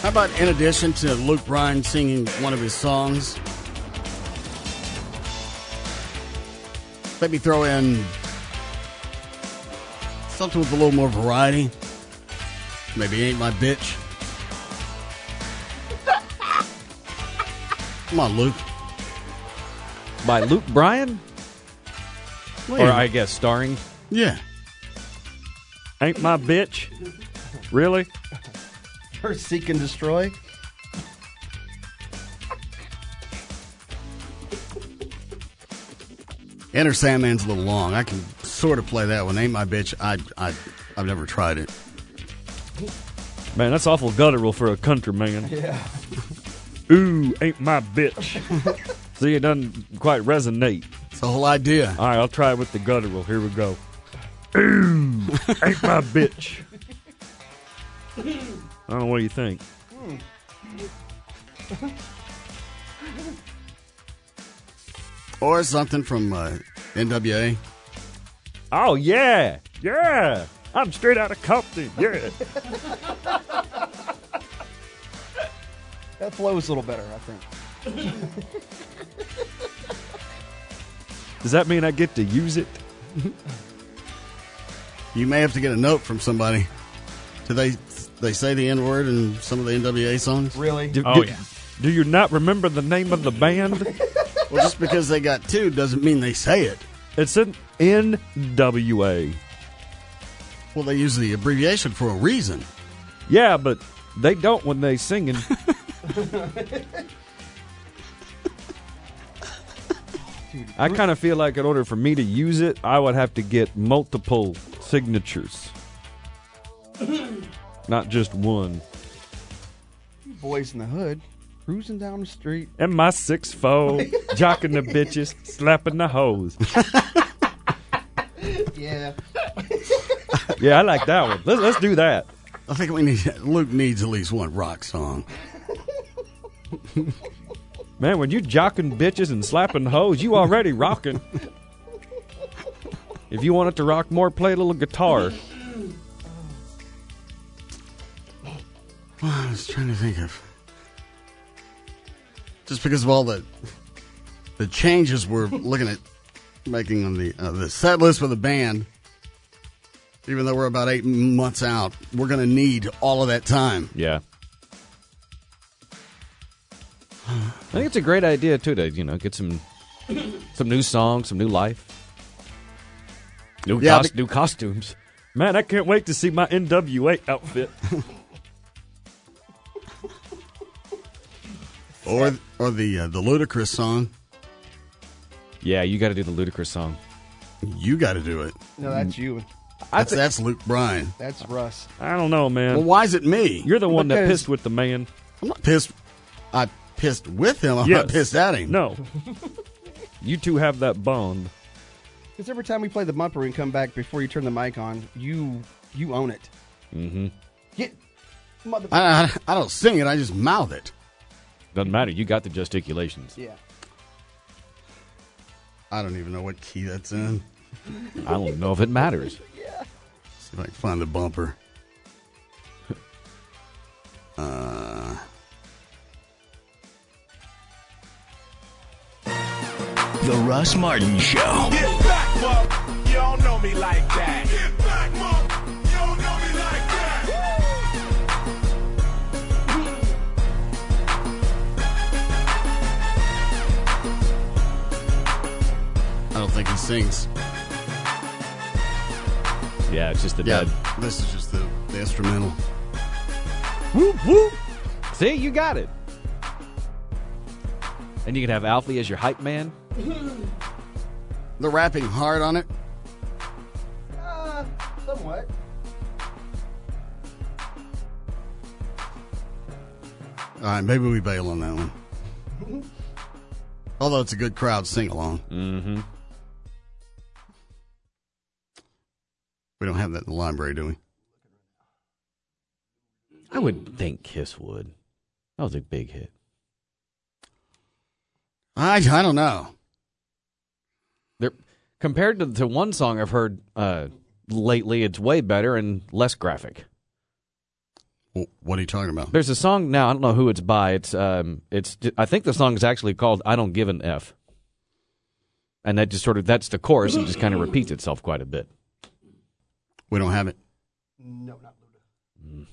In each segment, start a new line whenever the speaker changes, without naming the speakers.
How about in addition to Luke Bryan singing one of his songs, maybe throw in something with a little more variety? Maybe Ain't My Bitch. Come on, Luke.
By Luke Bryan?
Wait.
Or I guess starring?
Yeah.
Ain't My Bitch? Really?
Or Seek and Destroy?
Enter Sandman's a little long. I can sort of play that one. Ain't My Bitch. I've never tried it.
Man, that's awful guttural for a country man.
Yeah.
Ooh, ain't my bitch. See, it doesn't quite resonate.
It's the whole idea.
All right, I'll try it with the guttural. Here we go. Ooh, ain't my bitch. I don't know, what do you think?
Or something from NWA.
Oh, yeah. Yeah. I'm straight out of Compton. Yeah.
That flows a little better, I think.
Does that mean I get to use it?
You may have to get a note from somebody. Do they say the N-word in some of the NWA songs?
Really?
Yeah. Do you not remember the name of the band?
Well, just because they got two doesn't mean they say it.
It's an NWA.
Well, they use the abbreviation for a reason.
Yeah, but they don't when they singing. I kind of feel like in order for me to use it, I would have to get multiple signatures. Not just one.
Boys in the Hood, cruising down the street.
And my 6'4", jocking the bitches, slapping the hoes.
Yeah.
Yeah, I like that one. Let's do that.
I think Luke needs at least one rock song.
Man, when you jocking bitches and slapping hoes, you already rocking. If you want it to rock more, play a little guitar.
Well, I was trying to think of... Just because of all the changes we're looking at making on the set list for the band, even though we're about 8 months out, we're going to need all of that time.
Yeah. I think it's a great idea, too, to, get some new songs, some new life. New costumes. Man, I can't wait to see my NWA outfit.
Or the Ludacris song.
Yeah, you got to do the Ludacris song.
You got to do it.
No, that's you.
That's Luke Bryan.
That's Russ.
I don't know, man.
Well, why is it me?
You're the one that pissed with the man.
I'm not pissed. I pissed with him. I'm
Yes.
not pissed at him.
No. You two have that bond.
Because every time we play the bumper and come back before you turn the mic on, you own it.
Mm-hmm.
Get mother.
I don't sing it. I just mouth it.
Doesn't matter. You got the gesticulations.
Yeah.
I don't even know what key that's in.
I don't know if it matters.
Yeah.
See if I can find the bumper.
The Russ Martin Show.
Get back, Mom. You don't know me like that. Get back, Mom. You don't know me like
I don't think he sings.
Yeah, it's just the dead.
This is just the instrumental.
Whoop, whoop. See, you got it. And you can have Alfie as your hype man.
The rapping hard on it.
Somewhat.
All right, maybe we bail on that one. Although it's a good crowd sing-along.
Mm-hmm.
We don't have that in the library, do we?
I would think Kiss would. That was a big hit.
I don't know.
Compared to one song I've heard lately, it's way better and less graphic.
What are you talking about?
There's a song now. I don't know who it's by. It's. I think the song is actually called "I Don't Give an F," and that just that's the chorus and just kind of repeats itself quite a bit.
We don't have it.
No, not Luda.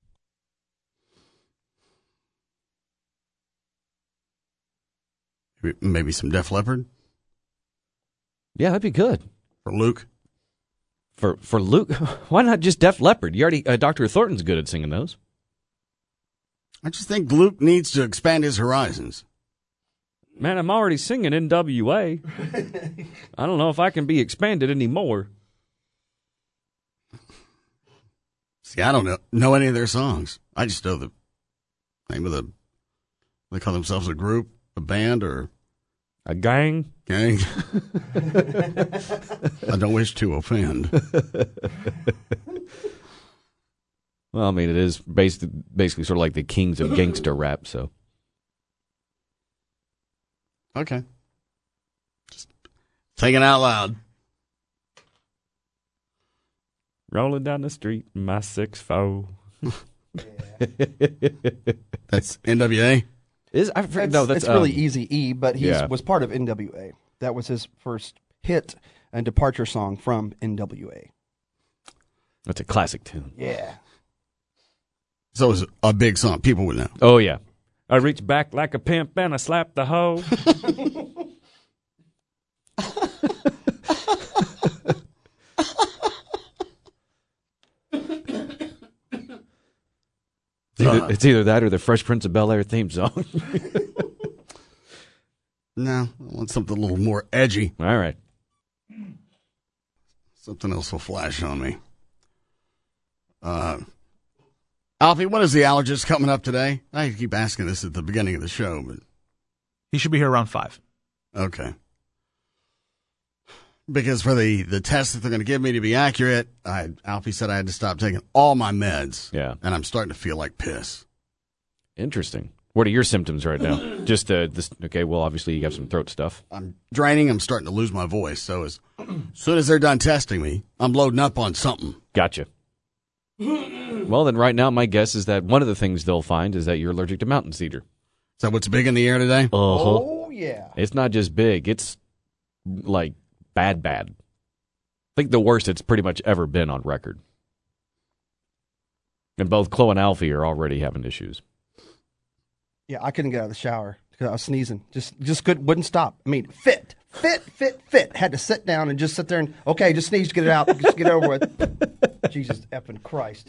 Maybe some Def Leppard
Yeah, that'd be good
for Luke.
for Luke. Why not just Def Leppard? You already Dr. Thornton's good at singing those.
I just think Luke needs to expand his horizons.
Man, I'm already singing NWA. I don't know if I can be expanded anymore.
See, I don't know any of their songs. I just know the name of they call themselves a group, a band, or
A gang?
gang. I don't wish to offend.
Well, I mean, it is basically sort of like the kings of gangster rap, so.
Okay. Just thinking out loud.
Rolling down the street in my 6'4".
That's NWA?
It's really Easy E, but he was part of NWA. That was his first hit and departure song from NWA.
That's a classic tune.
Yeah.
So it was a big song. People would know.
Oh, yeah. I reach back like a pimp and I slap the hoe. It's either that or the Fresh Prince of Bel-Air theme song.
No, I want something a little more edgy.
All right.
Something else will flash on me. Alfie, when is the allergist coming up today? I keep asking this at the beginning of the show, but
He should be here around 5.
okay. Because for the test that they're going to give me to be accurate, Alfie said I had to stop taking all my meds.
Yeah.
And I'm starting to feel like piss.
Interesting. What are your symptoms right now? Just this. Okay, well, obviously you have some throat stuff.
I'm draining. I'm starting to lose my voice. So as soon as they're done testing me, I'm loading up on something.
Gotcha. Well, then right now my guess is that one of the things they'll find is that you're allergic to mountain cedar.
Is that what's big in the air today?
Oh, yeah.
It's not just big. It's like bad. I think the worst it's pretty much ever been on record. And both Chloe and Alfie are already having issues.
Yeah, I couldn't get out of the shower because I was sneezing. Just wouldn't stop. I mean, fit. Had to sit down and just sit there and, okay, just sneeze, get it out, just get it over with. Jesus effing Christ.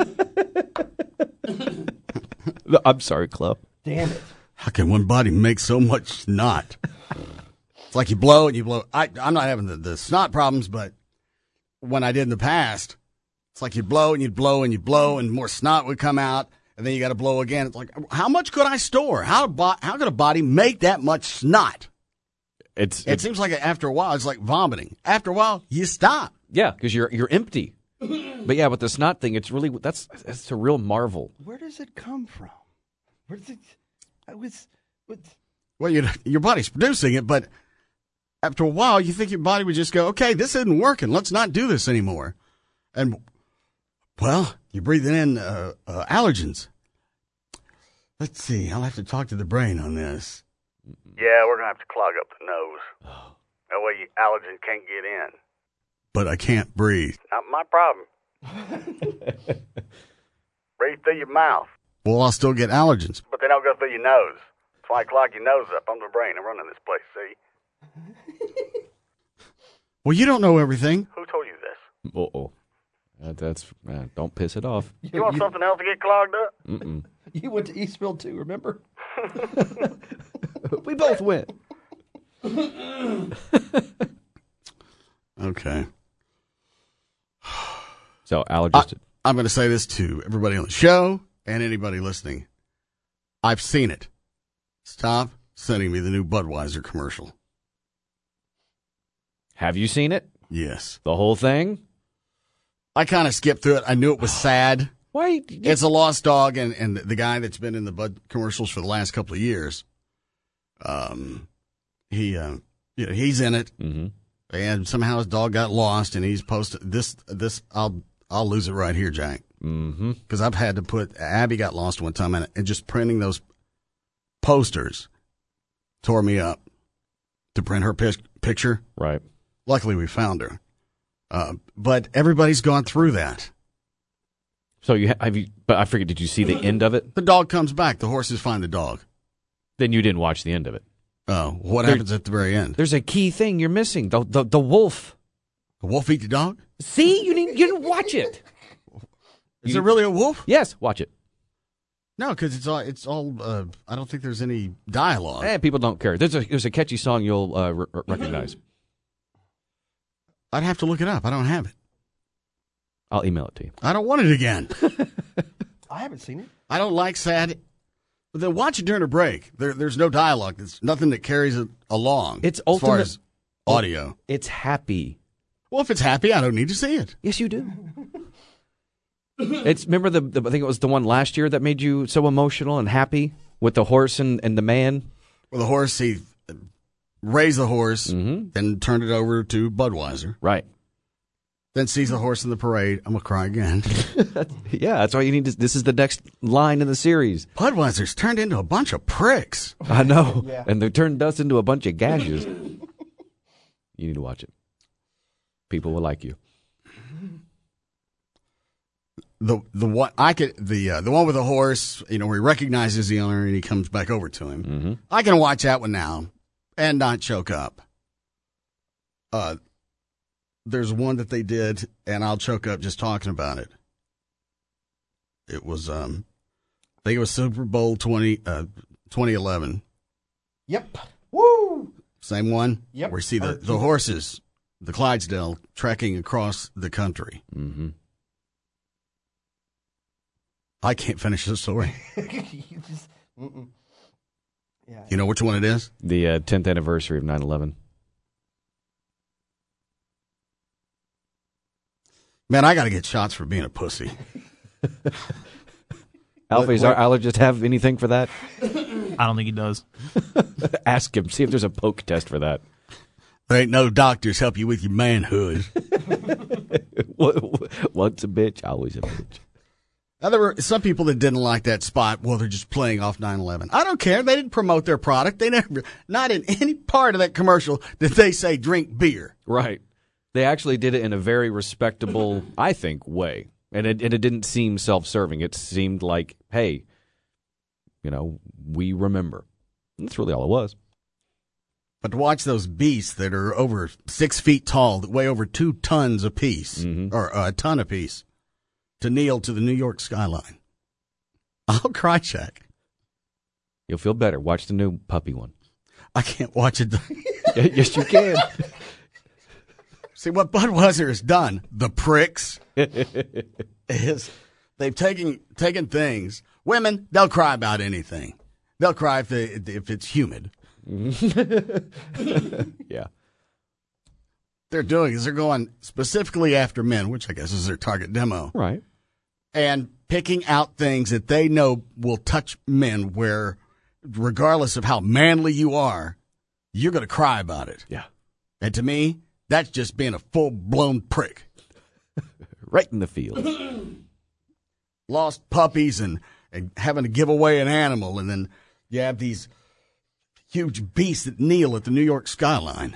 I'm sorry, Chloe.
Damn it.
How can one body make so much snot? It's like you blow and you blow. I'm not having the snot problems, but when I did in the past, it's like you'd blow and you'd blow and you'd blow and more snot would come out. And then you got to blow again. It's like, how much could I store? How could a body make that much snot? It seems like after a while, it's like vomiting. After a while, you stop.
Yeah, because you're empty. But yeah, with the snot thing, it's really that's a real marvel.
Where does it come from? Where does it?
Well, your body's producing it, but after a while, you think your body would just go, okay, this isn't working. Let's not do this anymore. And well, you're breathing in allergens. Let's see. I'll have to talk to the brain on this.
Yeah, we're going to have to clog up the nose. That way allergens can't get in.
But I can't breathe.
Not my problem. Breathe through your mouth.
Well, I'll still get allergens.
But they don't go through your nose. That's why I clog your nose up. I'm the brain. I'm running this place, see?
Well, you don't know everything.
Who told you this?
Uh-oh. That's don't piss it off.
You want something else to get clogged up?
Mm-mm.
You went to Eastville too, remember?
We both went.
Okay.
So allergist.
I'm going to say this to everybody on the show and anybody listening. I've seen it. Stop sending me the new Budweiser commercial.
Have you seen it?
Yes.
The whole thing?
I kind of skipped through it. I knew it was sad.
Why?
It's a lost dog, and the guy that's been in the Bud commercials for the last couple of years, he's in it,
mm-hmm.
and somehow his dog got lost, and he's posted this. I'll I'll lose it right here, Jack. Mm-hmm. Because I've had to Abby got lost one time, and just printing those posters tore me up to print her picture.
Right.
Luckily, we found her. But everybody's gone through that.
So but I figured, did you see the end of it?
The dog comes back. The horses find the dog.
Then you didn't watch the end of it.
Oh, what happens at the very end?
There's a key thing you're missing. The wolf.
The wolf eat the dog?
See, you didn't watch it.
Is it really a wolf?
Yes, watch it.
No, because it's all. I don't think there's any dialogue.
People don't care. There's a catchy song you'll recognize.
I'd have to look it up. I don't have it.
I'll email it to you.
I don't want it again.
I haven't seen it.
I don't like sad. But then watch it during a break. There's no dialogue. There's nothing that carries it along.
It's
as far as audio.
It's happy.
Well, if it's happy, I don't need to see it.
Yes, you do. Remember I think it was the one last year that made you so emotional and happy with the horse and the man?
Well, the horse, he raised the horse, then turned it over to Budweiser.
Right.
Then sees the horse in the parade. I'm going to cry again.
Yeah, that's all you need. This is the next line in the series.
Budweiser's turned into a bunch of pricks.
I know. Yeah. And they turned us into a bunch of gashes. You need to watch it. People will like you.
The one with the horse, where he recognizes the owner and he comes back over to him. Mm-hmm. I can watch that one now and not choke up. There's one that they did, and I'll choke up just talking about it. It was, I think it was Super Bowl 2011.
Yep. Woo!
Same one?
Yep.
Where you see the horses, the Clydesdale, trekking across the country. Mm-hmm. I can't finish the story.
Yeah.
You know which one it is?
The 10th anniversary of 9/11.
Man, I got to get shots for being a pussy.
Alfie, does our allergist have anything for that?
I don't think he does.
Ask him. See if there's a poke test for that.
There ain't no doctors help you with your manhood.
Once a bitch, always a bitch.
Now, there were some people that didn't like that spot. Well, they're just playing off 9/11. I don't care. They didn't promote their product. They never, not in any part of that commercial did they say drink beer.
Right. They actually did it in a very respectable, I think, way. And it didn't seem self-serving. It seemed like, hey, we remember. And that's really all it was.
But to watch those beasts that are over 6 feet tall, that weigh over 2 tons apiece, or a ton apiece, to kneel to the New York skyline. I'll cry, Jack.
You'll feel better. Watch the new puppy one.
I can't watch it.
Yes, you can.
See, what Budweiser has done, the pricks, is they've taken things. Women, they'll cry about anything. They'll cry if it's humid.
Yeah.
They're doing is they're going specifically after men, which I guess is their target demo.
Right.
And picking out things that they know will touch men where, regardless of how manly you are, you're going to cry about it.
Yeah.
And to me, that's just being a full-blown prick.
Right in the field.
Lost puppies and having to give away an animal, and then you have these huge beasts that kneel at the New York skyline.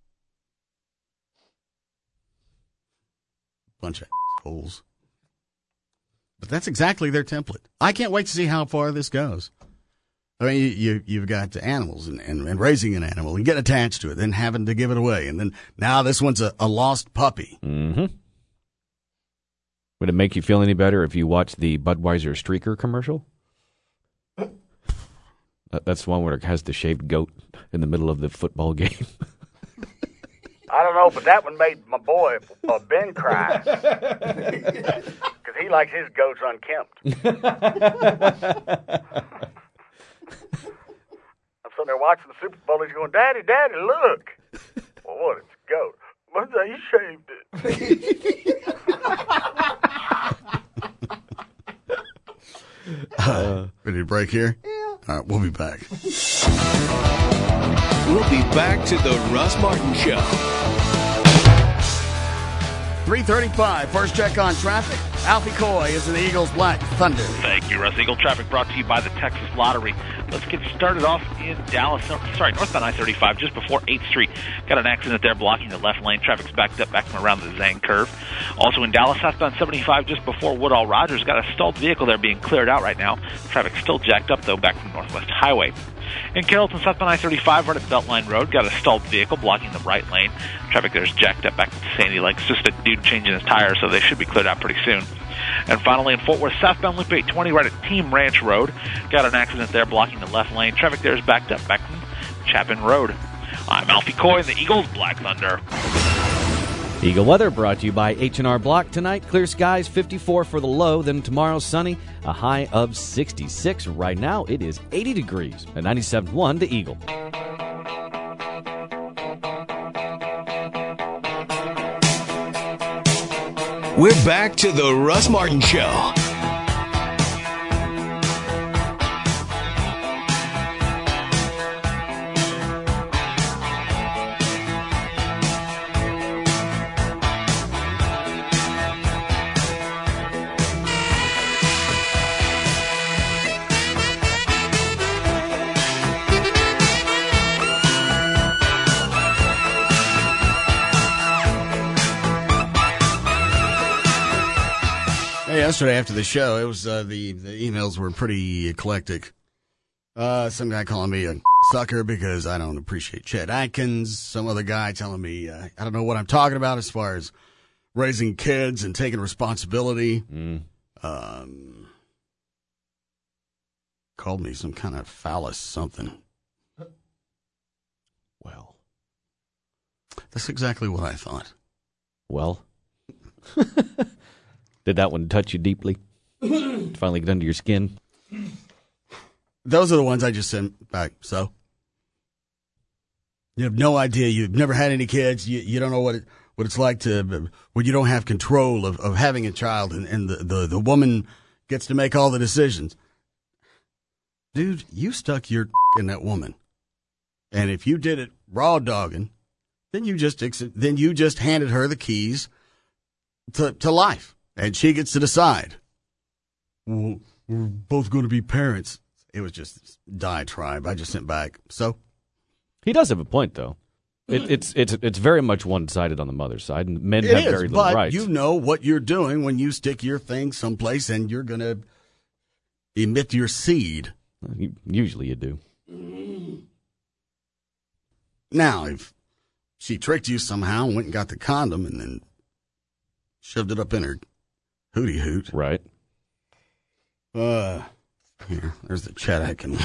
Bunch of assholes. But that's exactly their template. I can't wait to see how far this goes. I mean, you've got animals and raising an animal and getting attached to it, then having to give it away. And then now this one's a lost puppy.
Mm-hmm. Would it make you feel any better if you watched the Budweiser Streaker commercial? That's the one where it has the shaved goat in the middle of the football game.
I don't know, but that one made my boy Ben cry. Because he likes his goats unkempt. I'm sitting there watching the Super Bowl. He's going, Daddy, look. Well, what? It's a goat. But he shaved it.
Ready to break here? Yeah. All right, we'll be back.
We'll be back to the Russ Martin Show.
3:35. First check on traffic. Alfie Coy is in the Eagles Black Thunder.
Thank you, Russ. Eagle traffic brought to you by the Texas Lottery. Let's get started off in Dallas. Northbound I-35, just before 8th Street. Got an accident there blocking the left lane. Traffic's backed up back from around the Zang curve. Also in Dallas, southbound 75, just before Woodall Rogers. Got a stalled vehicle there being cleared out right now. Traffic's still jacked up, though, back from Northwest Highway. In Carrollton, southbound I-35, right at Beltline Road, got a stalled vehicle blocking the right lane. Traffic there's jacked up back to Sandy Lake. It's just a dude changing his tires, so they should be cleared out pretty soon. And finally, in Fort Worth, southbound Loop 820, right at Team Ranch Road, got an accident there blocking the left lane. Traffic there is backed up back from Chapin Road. I'm Alfie Coy in the Eagles Black Thunder.
Eagle weather brought to you by H&R Block. Tonight, clear skies, 54 for the low. Then tomorrow, sunny, a high of 66. Right now, it is 80 degrees at 97.1 The Eagle.
We're back to the Russ Martin Show.
Yesterday after the show, it was the emails were pretty eclectic. Some guy calling me a sucker because I don't appreciate Chet Atkins. Some other guy telling me I don't know what I'm talking about as far as raising kids and taking responsibility. Called me some kind of phallus something.
Well,
that's exactly what I thought.
Well. Did that one touch you deeply? Finally get under your skin?
Those are the ones I just sent back. So you have no idea. You've never had any kids. You don't know what it's like to when you don't have control of having a child and the woman gets to make all the decisions. Dude, you stuck your in that woman. And if you did it raw dogging, then you just handed her the keys to life. And she gets to decide. Well, we're both going to be parents. It was just this diatribe I just sent back. So
he does have a point, though. It's very much one-sided on the mother's side, and men have very little rights.
You know what you're doing when you stick your thing someplace, and you're going to emit your seed.
Usually, you do.
Now, if she tricked you somehow and went and got the condom, and then shoved it up in her hootie hoot.
Right.
Here, there's the Chet Atkins.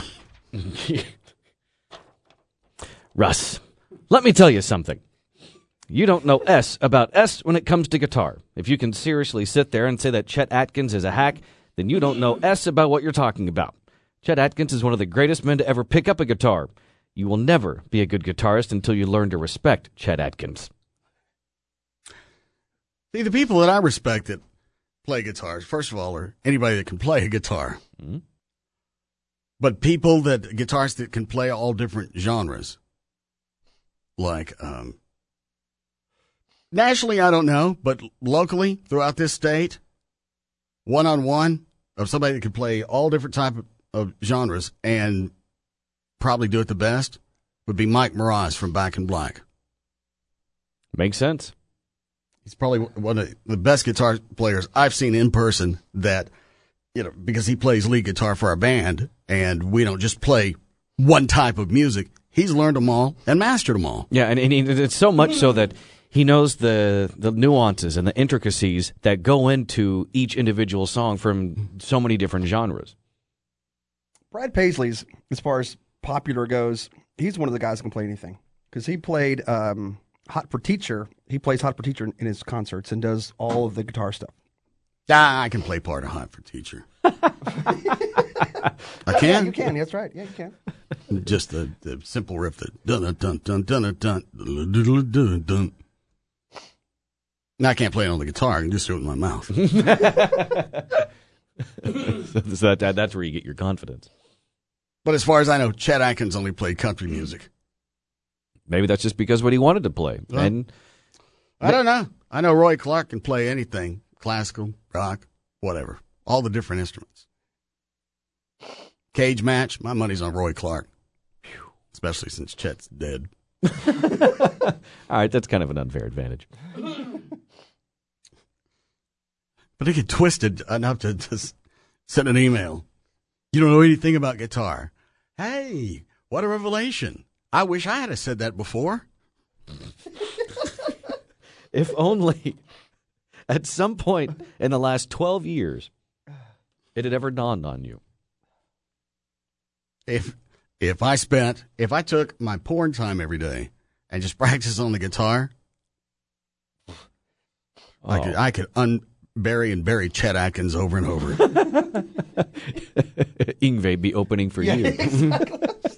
Russ, let me tell you something. You don't know S about S when it comes to guitar. If you can seriously sit there and say that Chet Atkins is a hack, then you don't know S about what you're talking about. Chet Atkins is one of the greatest men to ever pick up a guitar. You will never be a good guitarist until you learn to respect Chet Atkins.
See, the people that I respect that play guitars, first of all, are anybody that can play a guitar. Mm-hmm. But guitarists that can play all different genres. Like, nationally, I don't know, but locally, throughout this state, one-on-one of somebody that can play all different type of genres and probably do it the best would be Mike Mraz from Back in Black.
Makes sense.
He's probably one of the best guitar players I've seen in person that, because he plays lead guitar for our band and we don't just play one type of music. He's learned them all and mastered them all.
Yeah, and it's so much so that he knows the nuances and the intricacies that go into each individual song from so many different genres.
Brad Paisley's, as far as popular goes, he's one of the guys who can play anything because he played Hot for Teacher. He plays Hot for Teacher in his concerts and does all of the guitar stuff.
I can play part of Hot for Teacher. I can.
Yeah, you can. That's right. Yeah, you can.
Just the simple riff that dun dun dun dun dun dun dun dun. Now I can't play it on the guitar. I can just do it in my mouth.
So that's where you get your confidence.
But as far as I know, Chet Atkins only played country music.
Maybe that's just because what he wanted to play.
Well, I don't know. I know Roy Clark can play anything, classical, rock, whatever, all the different instruments. Cage match, my money's on Roy Clark, especially since Chet's dead.
All right, that's kind of an unfair advantage.
But it get twisted enough to just send an email. You don't know anything about guitar. Hey, what a revelation. I wish I had said that before.
If only at some point in the last 12 years it had ever dawned on you.
If I took my porn time every day and just practiced on the guitar, I could unbury and bury Chet Atkins over and over.
Yngwie be opening for you.
Exactly.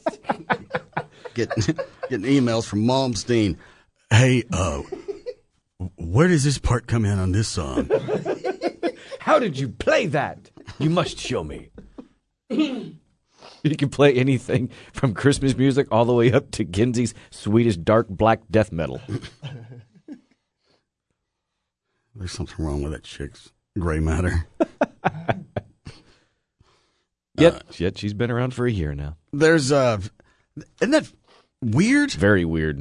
Getting emails from Malmsteen. Hey, where does this part come in on this song?
How did you play that? You must show me. You can play anything from Christmas music all the way up to Kinsey's Swedish dark black death metal.
There's something wrong with that chick's gray matter.
Yet she's been around for a year now.
There's isn't that weird?
Very weird.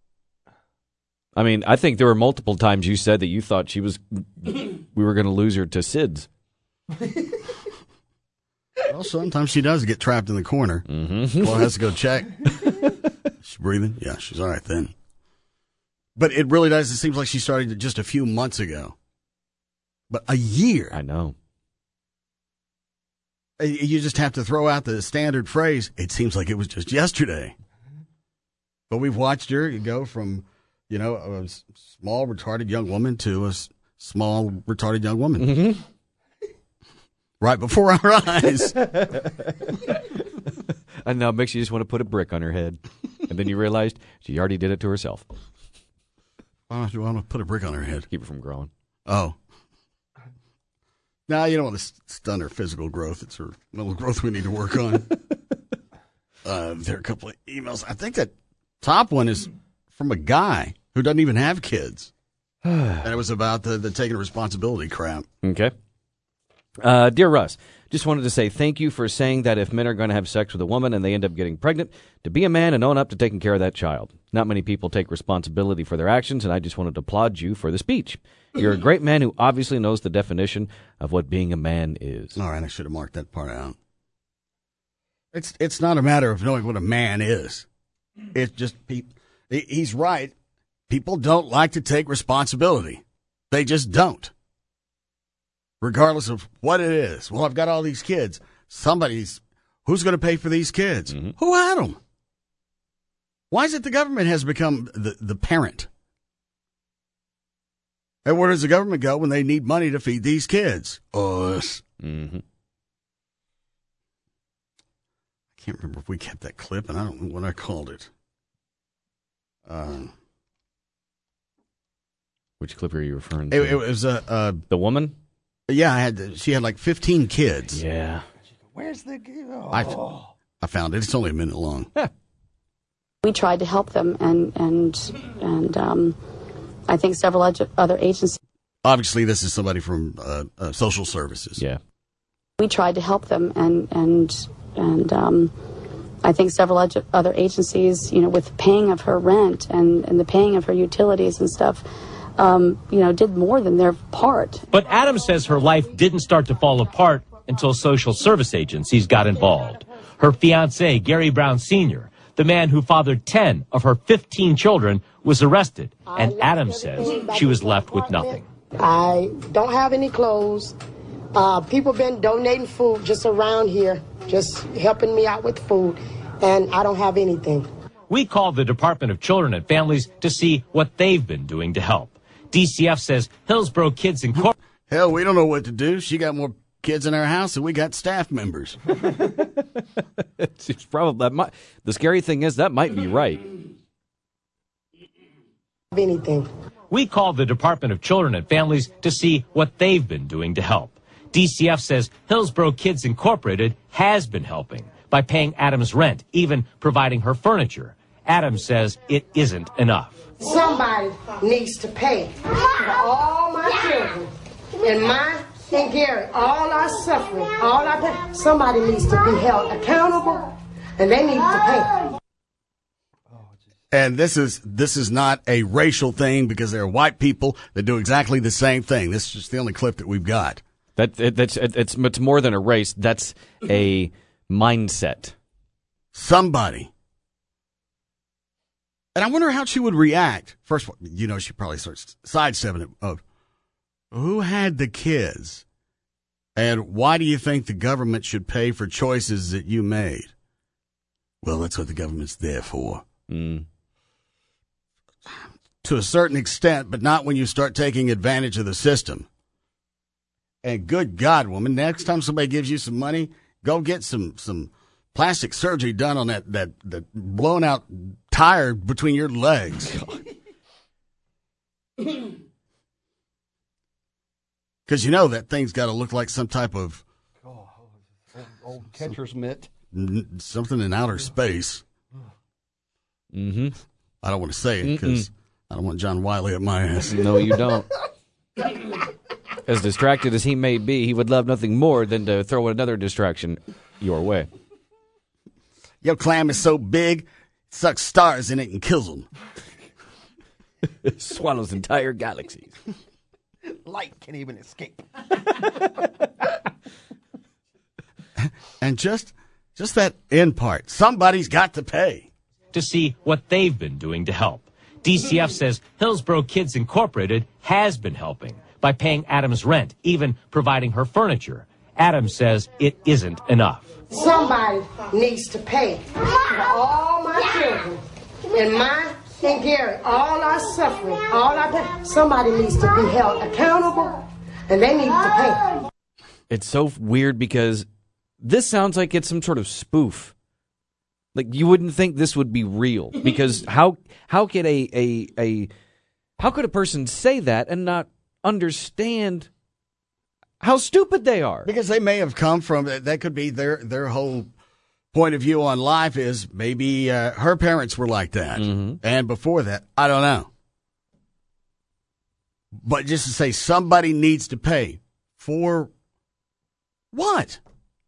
I mean, I think there were multiple times you said that you thought we were going to lose her to SIDS.
Well, sometimes she does get trapped in the corner.
Mm-hmm.
Well, has to go check. She's breathing? Yeah, she's all right then. But it really does. It seems like she started just a few months ago. But a year.
I know.
You just have to throw out the standard phrase, it seems like it was just yesterday. But we've watched her go from, a small, retarded young woman to a small, retarded young woman.
Mm-hmm.
Right before our eyes.
And now it makes you just want to put a brick on her head. And then you realized she already did it to herself.
Why don't you want to put a brick on her head?
Keep her from growing.
Oh. No, you don't want to stun her physical growth. It's her mental growth we need to work on. There are a couple of emails. I think that top one is from a guy who doesn't even have kids. And it was about the taking responsibility crap.
Okay. Dear Russ, just wanted to say thank you for saying that if men are going to have sex with a woman and they end up getting pregnant, to be a man and own up to taking care of that child. Not many people take responsibility for their actions, and I just wanted to applaud you for the speech. You're a great man who obviously knows the definition of what being a man is.
All right, I should have marked that part out. It's not a matter of knowing what a man is. It's just, he's right. People don't like to take responsibility. They just don't. Regardless of what it is. Well, I've got all these kids. Who's going to pay for these kids? Mm-hmm. Who had them? Why is it the government has become the parent? And where does the government go when they need money to feed these kids? Us.
Mm-hmm.
I can't remember if we kept that clip, and I don't know what I called it.
Which clip are you referring to?
It was
the woman?
Yeah, she had like 15 kids.
Yeah.
Where's the...
Oh. I found it. It's only a minute long.
We tried to help them, and I think several other agencies.
Obviously, this is somebody from social services.
Yeah.
We tried to help them, and I think several other agencies, with paying of her rent and the paying of her utilities and stuff, did more than their part.
But Adams says her life didn't start to fall apart until social service agencies got involved. Her fiancé, Gary Brown Sr., the man who fathered 10 of her 15 children, was arrested, and Adams says she was left with nothing.
I don't have any clothes. People been donating food just around here, just helping me out with food, and I don't have anything.
We called the Department of Children and Families to see what they've been doing to help. DCF says Hillsborough Kids Incorporated.
Hell, we don't know what to do. She got more kids in our house than we got staff members.
It's probably the scary thing is that might be right.
Anything.
We called the Department of Children and Families to see what they've been doing to help. DCF says Hillsborough Kids Incorporated has been helping by paying Adams rent, even providing her furniture. Adams says it isn't enough.
Somebody needs to pay for all my children and mine and Gary, all our suffering, all our pain. Somebody needs to be held accountable, and they need to pay.
And this is not a racial thing because there are white people that do exactly the same thing. This is just the only clip that we've got.
It's more than a race. That's a mindset.
Somebody. And I wonder how she would react. First of all, she probably starts sidestepping it of who had the kids and why do you think the government should pay for choices that you made? Well, that's what the government's there for.
Mm.
To a certain extent, but not when you start taking advantage of the system. And good God, woman, next time somebody gives you some money, go get some plastic surgery done on that blown out tire between your legs. Because that thing's got to look like some type of
old catcher's mitt.
Something in outer space.
Mm-hmm.
I don't want to say it because I don't want John Wiley at my ass.
No, you don't. As distracted as he may be, he would love nothing more than to throw another distraction your way.
Your clam is so big, it sucks stars in it and kills them.
It swallows entire galaxies.
Light can't even escape.
And just that end part. Somebody's got to pay.
To see what they've been doing to help. DCF says Hillsborough Kids Incorporated has been helping by paying Adams rent, even providing her furniture. Adams says it isn't enough.
Somebody needs to pay for all my children and mine and Gary, all our suffering, all our pain. Somebody needs to be held accountable, and they need to pay.
It's so weird because this sounds like it's some sort of spoof. Like you wouldn't think this would be real because how could how could a person say that and not understand how stupid they are?
Because they may have come from that could be their whole point of view on life is maybe her parents were like that, and before that, I don't know. But just to say somebody needs to pay for what?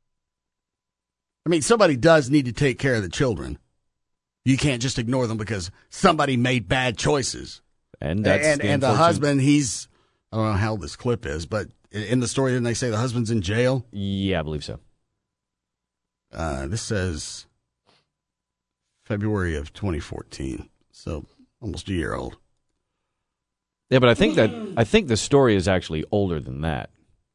I mean, somebody does need to take care of the children. You can't just ignore them because somebody made bad choices.
And that's
the husband, he's, I don't know how old this clip is, but in the story, didn't they say the husband's in jail?
Yeah, I believe so.
This says February of 2014, so almost a year old.
Yeah, but I think the story is actually older than that.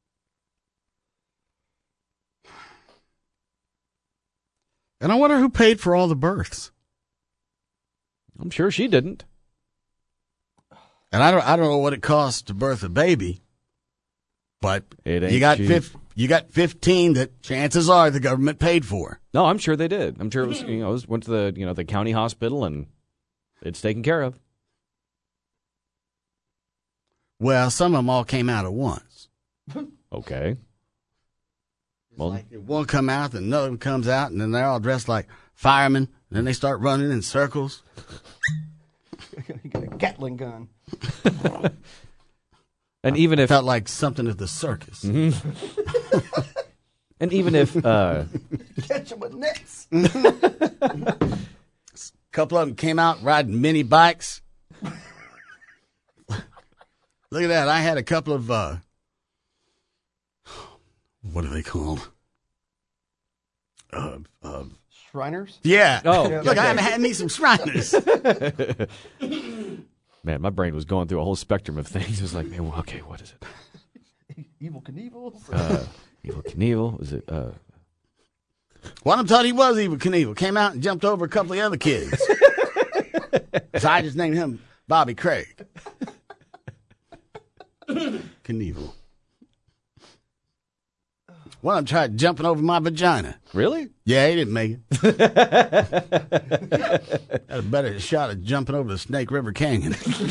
And I wonder who paid for all the births.
I'm sure she didn't.
And I don't know what it costs to birth a baby, but you got 15 that chances are the government paid for.
No, I'm sure they did. I'm sure it was went to the county hospital and it's taken care of.
Well, some of them all came out at once.
Okay. Well,
like one come out, and another one comes out, and then they're all dressed like firemen. And then they start running in circles.
You got a Gatling gun.
And even if
felt like something at the circus.
Mm-hmm. And even if
catch them with nets.
A couple of them came out riding mini bikes. Look at that! I had a couple of what are they called?
Shriners?
Yeah.
Oh,
look, I had me some Shriners.
Man, my brain was going through a whole spectrum of things. It was like, man, okay, what is it?
Evil Knievel?
Evil Knievel? Was it?
One of them thought he was Evil Knievel. Came out and jumped over a couple of the other kids. So I just named him Bobby Craig. Knievel. One of them tried jumping over my vagina.
Really?
Yeah, he didn't make it. Had a better shot at jumping over the Snake River Canyon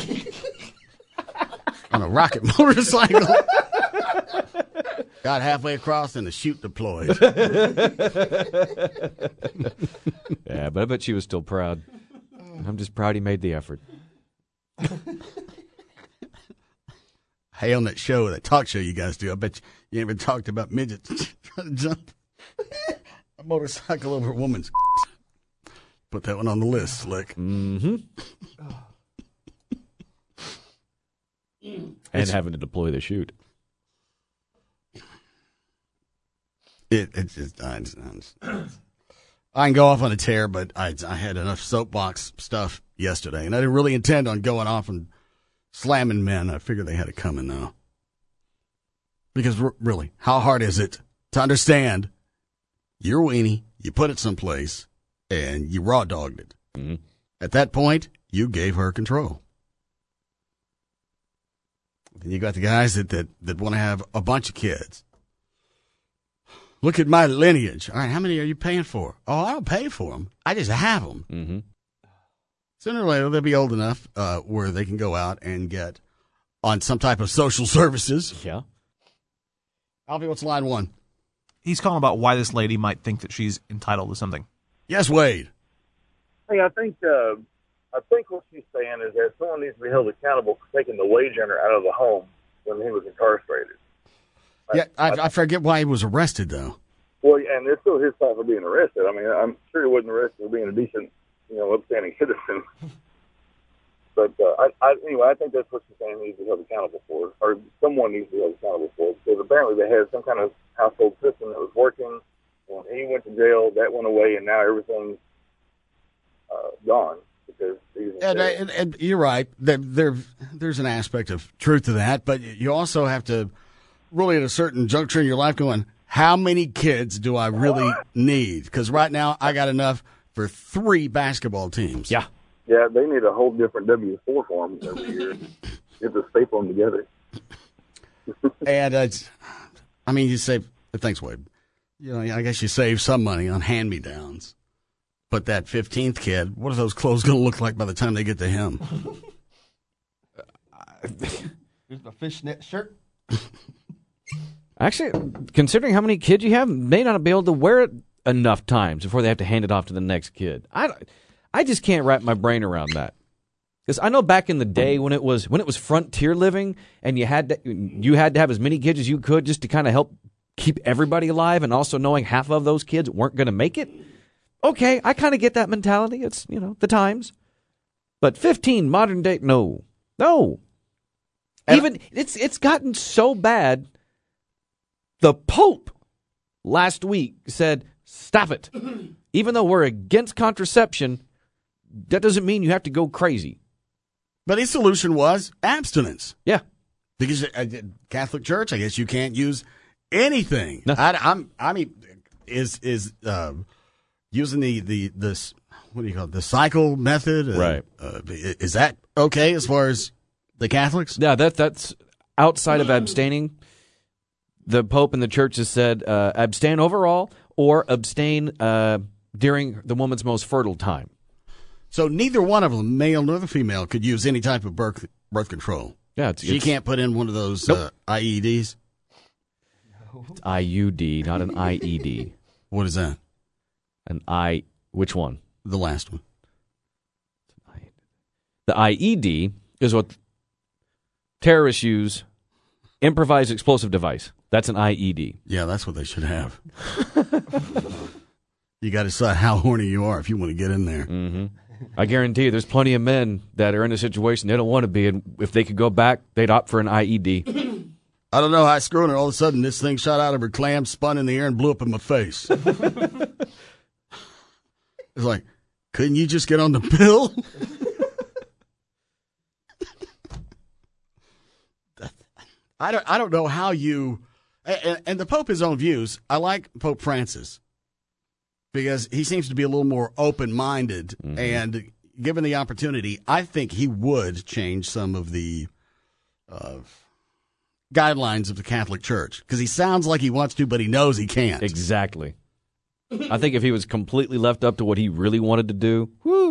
on a rocket motorcycle. Got halfway across and the chute deployed.
Yeah, but I bet she was still proud. I'm just proud he made the effort.
Hey, on that show, that talk show you guys do, I bet you ain't even talked about midgets trying to jump a motorcycle over a woman's. Put that one on the list, Slick.
Mm-hmm. And having to deploy the chute.
It's just, I can go off on a tear, but I had enough soapbox stuff yesterday, and I didn't really intend on going off and slamming men. I figured they had it coming, though. Because really, how hard is it to understand your weenie, you put it someplace, and you raw dogged it? Mm-hmm. At that point, you gave her control. And you got the guys that want to have a bunch of kids. Look at my lineage. All right, how many are you paying for? Oh, I don't pay for them. I just have them.
Mm-hmm.
Sooner or later, they'll be old enough where they can go out and get on some type of social services.
Yeah.
Alfie, what's line one?
He's calling about why this lady might think that she's entitled to something.
Yes, Wade.
Hey, I think what she's saying is that someone needs to be held accountable for taking the wage earner out of the home when he was incarcerated.
Yeah, I forget why he was arrested, though.
Well, and it's still his fault for being arrested. I mean, I'm sure he wasn't arrested for being a decent, upstanding citizen. But anyway, I think that's what she's saying he needs to be held accountable for, or someone needs to be held accountable for, because apparently they had some kind of household system that was working. When he went to jail, that went away, and now everything's gone. Because
and you're right. There's an aspect of truth to that, but you also have to really at a certain juncture in your life going, how many kids do I really need? Because right now I got enough for 3 basketball teams.
Yeah.
Yeah, they need a whole different W-4 form every year. You have to staple them together.
And you save. Thanks, Wade. I guess you save some money on hand-me-downs. But that 15th kid, what are those clothes going to look like by the time they get to him?
Here's my fishnet shirt.
Actually, considering how many kids you have, may not be able to wear it enough times before they have to hand it off to the next kid. I just can't wrap my brain around that. Because I know back in the day when it was frontier living and you had to have as many kids as you could just to kind of help keep everybody alive, and also knowing half of those kids weren't going to make it. Okay, I kind of get that mentality. It's, the times. But 15 modern day, no. Even it's gotten so bad. The Pope last week said, "Stop it." Even though we're against contraception, that doesn't mean you have to go crazy.
But his solution was abstinence.
Yeah.
Because Catholic Church, I guess you can't use anything.
No.
Using the what do you call it, the cycle method?
Right.
Is that okay as far as the Catholics?
Yeah, that's outside of abstaining. The Pope and the Church has said abstain overall or abstain during the woman's most fertile time.
So neither one of them, male nor the female, could use any type of birth control. Yeah, she can't put in one of those IEDs?
It's IUD, not an IED.
What is that?
Which one?
The last one.
The IED is what terrorists use, improvised explosive device. That's an IED.
Yeah, that's what they should have. You got to decide how horny you are if you want to get in there.
Mm-hmm. I guarantee you there's plenty of men that are in a situation they don't want to be in. If they could go back, they'd opt for an IED.
I don't know how I screwed her. All of a sudden, this thing shot out of her clam, spun in the air, and blew up in my face. It's like, couldn't you just get on the pill? I don't know how you, and the Pope has his own views. I like Pope Francis because he seems to be a little more open-minded, and given the opportunity, I think he would change some of the guidelines of the Catholic Church because he sounds like he wants to, but he knows he can't.
Exactly. I think if he was completely left up to what he really wanted to do,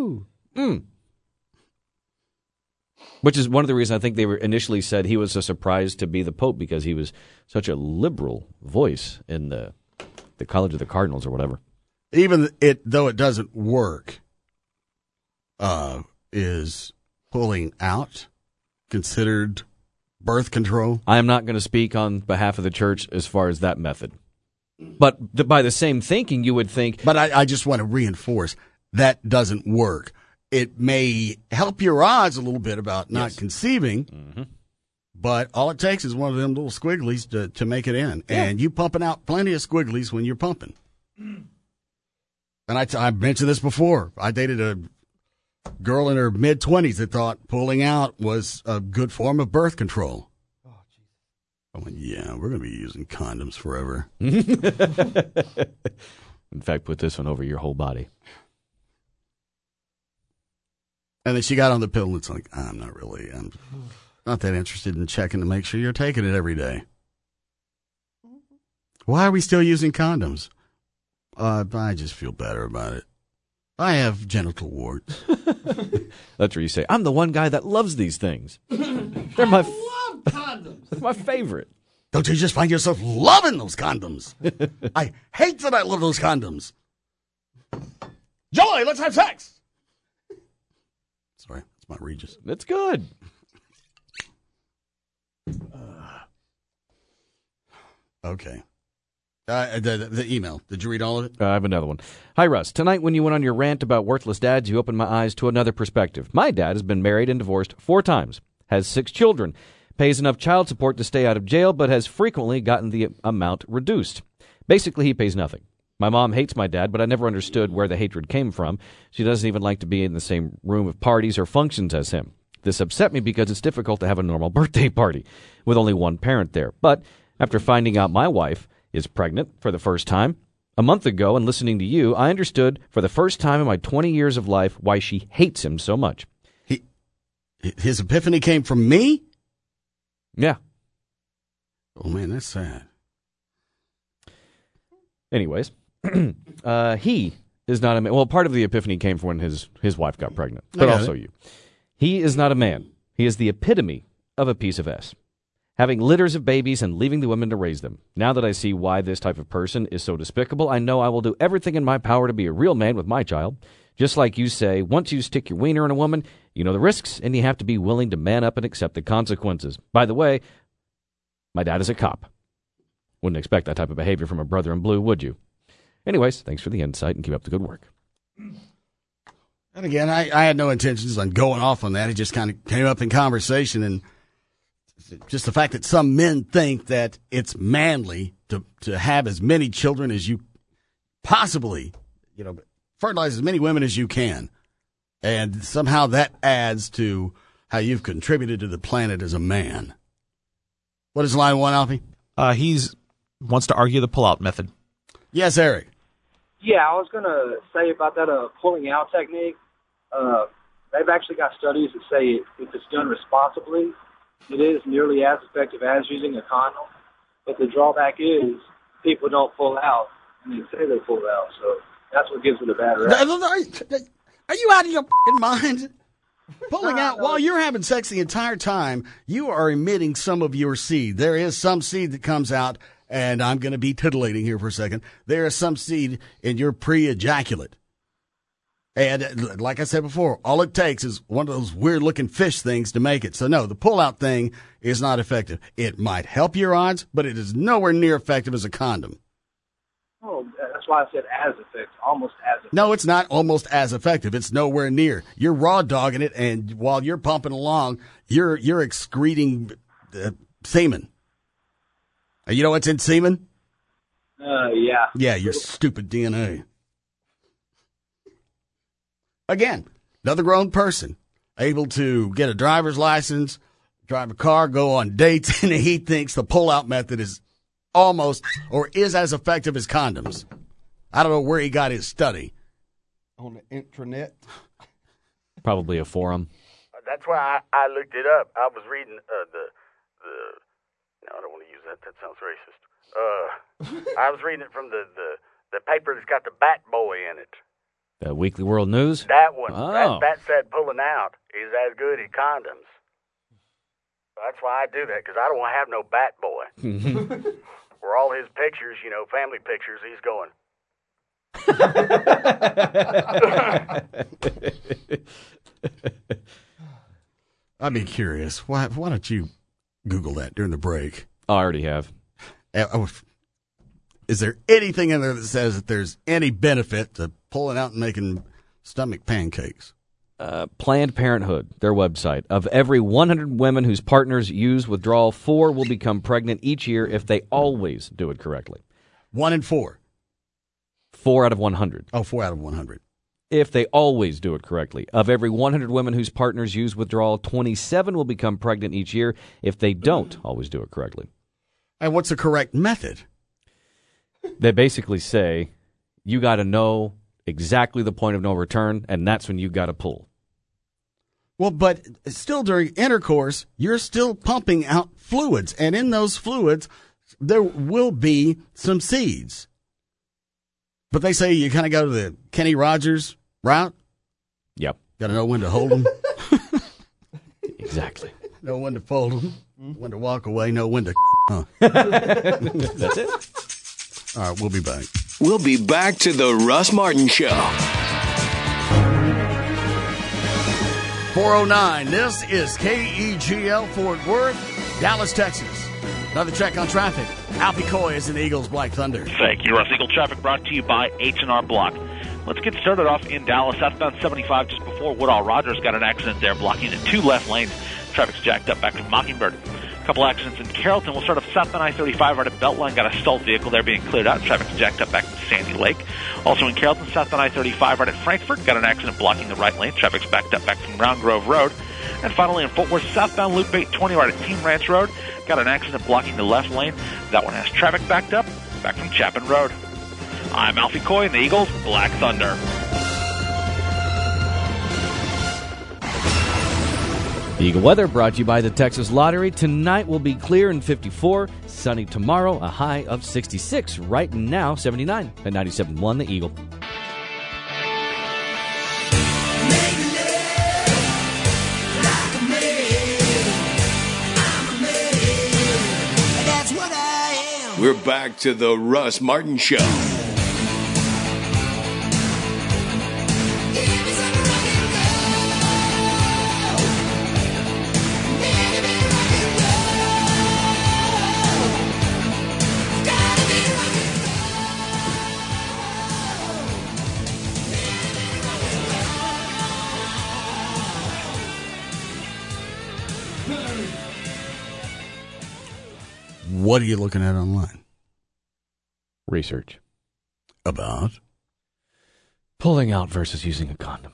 which is one of the reasons I think they were initially said he was a surprise to be the Pope because he was such a liberal voice in the College of the Cardinals or whatever.
Even though it doesn't work, is pulling out considered birth control?
I am not going to speak on behalf of the church as far as that method. But by the same thinking, you would think...
But I just want to reinforce, that doesn't work. It may help your odds a little bit about not conceiving, but all it takes is one of them little squigglies to make it in. Yeah. And you pumping out plenty of squigglies when you're pumping. And I mentioned this before. I dated a girl in her mid-20s that thought pulling out was a good form of birth control. Oh, geez. I went, yeah, we're going to be using condoms forever.
In fact, put this one over your whole body.
And then she got on the pill, and it's like, I'm not that interested in checking to make sure you're taking it every day. Why are we still using condoms? I just feel better about it. I have genital warts.
That's where you say, I'm the one guy that loves these things. They're my
love condoms.
They're my favorite.
Don't you just find yourself loving those condoms? I hate that I love those condoms. Joy, let's have sex. Sorry, that's my Regis.
That's good.
Okay. The email. Did you read all of it?
I have another one. Hi, Russ. Tonight when you went on your rant about worthless dads, you opened my eyes to another perspective. My dad has been married and divorced 4 times, has 6 children, pays enough child support to stay out of jail, but has frequently gotten the amount reduced. Basically, he pays nothing. My mom hates my dad, but I never understood where the hatred came from. She doesn't even like to be in the same room of parties or functions as him. This upset me because it's difficult to have a normal birthday party with only one parent there. But after finding out my wife is pregnant for the first time a month ago and listening to you, I understood for the first time in my 20 years of life why she hates him so much.
His epiphany came from me?
Yeah.
Oh, man, that's sad.
Anyways, he is not a man. Well, part of the epiphany came from when his wife got pregnant, but also you. He is not a man. He is the epitome of a piece of S. Having litters of babies and leaving the women to raise them. Now that I see why this type of person is so despicable, I know I will do everything in my power to be a real man with my child. Just like you say, once you stick your wiener in a woman, you know the risks, and you have to be willing to man up and accept the consequences. By the way, my dad is a cop. Wouldn't expect that type of behavior from a brother in blue, would you? Anyways, thanks for the insight and keep up the good work.
And again, I had no intentions on going off on that. It just kind of came up in conversation, and just the fact that some men think that it's manly to have as many children as you possibly, fertilize as many women as you can. And somehow that adds to how you've contributed to the planet as a man. What is line 1, Alfie?
He's wants to argue the pull-out method.
Yes, Eric.
Yeah, I was going to say about that pulling out technique. They've actually got studies that say if it's done responsibly, it is nearly as effective as using a condom. But the drawback is people don't pull out, and they say they pull out. So that's what gives it a bad rap.
Are you out of your mind? Pulling out while you're having sex the entire time, you are emitting some of your seed. There is some seed that comes out, and I'm going to be titillating here for a second. There is some seed in your pre-ejaculate. And like I said before, all it takes is one of those weird-looking fish things to make it. So, no, the pull-out thing is not effective. It might help your odds, but it is nowhere near effective as a condom.
Oh, that's why I said as effective, almost as effective.
No, it's not almost as effective. It's nowhere near. You're raw dogging it, and while you're pumping along, you're excreting semen. You know what's in semen?
Yeah.
Yeah, your stupid DNA. Again, another grown person able to get a driver's license, drive a car, go on dates, and he thinks the pull-out method is almost or is as effective as condoms. I don't know where he got his study.
On the intranet?
Probably a forum.
That's why I looked it up. I was reading no, I don't want to use that. That sounds racist. I was reading it from the paper that's got the Bat Boy in it.
The Weekly World News?
That one.
Oh.
That said pulling out is as good as condoms. That's why I do that, because I don't want to have no Bat Boy. Where all his pictures, family pictures, he's going.
I'd be curious. Why don't you Google that during the break?
Oh, I already have.
Is there anything in there that says that there's any benefit to pulling out and making stomach pancakes?
Planned Parenthood, their website. Of every 100 women whose partners use withdrawal, 4 will become pregnant each year if they always do it correctly.
1 in 4?
4 out of 100.
Oh, 4 out of 100.
If they always do it correctly. Of every 100 women whose partners use withdrawal, 27 will become pregnant each year if they don't always do it correctly.
And what's the correct method?
They basically say, you got to know exactly the point of no return, and that's when you got to pull.
Well, but still during intercourse, you're still pumping out fluids, and in those fluids, there will be some seeds. But they say you kind of go to the Kenny Rogers route.
Yep.
Got to know when to hold them.
Exactly.
Know when to fold them, when to walk away, know when to...
That's it.
All right, we'll be back.
We'll be back to the Russ Martin Show.
409, this is KEGL Fort Worth, Dallas, Texas. Another check on traffic. Alfie Coy is in Eagles Black Thunder.
Thank you, Russ. Eagle traffic brought to you by H&R Block. Let's get started off in Dallas. Southbound 75 just before Woodall Rogers got an accident there, blocking the 2 left lanes. Traffic's jacked up back from Mockingbird. A couple accidents in Carrollton. We'll start off southbound I-35 right at Beltline. Got a stalled vehicle there being cleared out. Traffic's jacked up back to Sandy Lake. Also in Carrollton, southbound I-35 right at Frankfort. Got an accident blocking the right lane. Traffic's backed up back from Round Grove Road. And finally in Fort Worth, southbound Loop 820 right at Team Ranch Road. Got an accident blocking the left lane. That one has traffic backed up back from Chapin Road. I'm Alfie Coy in the Eagles Black Thunder.
Eagle weather brought to you by the Texas Lottery. Tonight will be clear and 54. Sunny tomorrow, a high of 66. Right now, 79 at 97.1 The Eagle.
We're back to the Russ Martin Show.
What are you looking at online?
Research.
About?
Pulling out versus using a condom.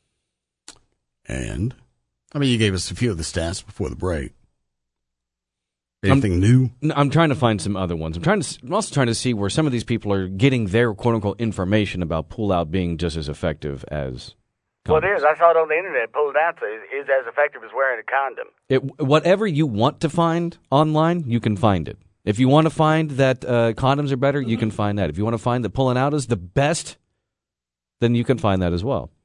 And? I mean, you gave us a few of the stats before the break. Anything new?
I'm trying to find some other ones. I'm also trying to see where some of these people are getting their quote-unquote information about pull-out being just as effective as condoms.
Well, it is. I saw it on the internet. Pulled out is as effective as wearing a condom.
Whatever you want to find online, you can find it. If you want to find that condoms are better, you can find that. If you want to find that pulling out is the best, then you can find that as well.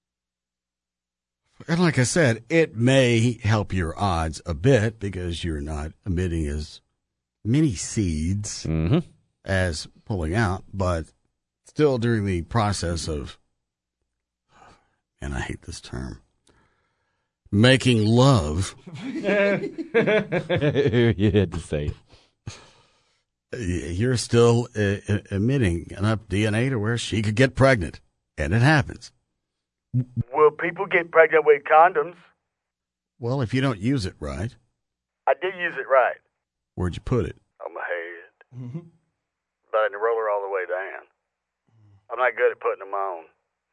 And like I said, it may help your odds a bit because you're not emitting as many seeds as pulling out, but still during the process of, and I hate this term, making love.
You had to say it.
You're still emitting enough DNA to where she could get pregnant, and it happens.
Will people get pregnant with condoms?
Well, if you don't use it right.
I did use it right.
Where'd you put it?
On my head. But I didn't roll her all the way down. I'm not good at putting them on.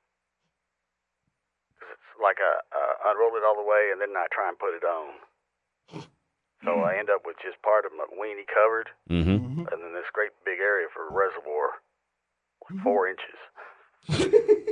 It's like I roll it all the way and then I try and put it on. So I end up with just part of my weenie covered, and then this great big area for a reservoir, like 4 inches.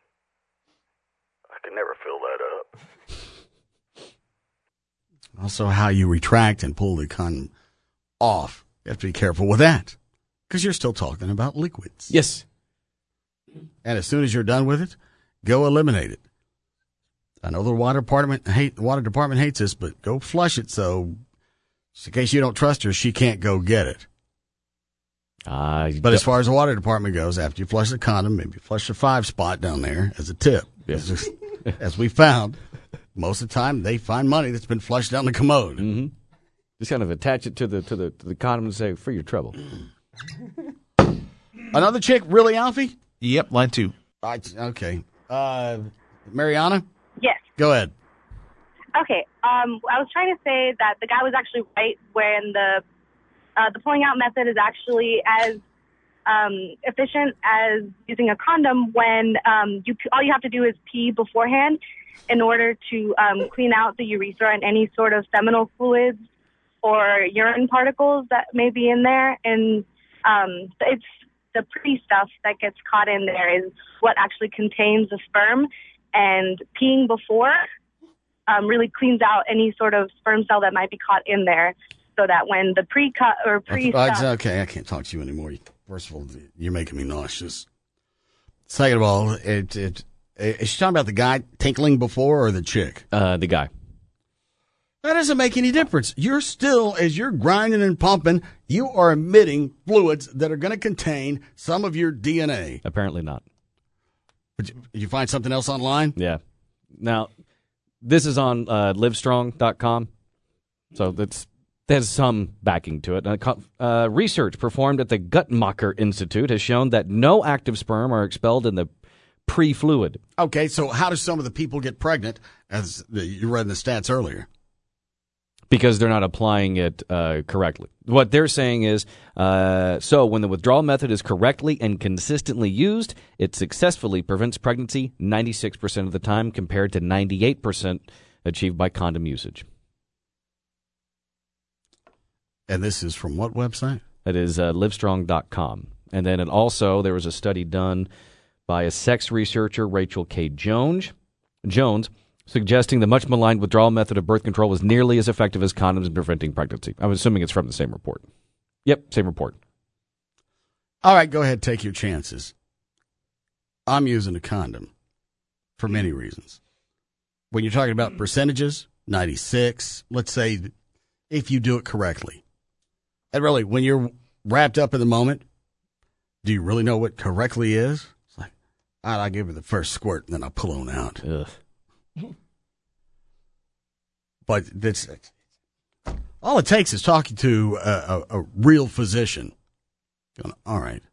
I can never fill that up.
Also, how you retract and pull the condom off. You have to be careful with that, because you're still talking about liquids.
Yes.
And as soon as you're done with it, go eliminate it. I know the water department hates this, but go flush it so, just in case you don't trust her, she can't go get it. But as far as the water department goes, after you flush the condom, maybe flush the 5 spot down there as a tip.
Yes.
As we found, most of the time they find money that's been flushed down the commode.
Mm-hmm. Just kind of attach it to the condom and say, for your trouble.
Another chick, really, Alfie?
Yep, line 2.
Okay. Mariana?
Yes.
Go ahead.
Okay. I was trying to say that the guy was actually right when the pulling out method is actually as efficient as using a condom when all you have to do is pee beforehand in order to clean out the urethra and any sort of seminal fluids or urine particles that may be in there. And it's the pre-stuff that gets caught in there is what actually contains the sperm, and peeing before really cleans out any sort of sperm cell that might be caught in there, so that when the pre-cut or pre-stuff...
Okay, I can't talk to you anymore. First of all, you're making me nauseous. Second of all, is she talking about the guy tinkling before or the chick?
The guy.
That doesn't make any difference. You're still, as you're grinding and pumping, you are emitting fluids that are going to contain some of your DNA.
Apparently not.
Did you find something else online?
Yeah. Now, this is on Livestrong.com, so there's some backing to it. Research performed at the Guttmacher Institute has shown that no active sperm are expelled in the pre-fluid.
Okay, so how do some of the people get pregnant, as you read in the stats earlier?
Because they're not applying it correctly. What they're saying is, so when the withdrawal method is correctly and consistently used, it successfully prevents pregnancy 96% of the time compared to 98% achieved by condom usage.
And this is from what website?
It is Livestrong.com. And then there was a study done by a sex researcher, Rachel K. Jones, suggesting the much maligned withdrawal method of birth control was nearly as effective as condoms in preventing pregnancy. I'm assuming it's from the same report. Yep, same report.
All right, go ahead, take your chances. I'm using a condom for many reasons. When you're talking about percentages, 96, let's say if you do it correctly. And really, when you're wrapped up in the moment, do you really know what correctly is? It's like, all right, I'll give her the first squirt, and then I'll pull on out.
Ugh.
But all it takes is talking to a real physician. Going, all right.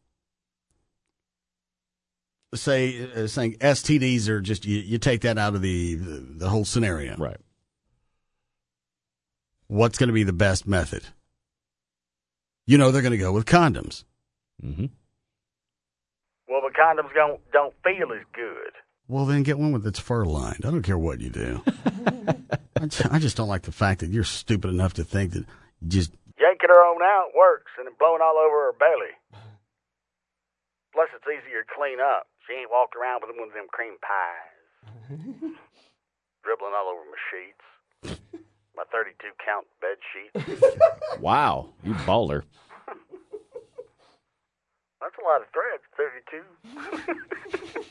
Saying STDs are just, you take that out of the whole scenario.
Right.
What's going to be the best method? They're going to go with condoms.
Mm-hmm.
Well, but condoms don't feel as good.
Well, then get one that's fur-lined. I don't care what you do. I just don't like the fact that you're stupid enough to think that just...
yanking her on out works and then blowing all over her belly. Plus, it's easier to clean up. She ain't walking around with one of them cream pies. Dribbling all over my sheets. My 32-count bed sheets.
Wow, you baller.
That's a lot of threads, 32.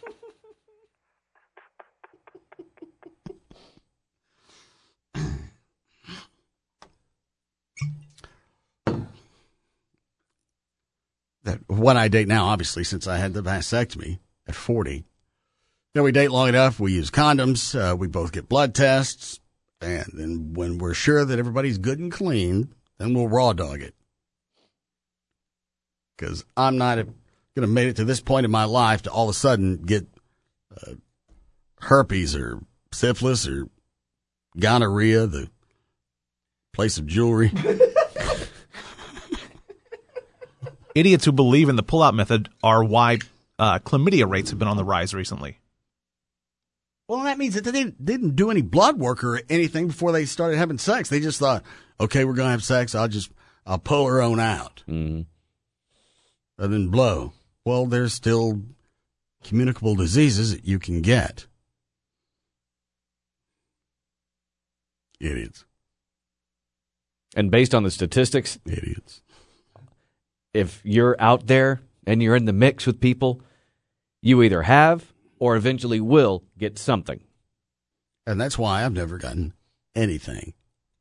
That one I date now, obviously, since I had the vasectomy at 40. We date long enough. We use condoms. We both get blood tests. And then when we're sure that everybody's good and clean, then we'll raw dog it. Because I'm not going to make it to this point in my life to all of a sudden get herpes or syphilis or gonorrhea, the place of jewelry.
Idiots who believe in the pull-out method are why chlamydia rates have been on the rise recently.
Well, that means that they didn't do any blood work or anything before they started having sex. They just thought, okay, we're going to have sex. I'll pull her own out.
Mm-hmm.
And then blow. Well, there's still communicable diseases that you can get. Idiots.
And based on the statistics,
idiots.
If you're out there and you're in the mix with people, you either have or eventually will get something.
And that's why I've never gotten anything.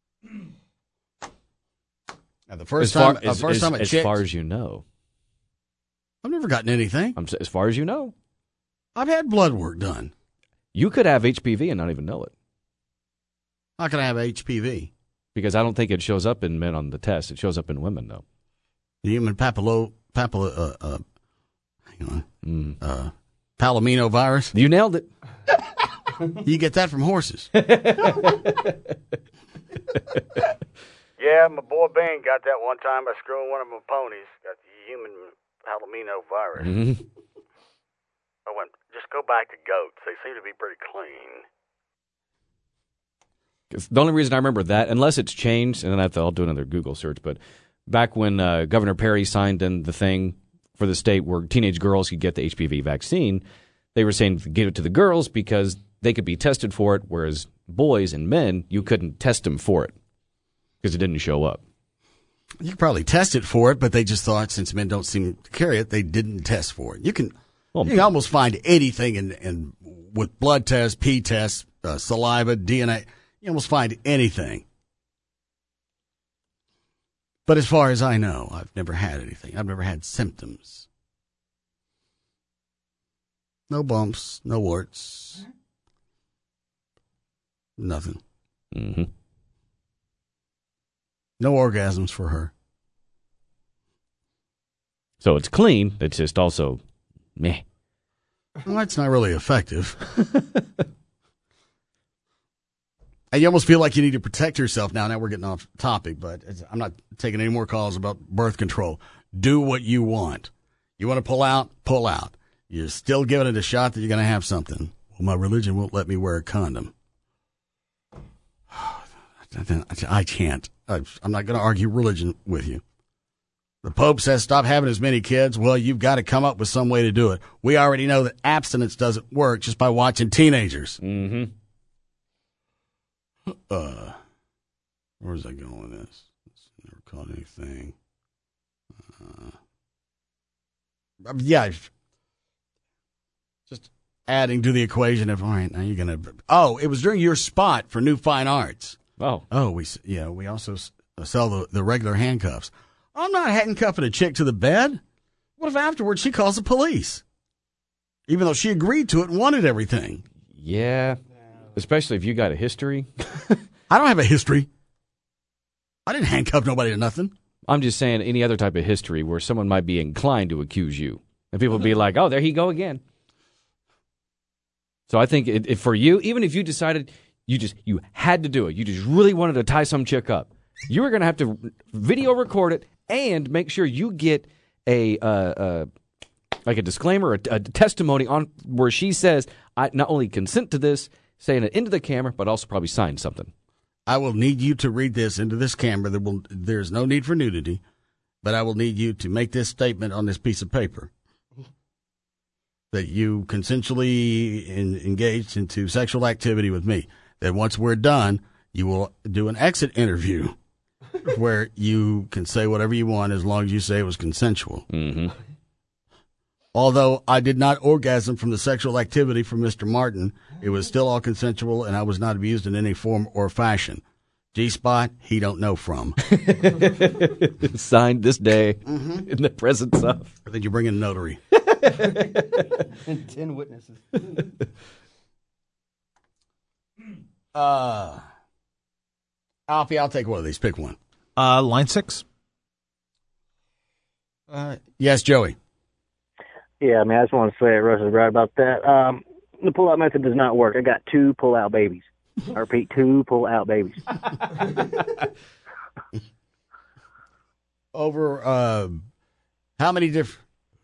Now,
As far as you know.
I've never gotten anything.
As far as you know.
I've had blood work done.
You could have HPV and not even know it.
How can I have HPV?
Because I don't think it shows up in men on the test. It shows up in women, though.
The human palominovirus.
You nailed it.
You get that from horses.
Yeah, my boy Ben got that one time by screwing one of my ponies. Got the human palominovirus.
Mm-hmm.
I went, just go back to goats. They seem to be pretty clean.
The only reason I remember that, unless it's changed, and then I'll do another Google search, but back when Governor Perry signed in the thing for the state where teenage girls could get the HPV vaccine, they were saying to give it to the girls because they could be tested for it, whereas boys and men, you couldn't test them for it because it didn't show up.
You could probably test it for it, but they just thought since men don't seem to carry it, they didn't test for it. You can almost find anything in with blood tests, pee tests, saliva, DNA. You almost find anything. But as far as I know, I've never had anything. I've never had symptoms. No bumps, no warts. Nothing.
Mm-hmm.
No orgasms for her.
So it's clean. It's just also meh.
Well, that's not really effective. And you almost feel like you need to protect yourself now. Now we're getting off topic, but I'm not taking any more calls about birth control. Do what you want. You want to pull out? Pull out. You're still giving it a shot that you're going to have something. Well, my religion won't let me wear a condom. I can't. I'm not going to argue religion with you. The Pope says stop having as many kids. Well, you've got to come up with some way to do it. We already know that abstinence doesn't work just by watching teenagers.
Mm-hmm.
Where's I going with this? Never caught anything. Yeah. Just adding to the equation of, all right, now you're going to, it was during your spot for New Fine Arts.
Oh,
we also sell the regular handcuffs. I'm not handcuffing a chick to the bed. What if afterwards she calls the police? Even though she agreed to it and wanted everything.
Yeah. Especially if you got a history.
I don't have a history. I didn't handcuff nobody to nothing.
I'm just saying any other type of history where someone might be inclined to accuse you. And people be like, oh, there he go again. So I think for you, even if you decided you had to do it, you just really wanted to tie some chick up, you were going to have to video record it and make sure you get a disclaimer, a testimony on where she says, I not only consent to this, saying it into the camera, but also probably sign something.
I will need you to read this into this camera. There's no need for nudity, but I will need you to make this statement on this piece of paper that you consensually engaged into sexual activity with me. That once we're done, you will do an exit interview where you can say whatever you want as long as you say it was consensual.
Mm-hmm.
Although I did not orgasm from the sexual activity from Mr. Martin, it was still all consensual, and I was not abused in any form or fashion. G-Spot, he don't know from.
Signed this day in the presence of.
I think you bring in a notary.
And 10 witnesses.
Alfie, I'll take one of these. Pick one.
Line 6.
Yes, Joey.
Yeah, I mean, I just want to say Russ is right about that. The pull-out method does not work. I got 2 pull-out babies. I repeat, 2 pull-out babies.
Over how many different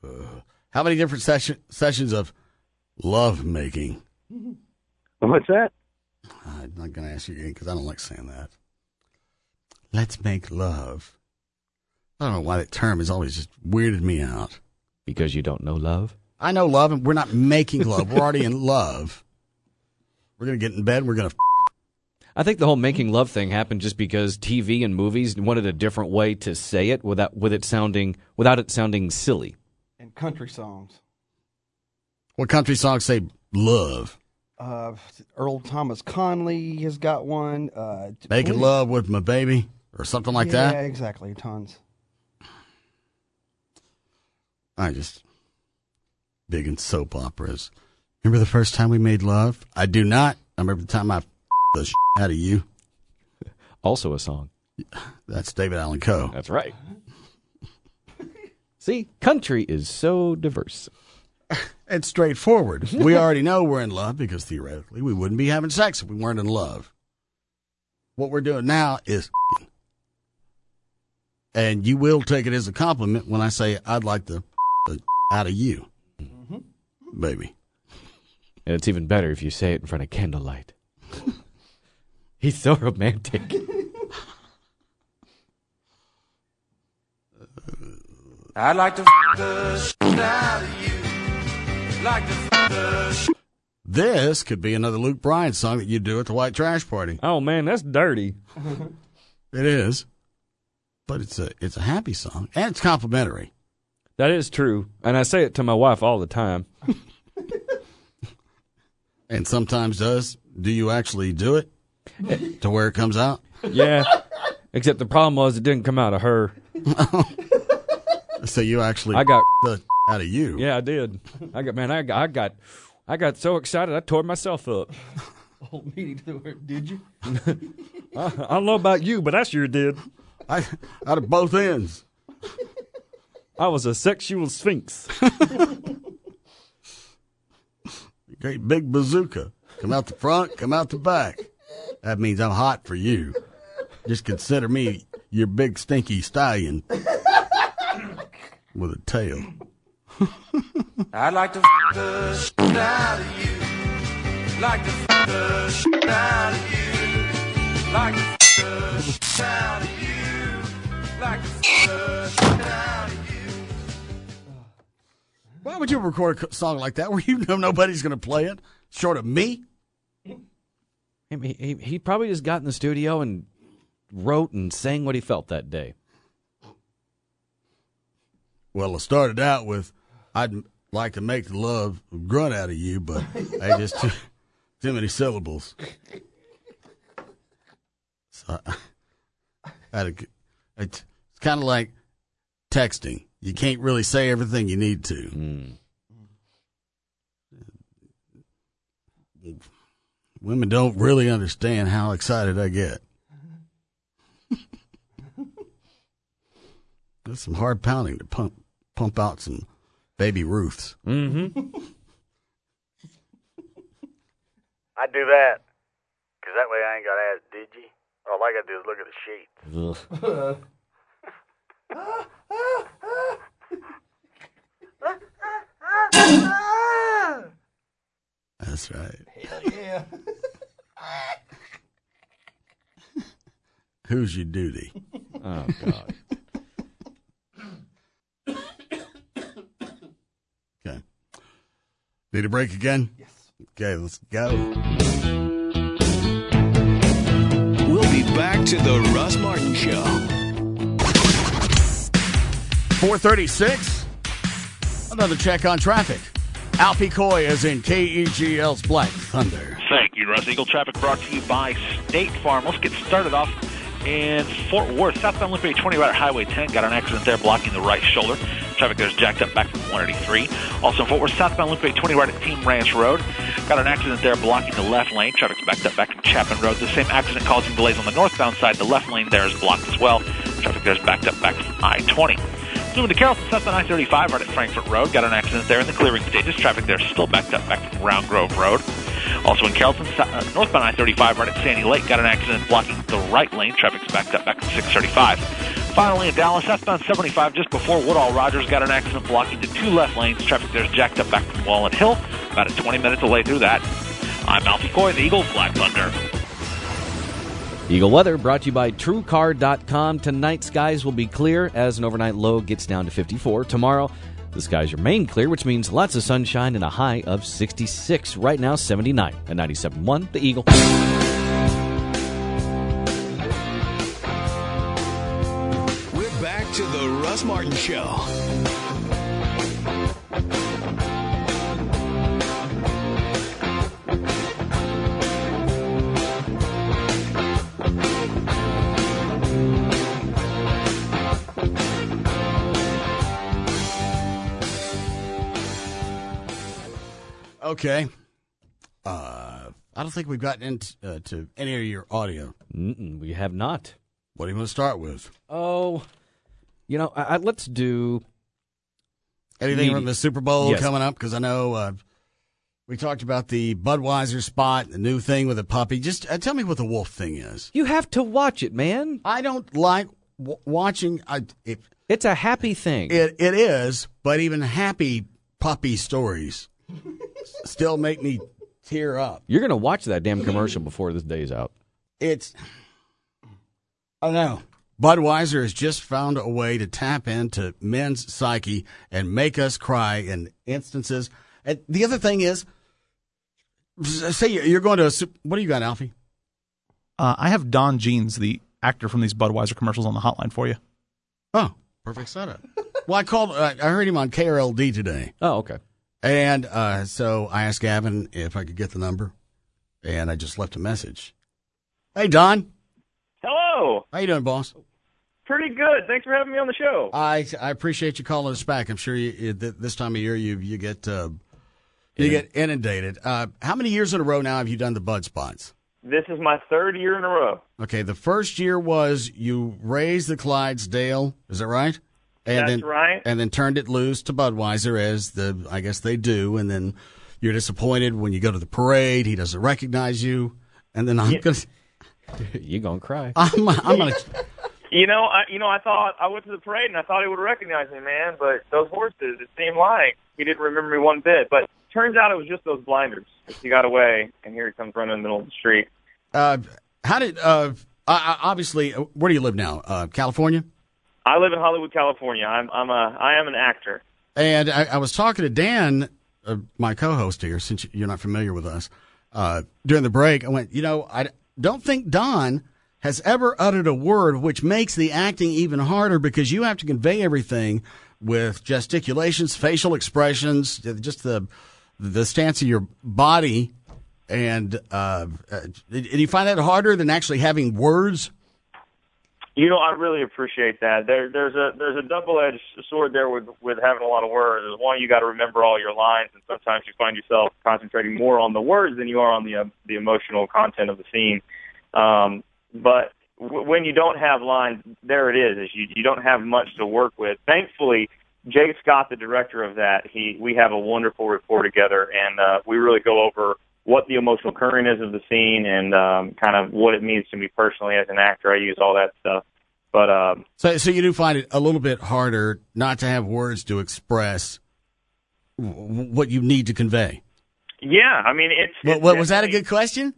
sessions of love making?
What's that?
I'm not going to ask you again because I don't like saying that. Let's make love. I don't know why that term has always just weirded me out.
Because you don't know love?
I know love, and we're not making love. We're already in love. We're going to get in bed, and we're going to
I think the whole making love thing happened just because TV and movies wanted a different way to say it without it sounding silly.
And country songs.
What country songs say love?
Earl Thomas Conley has got one.
Making love with my baby or something like that?
Yeah, exactly. Tons.
I just big in soap operas. Remember the first time we made love? I do not. I remember the time I the shit out of you.
Also a song.
That's David Allan Coe.
That's right. See, country is so diverse.
It's straightforward. We already know we're in love because theoretically we wouldn't be having sex if we weren't in love. What we're doing now is and you will take it as a compliment when I say I'd like the out of you, baby.
And it's even better if you say it in front of candlelight. He's so romantic.
I'd like to the shit out of you. Like to the
This could be another Luke Bryan song that you do at the white trash party.
Oh man, that's dirty.
It is, but it's a happy song and it's complimentary.
That is true, and I say it to my wife all the time.
And sometimes do you actually do it to where it comes out?
Yeah, except the problem was it didn't come out of her.
So you actually
I got
the out of you.
Yeah, I did. I got so excited I tore myself up.
Whole meeting to where did you?
I don't know about you, but I sure did.
Out of both ends.
I was a sexual sphinx.
Great big bazooka. Come out the front, come out the back. That means I'm hot for you. Just consider me your big stinky stallion with a tail.
I'd like to the shit out of you. Like to the shit out of you. Like to the shit out of you. Like to the shit out of you.
Why would you record a song like that where you know nobody's going to play it short of me?
He probably just got in the studio and wrote and sang what he felt that day.
Well, it started out with, I'd like to make the love grunt out of you, but I just too many syllables. So it's kind of like texting. You can't really say everything you need to. Women don't really understand how excited I get. There's some hard pounding to pump out some baby Ruths.
Mm-hmm.
I do that because that way I ain't got to ask, did you? All I got to do is look at the sheets.
That's right.
Hell yeah.
Who's your duty?
Oh, God.
Okay. Need a break again?
Yes.
Okay, let's go.
We'll be back to the Russ Martin Show.
4:36. Another check on traffic. Alfie Coy is in KEGL's Black Thunder.
Thank you, Russ. Eagle Traffic brought to you by State Farm. Let's get started off in Fort Worth. Southbound Loop 820 right at Highway 10. Got an accident there blocking the right shoulder. Traffic there's jacked up back from 183. Also in Fort Worth, southbound Loop 820 right at Team Ranch Road. Got an accident there blocking the left lane. Traffic's backed up back from Chapman Road. The same accident causing delays on the northbound side. The left lane there is blocked as well. Traffic there's backed up back from I-20. Moving to Carrollton, southbound I-35 right at Frankfort Road. Got an accident there in the clearing stages. Traffic there still backed up back from Round Grove Road. Also in Carrollton, northbound I-35 right at Sandy Lake. Got an accident blocking the right lane. Traffic's backed up back from 635. Finally in Dallas, southbound 75 just before Woodall Rogers. Got an accident blocking the two left lanes. Traffic there's jacked up back from Walnut Hill. About a 20-minute delay through that. I'm Alfie Coy, the Eagles, Black Thunder.
Eagle weather brought to you by TrueCar.com. Tonight, skies will be clear as an overnight low gets down to 54. Tomorrow, the skies remain clear, which means lots of sunshine and a high of 66. Right now, 79 at 97.1, the Eagle.
We're back to the Russ Martin Show.
Okay. I don't think we've gotten into to any of your audio.
We have not.
What do you want to start with?
Oh, let's do
anything from the Super Bowl
Yes.
coming up, because I know we talked about the Budweiser spot, the new thing with the puppy. Just tell me what the wolf thing is.
You have to watch it, man.
I don't like watching.
It's a happy thing.
It is, but even happy puppy stories still make me tear up.
You're going to watch that damn commercial before this day's out.
I don't know. Budweiser has just found a way to tap into men's psyche and make us cry in instances. And the other thing is, say you're going to what do you got, Alfie?
I have Don Jeans, the actor from these Budweiser commercials, on the hotline for you.
Oh, perfect setup. Well, I heard him on KRLD today.
Oh, okay.
And so I asked Gavin if I could get the number, and I just left a message. Hey, Don.
Hello.
How you doing, boss?
Pretty good. Thanks for having me on the show.
I appreciate you calling us back. I'm sure this time of year you get inundated. How many years in a row now have you done the Bud spots?
This is my third year in a row.
Okay, the first year was you raised the Clydesdale, is that right?
That's right.
And then turned it loose to Budweiser, as I guess they do, and then you're disappointed when you go to the parade, he doesn't recognize you, and then
you're gonna cry.
I'm gonna.
I thought I went to the parade and I thought he would recognize me, man. But those horses, it seemed like he didn't remember me one bit. But turns out it was just those blinders. He got away, and here he comes running in the middle of the street.
How did obviously? Where do you live now? California.
I live in Hollywood, California. I am an actor.
And I was talking to Dan, my co-host here, since you're not familiar with us, during the break. I went, I don't think Don has ever uttered a word, which makes the acting even harder because you have to convey everything with gesticulations, facial expressions, just the stance of your body. And did you find that harder than actually having words?
I really appreciate that. There's a double-edged sword there with having a lot of words. One, you got to remember all your lines, and sometimes you find yourself concentrating more on the words than you are on the emotional content of the scene. But when you don't have lines, there it is. You don't have much to work with. Thankfully, Jake Scott, the director of that, we have a wonderful rapport together, and we really go over what the emotional current is of the scene and kind of what it means to me personally as an actor. I use all that stuff. But
so you do find it a little bit harder not to have words to express what you need to convey.
Yeah, I mean it's
was that a good question?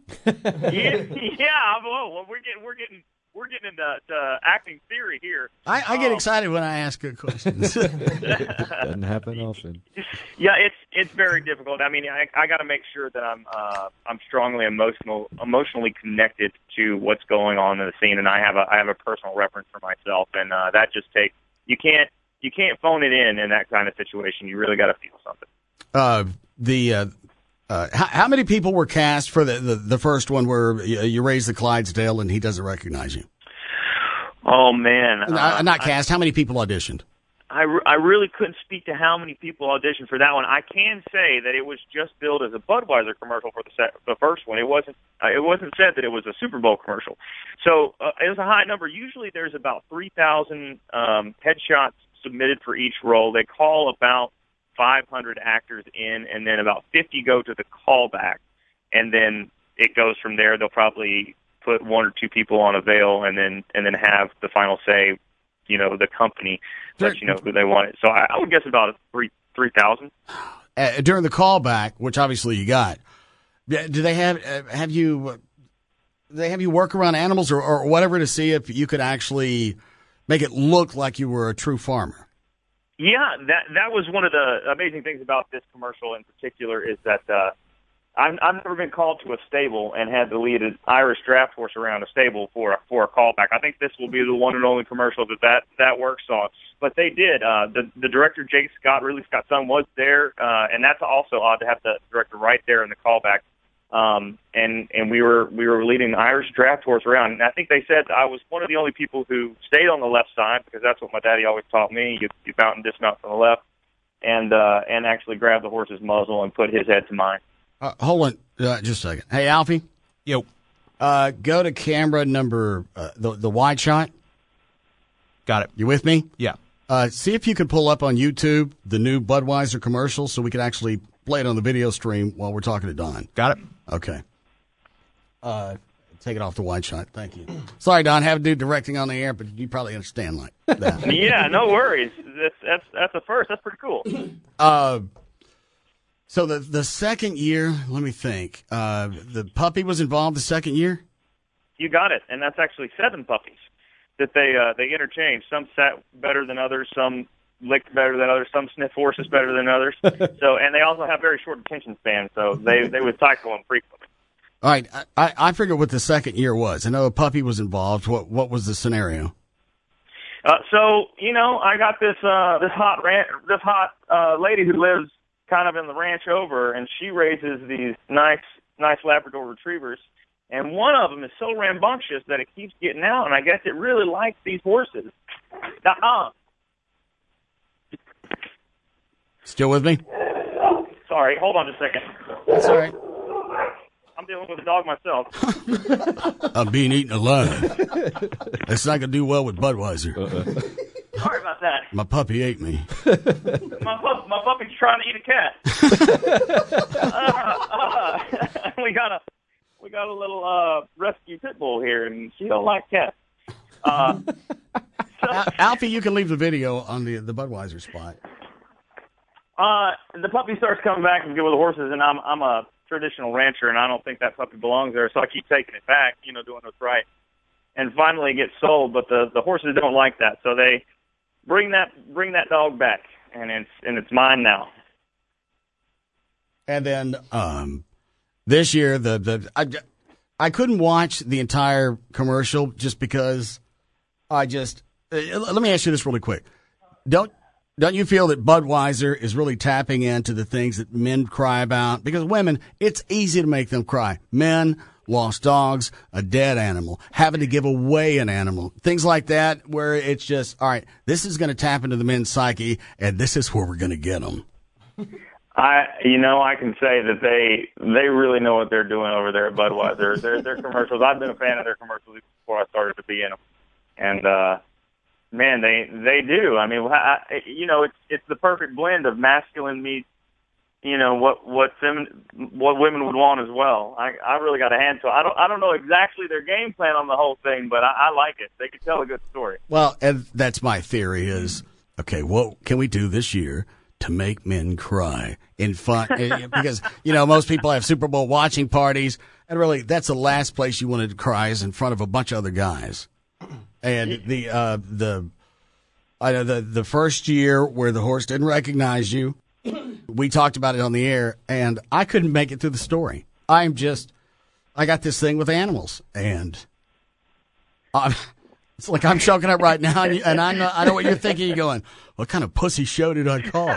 yeah. Well, we're getting into acting theory here.
I get excited when I ask good questions.
Doesn't happen often.
Yeah, it's very difficult. I mean, I got to make sure that I'm strongly emotionally connected to what's going on in the scene, and I have a personal reference for myself, and that just takes you can't phone it in that kind of situation. You really got to feel something.
How many people were cast for the first one where you raise the Clydesdale and he doesn't recognize you?
Oh, man.
Not cast. How many people auditioned?
I really couldn't speak to how many people auditioned for that one. I can say that it was just billed as a Budweiser commercial for the first one. It wasn't said that it was a Super Bowl commercial. So it was a high number. Usually there's about 3,000 headshots submitted for each role. They call about 500 actors in, and then about 50 go to the callback, and then it goes from there. They'll probably put one or two people on a veil, and then have the final say. The company let you know who they want it. So I would guess about 3,000.
During the callback, which obviously you got, do they have you work around animals or whatever to see if you could actually make it look like you were a true farmer?
Yeah, that was one of the amazing things about this commercial in particular is that I've never been called to a stable and had to lead an Irish draft horse around a stable for a callback. I think this will be the one and only commercial that works on. But they did. The director, Jake Scott, Ridley Scott's son, was there, and that's also odd to have the director right there in the callback. And we were leading the Irish draft horse around, and I think they said I was one of the only people who stayed on the left side because that's what my daddy always taught me. You mount and dismount from the left, and actually grab the horse's muzzle and put his head to mine.
Hold on just a second. Hey, Alfie.
Yo.
Go to camera number, the wide shot.
Got it.
You with me?
Yeah.
See if you can pull up on YouTube the new Budweiser commercial so we can actually play it on the video stream while we're talking to Don.
Got it.
Okay. Take it off the wide shot. Thank you. Sorry, Don, have to do directing on the air, but you probably understand like that.
Yeah, no worries. That's a first. That's pretty cool.
So the second year, let me think. The puppy was involved the second year?
You got it, and that's actually 7 puppies that they interchange. Some sat better than others, some licked better than others, some sniff horses better than others. So, and they also have very short attention spans, so they would cycle them frequently.
All right, I figured what the second year was. I know a puppy was involved. What was the scenario?
So I got this hot lady who lives kind of in the ranch over, and she raises these nice Labrador retrievers. And one of them is so rambunctious that it keeps getting out, and I guess it really likes these horses.
Still with me?
Sorry, hold on just a second.
That's all right.
I'm dealing with a dog myself.
I'm being eaten alive. That's not going to do well with Budweiser.
Sorry about that.
My puppy ate me.
My puppy's trying to eat a cat. We got a little rescue pit bull here, and she don't like cats.
Alfie, you can leave the video on the Budweiser spot.
The puppy starts coming back and get with the horses, and I'm a traditional rancher, and I don't think that puppy belongs there, so I keep taking it back, doing what's right. And finally it gets sold, but the horses don't like that, so they bring that dog back, and it's mine now.
And then this year, I couldn't watch the entire commercial just because let me ask you this really quick. Don't you feel that Budweiser is really tapping into the things that men cry about? Because women, it's easy to make them cry. Men, lost dogs, a dead animal, having to give away an animal, things like that, where it's just, all right, this is going to tap into the men's psyche, and this is where we're going to get them.
I can say that they really know what they're doing over there at Budweiser. Their commercials, I've been a fan of their commercials before I started to be in them. And, man, they do. I mean, it's the perfect blend of masculine meets, what women would want as well. I really got a hand to it. I don't know exactly their game plan on the whole thing, but I like it. They can tell a good story.
Well, and that's my theory is, okay, what can we do this year to make men cry in fun? Because, most people have Super Bowl watching parties, and really that's the last place you wanted to cry is in front of a bunch of other guys. And the first year where the horse didn't recognize you, we talked about it on the air, and I couldn't make it through the story. I got this thing with animals, and it's like I'm choking up right now, and I know what you're thinking. You're going, what kind of pussy show did I call?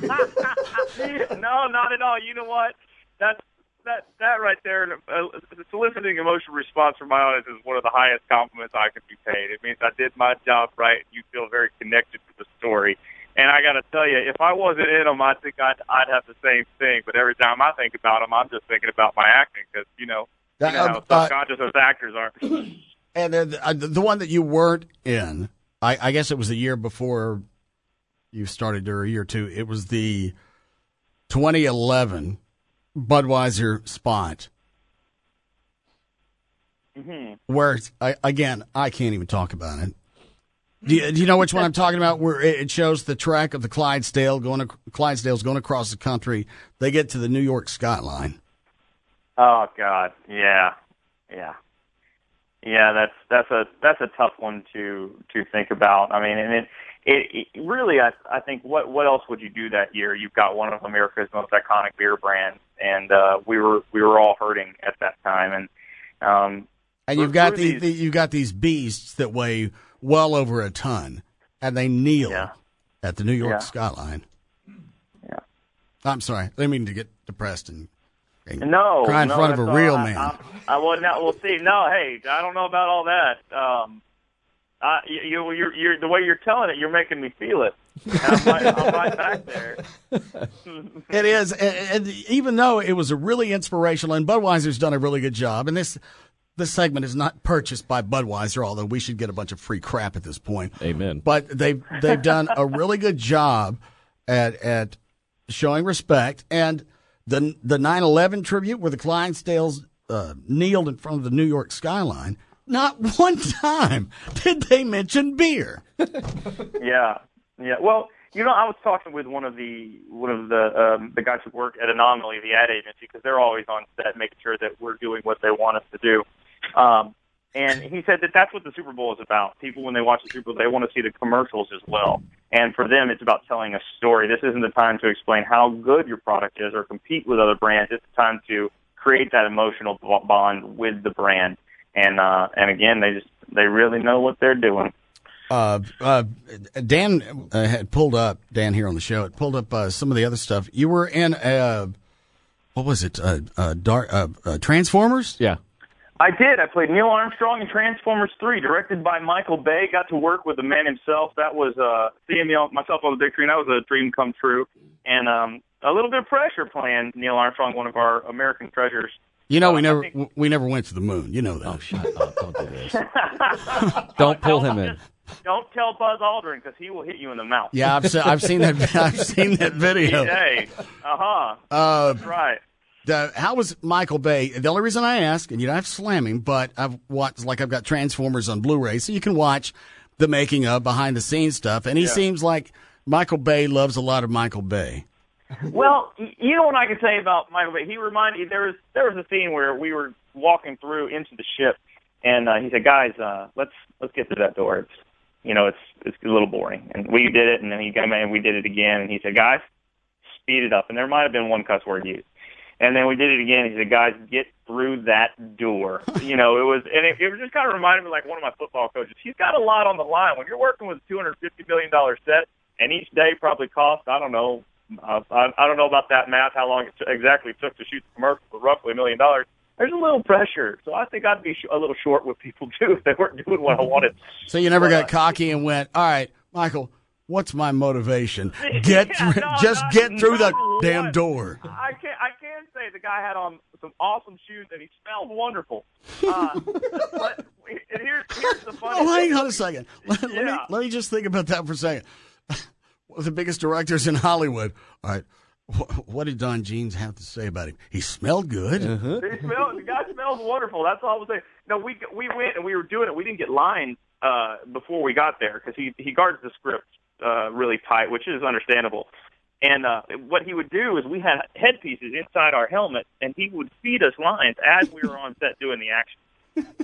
No, not at all. You know what? That right there, soliciting emotional response from my audience is one of the highest compliments I could be paid. It means I did my job right. You feel very connected to the story. And I got to tell you, if I wasn't in them, I think I'd have the same thing. But every time I think about them, I'm just thinking about my acting because, how subconscious us actors are.
And the one that you weren't in, I guess it was the year before you started, or a year or two. It was the 2011 Budweiser spot.
Mm-hmm.
Where, again, I can't even talk about it. Do you know which one I'm talking about? Where it shows the track of the Clydesdales going across the country. They get to the New York skyline.
Oh God, yeah. That's a tough one to think about. I mean, and it really, I think, what else would you do that year? You've got one of America's most iconic beer brands, and we were all hurting at that time,
and you've got these beasts that weigh well over a ton, and they kneel at the New York skyline.
Yeah,
I'm sorry, I didn't mean to get depressed and
cry
in front of a real man.
Well, see, no, hey, I don't know about all that. You're the way you're telling it, you're making me feel it. And I'm right back there.
It is, and even though it was a really inspirational, and Budweiser's done a really good job, and this segment is not purchased by Budweiser, although we should get a bunch of free crap at this point.
Amen.
But they've done a really good job at showing respect, and the 9/11 tribute where the Clydesdales kneeled in front of the New York skyline. Not one time did they mention beer.
Yeah. Well, I was talking with one of the guys who work at Anomaly, the ad agency, because they're always on set making sure that we're doing what they want us to do. And he said that that's what the Super Bowl is about. People, when they watch the Super Bowl, they want to see the commercials as well. And for them, it's about telling a story. This isn't the time to explain how good your product is or compete with other brands. It's the time to create that emotional bond with the brand. And again, they really know what they're doing.
Dan had pulled up, Dan here on the show, had pulled up some of the other stuff. You were in what was it? Transformers?
Yeah.
I did. I played Neil Armstrong in Transformers 3, directed by Michael Bay. Got to work with the man himself. That was seeing myself on the big screen. That was a dream come true. And a little bit of pressure playing Neil Armstrong, one of our American treasures.
We never went to the moon. You know that.
Oh, shut up! Don't do this. Don't pull him in.
Don't tell Buzz Aldrin because he will hit you in the mouth.
Yeah, I've seen that. I've seen that video.
Hey, that's right.
How was Michael Bay? The only reason I ask, and you don't have to slam him, but I've got Transformers on Blu-ray, so you can watch the making of, behind the scenes stuff. And he seems like Michael Bay loves a lot of Michael Bay.
Well, you know what I can say about Michael Bay? He reminded me, there was a scene where we were walking through into the ship, and he said, "Guys, let's get to that door. It's a little boring." And we did it, and then he came in and we did it again, and he said, "Guys, speed it up." And there might have been one cuss word used. And then we did it again. He said, "Guys, get through that door." It was just kind of reminded me like one of my football coaches. He's got a lot on the line when you're working with a $250 million set, and each day probably costs, I don't know about that math, how long it exactly took to shoot the commercial, but roughly $1 million. There's a little pressure, so I think I'd be a little short with people too if they weren't doing what I wanted.
So you never got cocky and went, "All right, Michael, what's my motivation? Get through the damn door."
I can say the guy had on some awesome shoes and he smelled wonderful. But here's the funny thing.
Hang on a second. Let me just think about that for a second. One of the biggest directors in Hollywood. All right, what did Don Jeans have to say about him? He smelled good.
The guy smells wonderful. That's all I was saying. No, we went and we were doing it. We didn't get lines before we got there because he guards the script really tight, which is understandable. And what he would do is we had headpieces inside our helmet, and he would feed us lines as we were on set doing the action.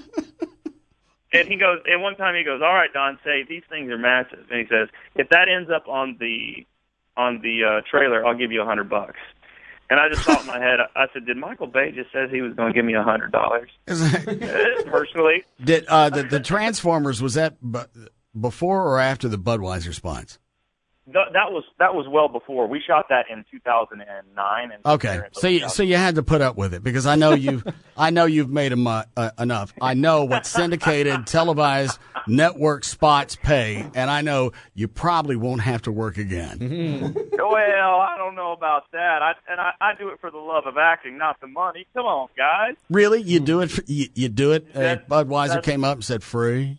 And one time he goes, "All right, Don, say these things are massive." And he says, "If that ends up on the trailer, I'll give you $100." And I just thought in my head, I said, "Did Michael Bay just says he was going to give me $100?" Personally,
did the Transformers, was that before or after the Budweiser spots?
That was well before. We shot that in 2009. And
okay, so you had to put up with it because I know you've made enough. I know what syndicated, televised network spots pay, and I know you probably won't have to work again.
Well, I don't know about that. I do it for the love of acting, not the money. Come on, guys.
Really, you do it? You do it? Budweiser came up and said free.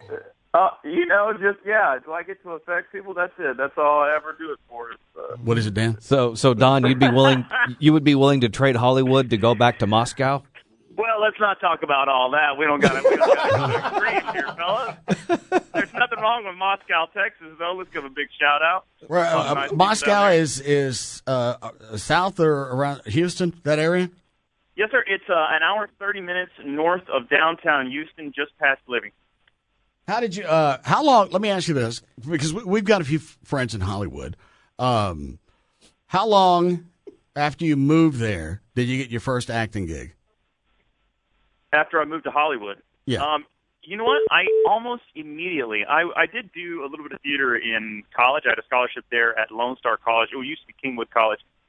Do I get to affect people? That's it. That's all I ever do it for.
What is it, Dan?
So Don, you would be willing to trade Hollywood to go back to Moscow?
Well, let's not talk about all that. We don't got to go extremes here, fellas. There's nothing wrong with Moscow, Texas, though. Let's give a big shout out.
Moscow is south or around Houston, that area?
Yes, sir. It's an hour and 30 minutes north of downtown Houston, just past Livingston.
How did you? How long? Let me ask you this, because we've got a few friends in Hollywood. How long after you moved there did you get your first acting gig?
After I moved to Hollywood,
yeah.
You know what? I almost immediately. I did do a little bit of theater in college. I had a scholarship there at Lone Star College. It used to be Kingwood College,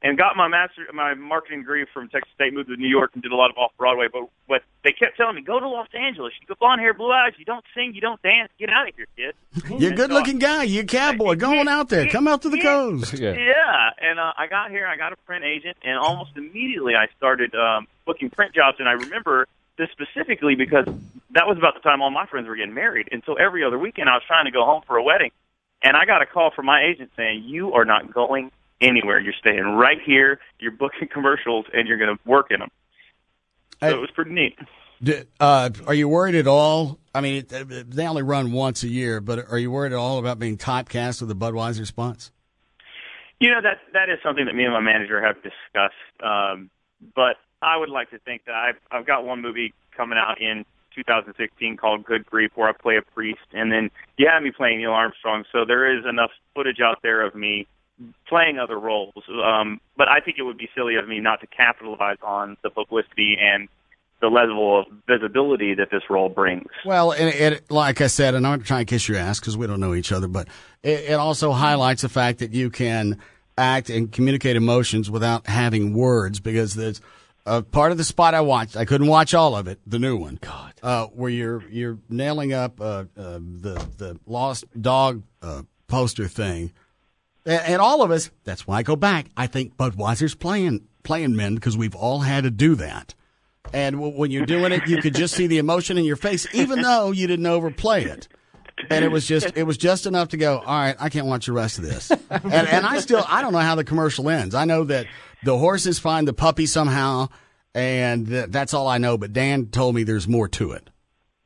and got my marketing degree from Texas State, moved to New York, and did a lot of off-Broadway. But they kept telling me, go to Los Angeles. You got blonde hair, blue eyes. You don't sing. You don't dance. Get out of here, kid.
You're a good-looking guy. You're a cowboy. Go on out there. Come out to the coast.
Yeah. And I got here. I got a print agent, and almost immediately I started booking print jobs. And I remember this specifically because that was about the time all my friends were getting married. And so every other weekend I was trying to go home for a wedding. And I got a call from my agent saying, you are not going anywhere. You're staying right here. You're booking commercials, and you're going to work in them. So it was pretty neat.
Are you worried at all? I mean, they only run once a year, but are you worried at all about being typecast with the Budweiser spots?
You know, that is something that me and my manager have discussed. But I would like to think that I've got one movie coming out in 2016 called Good Grief, where I play a priest, and then you have me playing Neil Armstrong, so there is enough footage out there of me playing other roles. But I think it would be silly of me not to capitalize on the publicity and the level of visibility that this role brings.
Well, it like I said, and I'm not trying to kiss your ass because we don't know each other, but it also highlights the fact that you can act and communicate emotions without having words, because there's part of the spot I watched, I couldn't watch all of it, the new one, where you're nailing up the lost dog poster thing. And all of us, that's why I go back. I think Budweiser's playing men, because we've all had to do that. And when you're doing it, you could just see the emotion in your face, even though you didn't overplay it. And it was just enough to go, all right, I can't watch the rest of this. And I don't know how the commercial ends. I know that the horses find the puppy somehow, and that's all I know. But Dan told me there's more to it.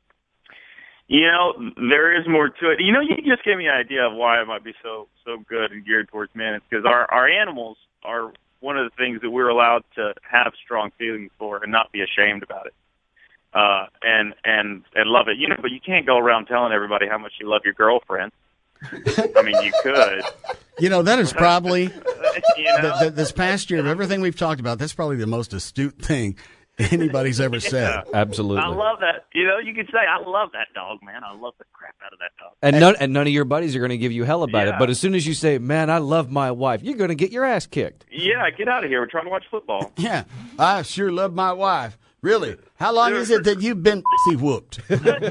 You know, there is more to it. You know, you just gave me an idea of why it might be so good and geared towards men. It's because our animals are one of the things that we're allowed to have strong feelings for and not be ashamed about it, and love it. You know, but you can't go around telling everybody how much you love your girlfriend. I mean, you could.
You know, that is probably this past year of everything we've talked about. That's probably the most astute thing anybody's ever said.
Absolutely.
I love that. You know, you could say, I love that dog, man. I love the crap out of that dog.
And none of your buddies are going to give you hell about it. But as soon as you say, man, I love my wife, you're going to get your ass kicked.
Yeah, get out of here. We're trying to watch football.
Yeah, I sure love my wife. Really? How long is it that you've been whooped?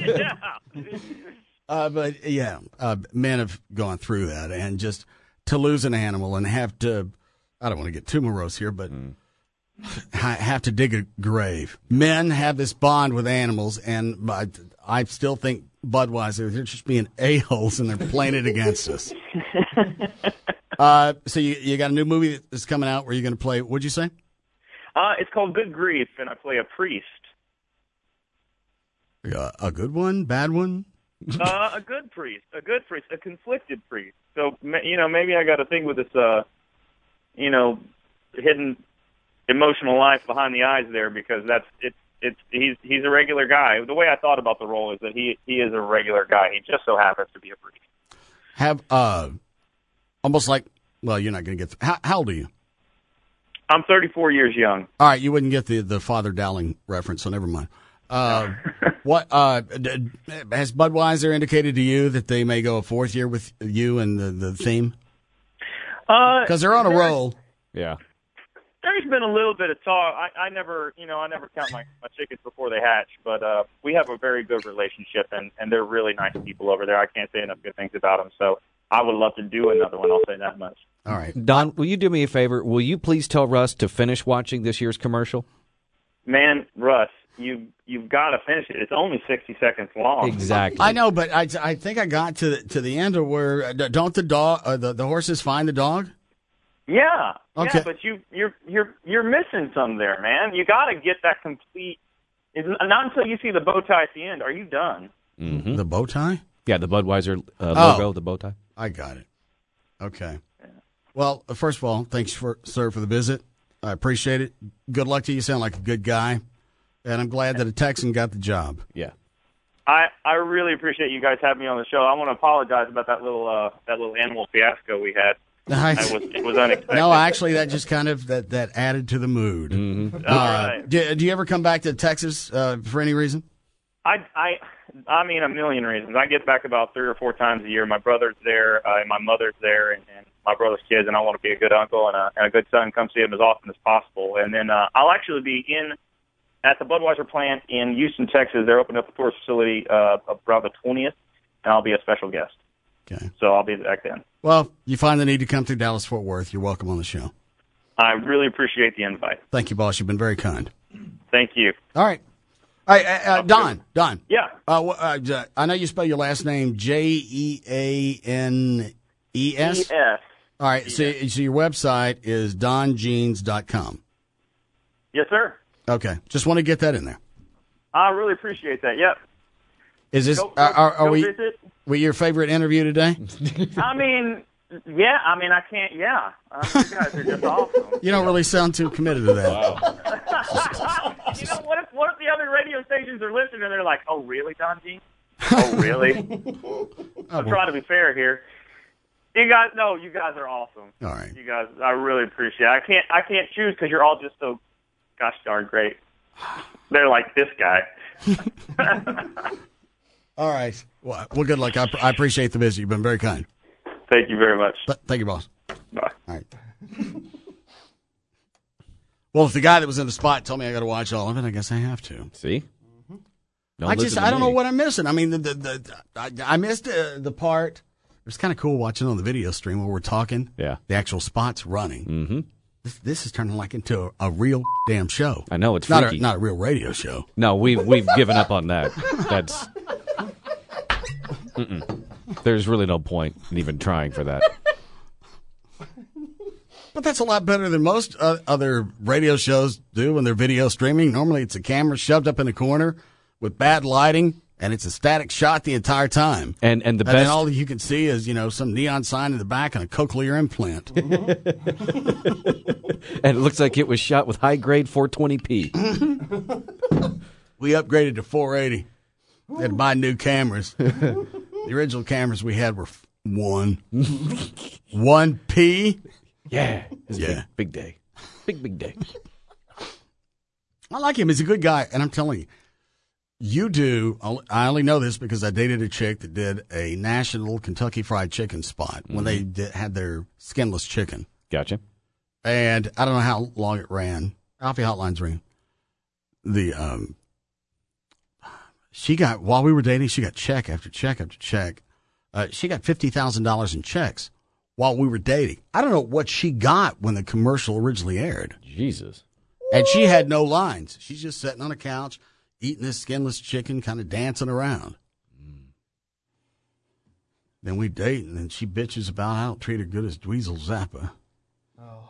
But yeah, men have gone through that, and just to lose an animal and have to, I don't want to get too morose here, but have to dig a grave. Men have this bond with animals, and I still think Budweiser, they're just being a-holes, and they're playing it against us. So you got a new movie that's coming out where you're going to play, what'd you say?
It's called Good Grief, and I play a priest.
A good one? Bad one?
A good priest, a conflicted priest. So, you know, maybe I got a thing with this, hidden emotional life behind the eyes there, because he's a regular guy. The way I thought about the role is that he is a regular guy. He just so happens to be a priest.
Have almost like, well, you're not going to get. How old are you?
I'm 34 years young.
All right, you wouldn't get the Father Dowling reference, so never mind. What has Budweiser indicated to you that they may go a fourth year with you and the theme? Because they're on a roll.
Yeah.
There's been a little bit of talk. I never count my chickens before they hatch, but we have a very good relationship, and they're really nice people over there. I can't say enough good things about them, so I would love to do another one. I'll say that much.
All right.
Don, will you do me a favor? Will you please tell Russ to finish watching this year's commercial?
Man, Russ, you've got to finish it. It's only 60 seconds long.
Exactly.
I know, but I think I got to the end of where don't the horses find the dog?
Yeah.
Okay.
Yeah, but you're missing some there, man. You got to get that complete. Not until you see the bow tie at the end. Are you done?
Mm-hmm.
The bow tie?
Yeah, the Budweiser logo, the bow tie.
I got it. Okay. Yeah. Well, first of all, thanks sir for the visit. I appreciate it. Good luck to you. You sound like a good guy, and I'm glad that a Texan got the job.
Yeah.
I really appreciate you guys having me on the show. I want to apologize about that little animal fiasco we had. It was unexpected.
No, actually, that just kind of that added to the mood.
Mm-hmm.
All right.
Do you ever come back to Texas for any reason?
I mean, a million reasons. I get back about 3 or 4 times a year. My brother's there, and my mother's there, and my brother's kids, and I want to be a good uncle and a good son, come see them as often as possible. And then I'll actually be at the Budweiser plant in Houston, Texas. They're opening up a tourist facility around the 20th, and I'll be a special guest.
Okay.
So I'll be back then.
Well, you find the need to come through Dallas-Fort Worth, you're welcome on the show.
I really appreciate the invite.
Thank you, boss. You've been very kind.
Thank you.
All right. Don.
Yeah.
I know you spell your last name Jeanes.
E-S.
All right. So your website is donjeans.com.
Yes, sir.
Okay. Just want to get that in there.
I really appreciate that. Yep.
Is this
Go visit.
We your favorite interview today?
I mean, yeah. I mean, I can't. Yeah. You guys are just awesome.
You don't really sound too committed to that.
Wow. You know, what if the other radio stations are listening and they're like, "Oh, really, Don Jeans? Oh, really?" I'm trying to be fair here. You guys are awesome.
All right.
You guys, I really appreciate it. I can't choose because you're all just so gosh darn great. They're like this guy.
All right. Well, good luck. I appreciate the visit. You've been very kind.
Thank you very much.
Thank you, boss.
Bye.
All right. Well, if the guy that was in the spot told me I got to watch all of it, I guess I have to.
See?
I don't know what I'm missing. I mean, I missed the part. It was kind of cool watching on the video stream where we're talking.
Yeah.
The actual spot's running.
Mm-hmm.
This is turning like into a real damn show.
I know, it's
not
freaky.
Not a real radio show.
No, we've given up on that. That's. There's really no point in even trying for that.
But that's a lot better than most other radio shows do when they're video streaming. Normally it's a camera shoved up in a corner with bad lighting, and it's a static shot the entire time.
And the best.
Then all you can see is, some neon sign in the back and a cochlear implant.
And it looks like it was shot with high-grade 420p.
We upgraded to 480. We had to buy new cameras. The original cameras we had were 1p.
Yeah. Big day. Big day.
I like him. He's a good guy. And I'm telling you, I only know this because I dated a chick that did a national Kentucky Fried Chicken spot when they had their skinless chicken.
Gotcha.
And I don't know how long it ran. Alfie Hotline's ring. While we were dating, she got check after check after check. She got $50,000 in checks while we were dating. I don't know what she got when the commercial originally aired.
Jesus.
And she had no lines. She's just sitting on a couch, eating this skinless chicken, kind of dancing around. Then we date, and then she bitches about I don't treat her good as Dweezil Zappa.
Oh.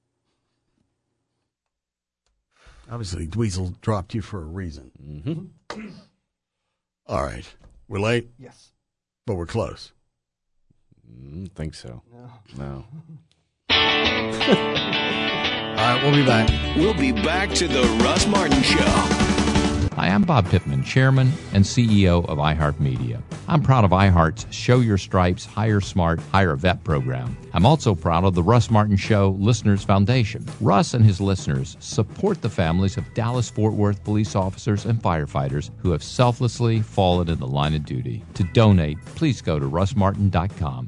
Obviously, Dweezil dropped you for a reason.
Mm-hmm.
All right. We're late?
Yes.
But we're close.
Think so. No.
All right, we'll be back.
We'll be back to the Russ Martin Show.
Hi, I'm Bob Pittman, Chairman and CEO of iHeartMedia. I'm proud of iHeart's Show Your Stripes, Hire Smart, Hire Vet program. I'm also proud of the Russ Martin Show Listeners Foundation. Russ and his listeners support the families of Dallas-Fort Worth police officers and firefighters who have selflessly fallen in the line of duty. To donate, please go to russmartin.com.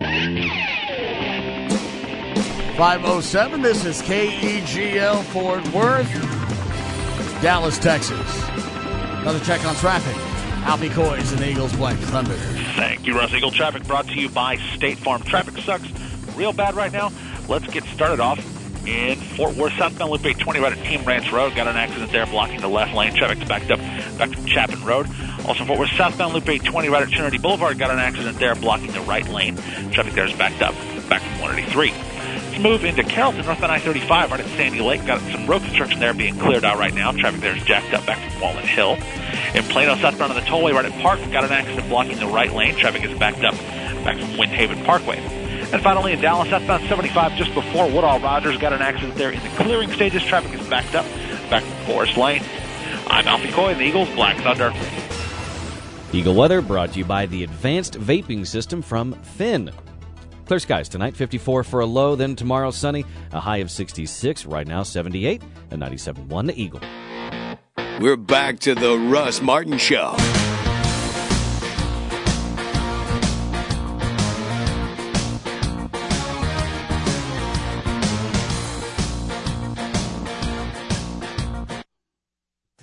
507, this is KEGL Fort Worth, Dallas, Texas. Another check on traffic. Alfie Coy's and Eagles Black Thunder.
Thank you, Russ. Eagle Traffic brought to you by State Farm. Traffic sucks real bad right now. Let's get started off in Fort Worth. Southbound Loop 820 right at Team Ranch Road. Got an accident there blocking the left lane. Traffic's backed up back to Chapin Road. Also Fort Worth, southbound Loop 820 right at Trinity Boulevard. Got an accident there blocking the right lane. Traffic there is backed up back from 183. Let's move into Carrollton, northbound I-35 right at Sandy Lake. Got some road construction there being cleared out right now. Traffic there is jacked up back from Walnut Hill. In Plano, southbound on the tollway right at Park. Got an accident blocking the right lane. Traffic is backed up back from Windhaven Parkway. And finally in Dallas, southbound 75 just before Woodall Rogers. Got an accident there in the clearing stages. Traffic is backed up back from Forest Lane. I'm Alfie Coy and the Eagles Black Thunder.
Eagle weather brought to you by the advanced vaping system from Finn. Clear skies tonight, 54 for a low, then tomorrow sunny, a high of 66, right now 78, and 97.1 the Eagle.
We're back to the Russ Martin Show.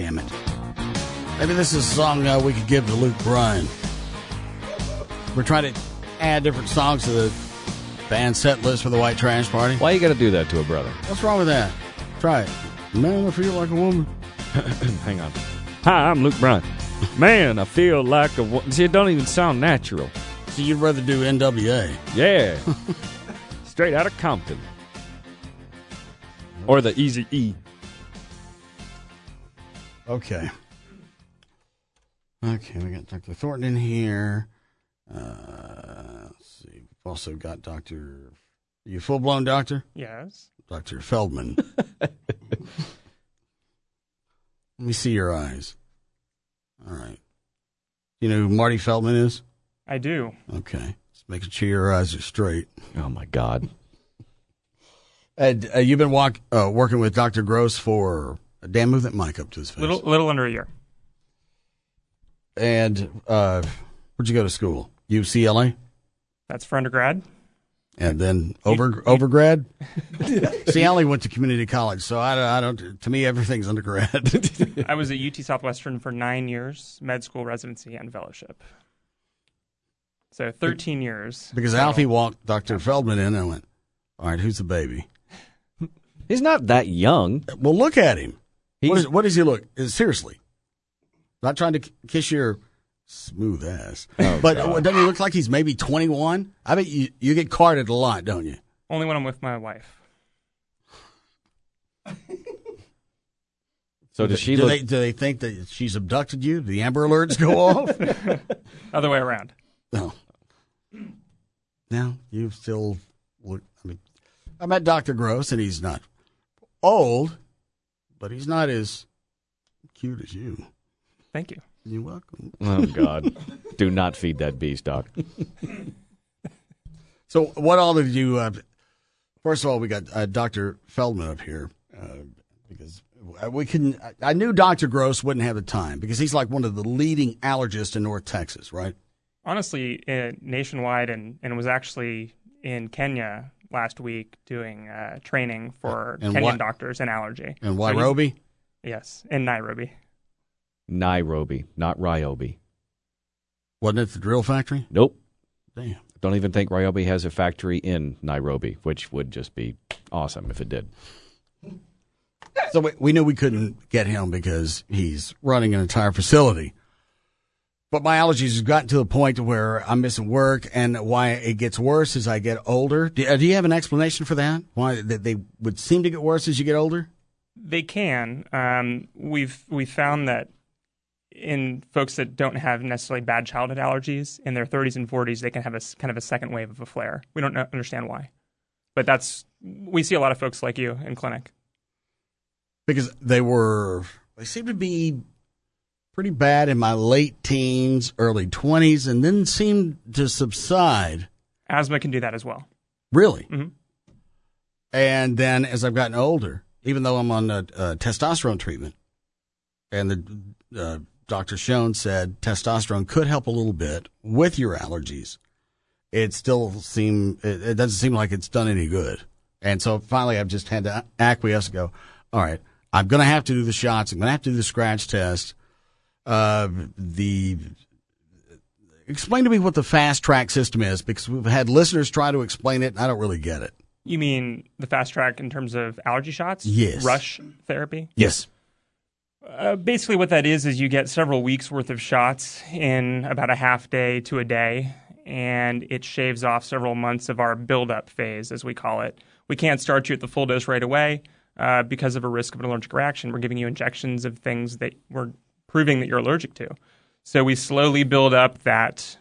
damn it. Maybe this is a song we could give to Luke Bryan. We're trying to add different songs to the band set list for the White Trash Party.
Why you got to do that to a brother?
What's wrong with that? Try it. Man, I feel like a woman.
Hang on. Hi, I'm Luke Bryan. Man, I feel like a woman. See, it don't even sound natural.
So you'd rather do NWA?
Yeah. Straight out of Compton. Or the Easy E.
Okay. Okay, we got Dr. Thornton in here. Let's see. We've also got Dr. You full-blown doctor?
Yes.
Dr. Feldman. Let me see your eyes. All right. You know who Marty Feldman is?
I do.
Okay. Just making sure your eyes are straight.
Oh, my God.
And you've been working with Dr. Gross for... Dan, move that mic up to his face.
Little under a year.
And where'd you go to school? UCLA?
That's for undergrad.
And then overgrad? See, I only went to community college, so I don't. To me, everything's undergrad.
I was at UT Southwestern for 9 years, med school, residency, and fellowship. So 13 years.
Because Alfie walked Dr. Feldman in and I went, all right, who's the baby?
He's not that young.
Well, look at him. What does he look? Seriously. Not trying to kiss your smooth ass.
Oh,
but
God.
doesn't he look like he's maybe 21? I bet you get carded a lot, don't you?
Only when I'm with my wife.
So does she
do
look...
Do they think that she's abducted you? Do the Amber Alerts go off?
Other way around.
No. Now, you still look... I met Dr. Gross, and he's not old, but he's not as cute as you.
Thank you.
You're welcome.
Oh, God. Do not feed that beast, Doc.
So what all did you... first of all, we got Dr. Feldman up here because we couldn't... I knew Dr. Gross wouldn't have the time because he's like one of the leading allergists in North Texas, right?
Honestly, nationwide, and was actually in Kenya last week doing training for Kenyan doctors in allergy.
In Nairobi?
Yes, in Nairobi.
Nairobi, not Ryobi.
Wasn't it the drill factory?
Nope.
Damn.
Don't even think Ryobi has a factory in Nairobi, which would just be awesome if it did.
So we knew we couldn't get him because he's running an entire facility. But my allergies have gotten to the point where I'm missing work, and why it gets worse as I get older. Do you have an explanation for that? Why they would seem to get worse as you get older?
They can. We've found that in folks that don't have necessarily bad childhood allergies, in their 30s and 40s, they can have a kind of a second wave of a flare. We don't understand why, but we see a lot of folks like you in clinic
because they seem to be pretty bad in my late teens, early 20s, and then seemed to subside.
Asthma can do that as well.
Really?
Mm-hmm.
And then as I've gotten older, even though I'm on testosterone treatment, and the Dr. Schoen said testosterone could help a little bit with your allergies, it doesn't seem like it's done any good. And so finally I've just had to acquiesce and go, all right, I'm going to have to do the shots. I'm going to have to do the scratch test. Explain to me what the fast track system is, because we've had listeners try to explain it and I don't really get it.
You mean the fast track in terms of allergy shots?
Yes.
Rush therapy?
Yes.
Basically what that is you get several weeks worth of shots in about a half day to a day, and it shaves off several months of our build-up phase, as we call it. We can't start you at the full dose right away because of a risk of an allergic reaction. We're giving you injections of things that we're proving that you're allergic to. So we slowly build up that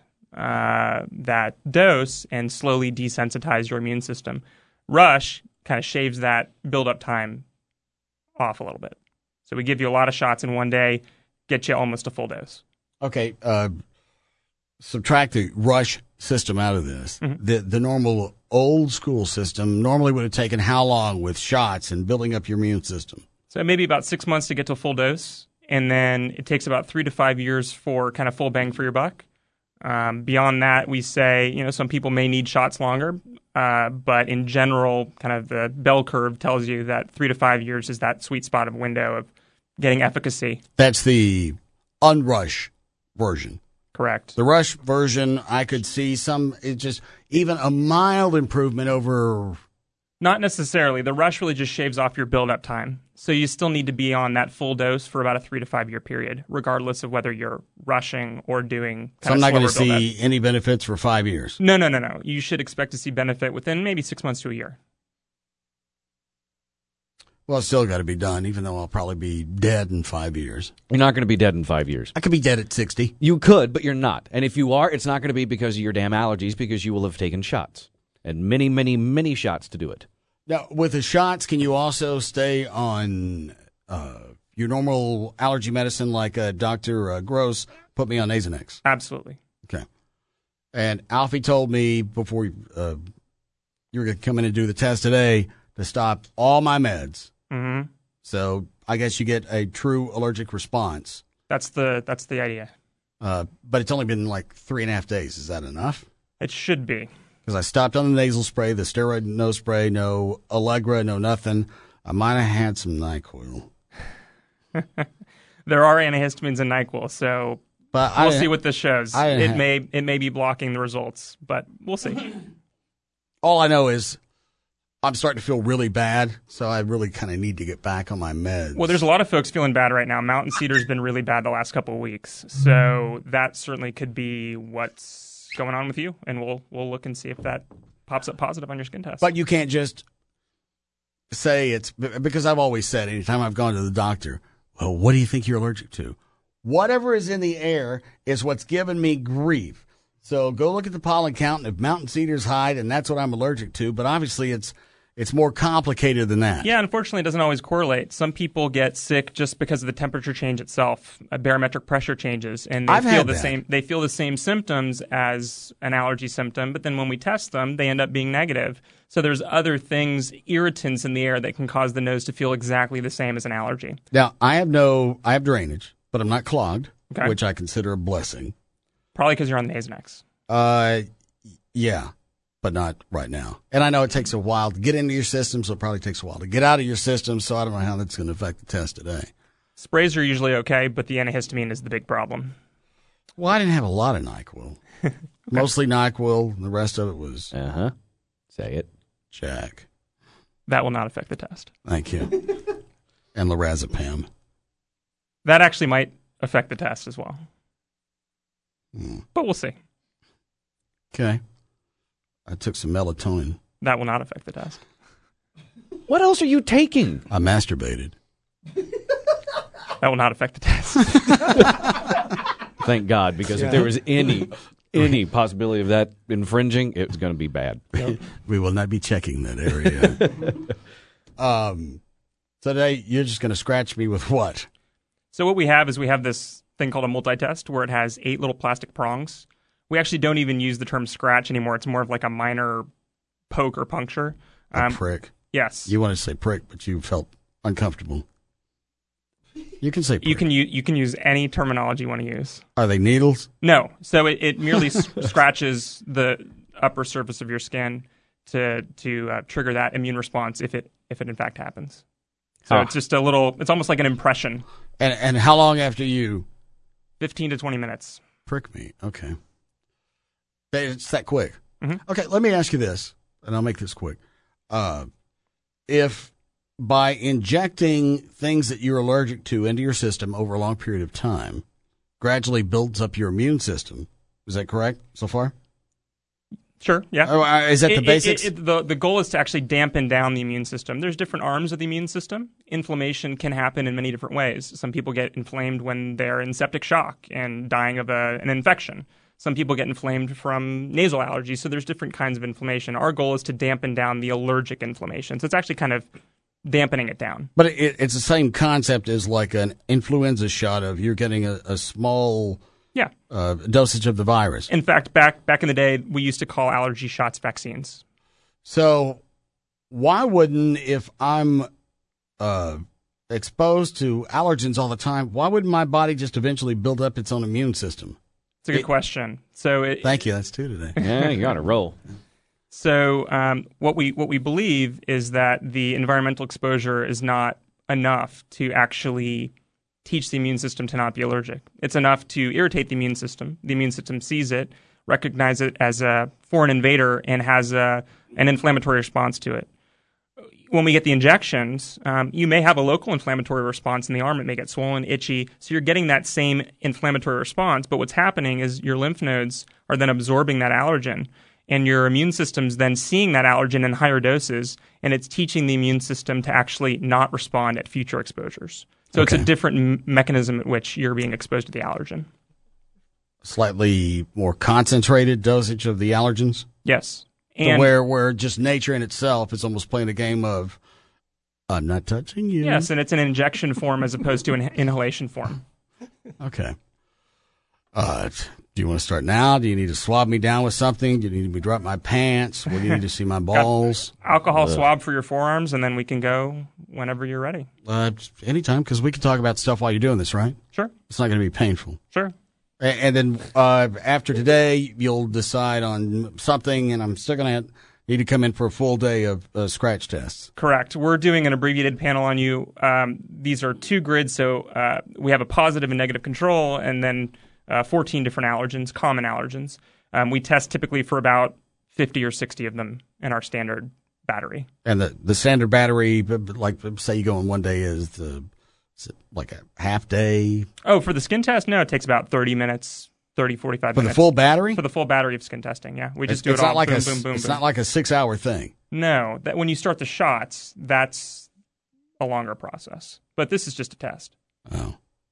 dose and slowly desensitize your immune system. Rush kind of shaves that build-up time off a little bit. So we give you a lot of shots in one day, get you almost a full dose.
Okay, subtract the Rush system out of this. Mm-hmm. The normal old school system normally would have taken how long with shots and building up your immune system?
So maybe about 6 months to get to a full dose. And then it takes about 3 to 5 years for kind of full bang for your buck. Beyond that, we say, some people may need shots longer, but in general, kind of the bell curve tells you that 3 to 5 years is that sweet spot of window of getting efficacy.
That's the unrush version.
Correct.
The rush version, I could see even a mild improvement over.
Not necessarily. The rush really just shaves off your build-up time. So you still need to be on that full dose for about a 3 to 5 year period, regardless of whether you're rushing or doing
So I'm not going to see any benefits for 5 years.
No. You should expect to see benefit within maybe 6 months to a year.
Well, it's still got to be done, even though I'll probably be dead in 5 years.
You're not going to be dead in 5 years.
I could be dead at 60.
You could, but you're not. And if you are, it's not going to be because of your damn allergies, because you will have taken shots. And many, many, many shots to do it.
Now, with the shots, can you also stay on your normal allergy medicine like Dr. Gross put me on Nasonex?
Absolutely.
Okay. And Alfie told me before you were going to come in and do the test today to stop all my meds.
Mm-hmm.
So I guess you get a true allergic response.
That's the idea.
But it's only been like 3.5 days. Is that enough?
It should be.
Because I stopped on the nasal spray, the steroid no spray, no Allegra, no nothing. I might have had some NyQuil.
There are antihistamines in NyQuil, so we'll see what this shows. It may be blocking the results, but we'll see.
All I know is I'm starting to feel really bad, so I really kind of need to get back on my meds.
Well, there's a lot of folks feeling bad right now. Mountain Cedar's been really bad the last couple of weeks, so that certainly could be what's going on with you, and we'll look and see if that pops up positive on your skin test.
But you can't just say it's because I've always said anytime I've gone to the doctor, well, what do you think you're allergic to? Whatever is in the air is what's giving me grief. So go look at the pollen count, and if Mountain Cedar's high, and that's what I'm allergic to. But obviously it's more complicated than that.
Yeah, unfortunately, it doesn't always correlate. Some people get sick just because of the temperature change itself, barometric pressure changes, and they feel the same symptoms as an allergy symptom. But then when we test them, they end up being negative. So there's other things, irritants in the air that can cause the nose to feel exactly the same as an allergy.
Now I have drainage, but I'm not clogged, which I consider a blessing.
Probably because you're on the Nasonex.
Yeah. But not right now. And I know it takes a while to get into your system, so it probably takes a while to get out of your system, so I don't know how that's going to affect the test today.
Sprays are usually okay, but the antihistamine is the big problem.
Well, I didn't have a lot of NyQuil. Okay. Mostly NyQuil, and the rest of it was...
Say it.
Jack.
That will not affect the test.
Thank you. And lorazepam.
That actually might affect the test as well. But we'll see.
Okay. I took some melatonin.
That will not affect the test.
What else are you taking?
I masturbated.
That will not affect the test.
Thank God, because if there was any possibility of that infringing, it was going to be bad.
We will not be checking that area. So today, you're just going to scratch me with what?
So what we have is this thing called a multi-test where it has 8 little plastic prongs. We actually don't even use the term scratch anymore. It's more of like a minor poke or puncture.
A prick.
Yes.
You want to say prick, but you felt uncomfortable. You can say prick.
You can use any terminology you want to use.
Are they needles?
No. So it merely scratches the upper surface of your skin to trigger that immune response if it in fact happens. So it's just it's almost like an impression.
And how long after you?
15 to 20 minutes.
Prick me. Okay. It's that quick.
Mm-hmm.
Okay, let me ask you this, and I'll make this quick. If by injecting things that you're allergic to into your system over a long period of time gradually builds up your immune system, is that correct so far?
Sure, yeah.
Is that the basics?
The goal is to actually dampen down the immune system. There's different arms of the immune system. Inflammation can happen in many different ways. Some people get inflamed when they're in septic shock and dying of an infection. Some people get inflamed from nasal allergies, so there's different kinds of inflammation. Our goal is to dampen down the allergic inflammation. So it's actually kind of dampening it down.
But it's the same concept as like an influenza shot of you're getting a small dosage of the virus.
In fact, back in the day, we used to call allergy shots vaccines.
So why wouldn't, if I'm exposed to allergens all the time, why wouldn't my body just eventually build up its own immune system?
It's a good question. So
thank you. That's 2 today.
Yeah, you got to roll.
So what we believe is that the environmental exposure is not enough to actually teach the immune system to not be allergic. It's enough to irritate the immune system. The immune system sees it, recognizes it as a foreign invader, and has an inflammatory response to it. When we get the injections, you may have a local inflammatory response in the arm. It may get swollen, itchy. So you're getting that same inflammatory response. But what's happening is your lymph nodes are then absorbing that allergen. And your immune system's then seeing that allergen in higher doses. And it's teaching the immune system to actually not respond at future exposures. So It's a different mechanism at which you're being exposed to the allergen.
Slightly more concentrated dosage of the allergens?
Yes.
And where just nature in itself is almost playing a game of, I'm not touching you.
Yes, and it's an injection form as opposed to an inhalation form.
Okay. Do you want to start now? Do you need to swab me down with something? Do you need me to drop my pants? What do you need to see my balls?
Alcohol swab for your forearms, and then we can go whenever you're ready.
Anytime, because we can talk about stuff while you're doing this, right?
Sure.
It's not going to be painful.
Sure.
And then after today, you'll decide on something, and I'm still going to need to come in for a full day of scratch tests.
Correct. We're doing an abbreviated panel on you. These are 2 grids, so we have a positive and negative control, and then 14 different allergens, common allergens. We test typically for about 50 or 60 of them in our standard battery.
And the standard battery, like say you go on one day, is it like a half day?
Oh, for the skin test? No, it takes about 30 minutes, 30, 45 minutes.
For the full battery?
For the full battery of skin testing, yeah. We just do it all
like
boom, boom, boom.
It's not like a 6-hour thing.
No, that when you start the shots, that's a longer process. But this is just a test.
Oh.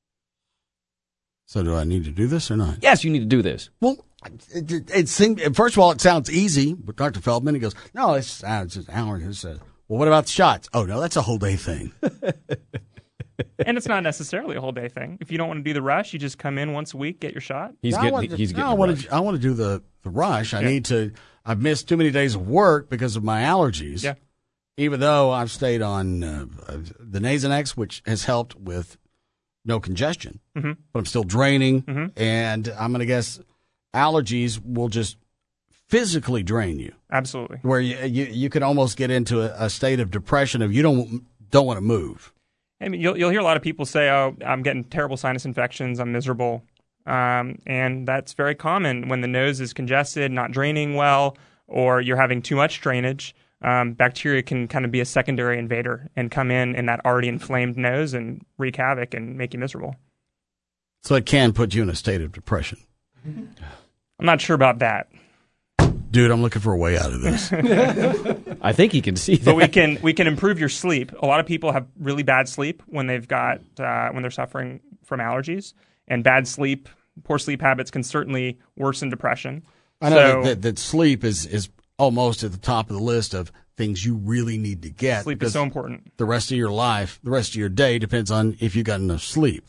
So do I need to do this or not?
Yes, you need to do this.
Well, it seemed, first of all, it sounds easy. But Dr. Feldman, he goes, no, it's just an hour. Well, what about the shots? Oh, no, that's a whole day thing.
And it's not necessarily a whole day thing. If you don't want to do the rush, you just come in once a week, get your shot.
I want to do the rush. I've missed too many days of work because of my allergies.
Yeah.
Even though I've stayed on the Nasonex, which has helped with no congestion, but I'm still draining, and I'm going to guess allergies will just physically drain you.
Absolutely.
Where you could almost get into a state of depression if you don't want to move.
I mean, you'll hear a lot of people say, "Oh, I'm getting terrible sinus infections. I'm miserable," and that's very common when the nose is congested, not draining well, or you're having too much drainage. Bacteria can kind of be a secondary invader and come in that already inflamed nose and wreak havoc and make you miserable.
So it can put you in a state of depression.
I'm not sure about that.
Dude, I'm looking for a way out of this.
I think you can see that.
But we can improve your sleep. A lot of people have really bad sleep when they've got when they're suffering from allergies, and bad sleep, poor sleep habits can certainly worsen depression.
I know that sleep is almost at the top of the list of things you really need to get.
Sleep is so important.
The rest of your life, the rest of your day depends on if you got enough sleep.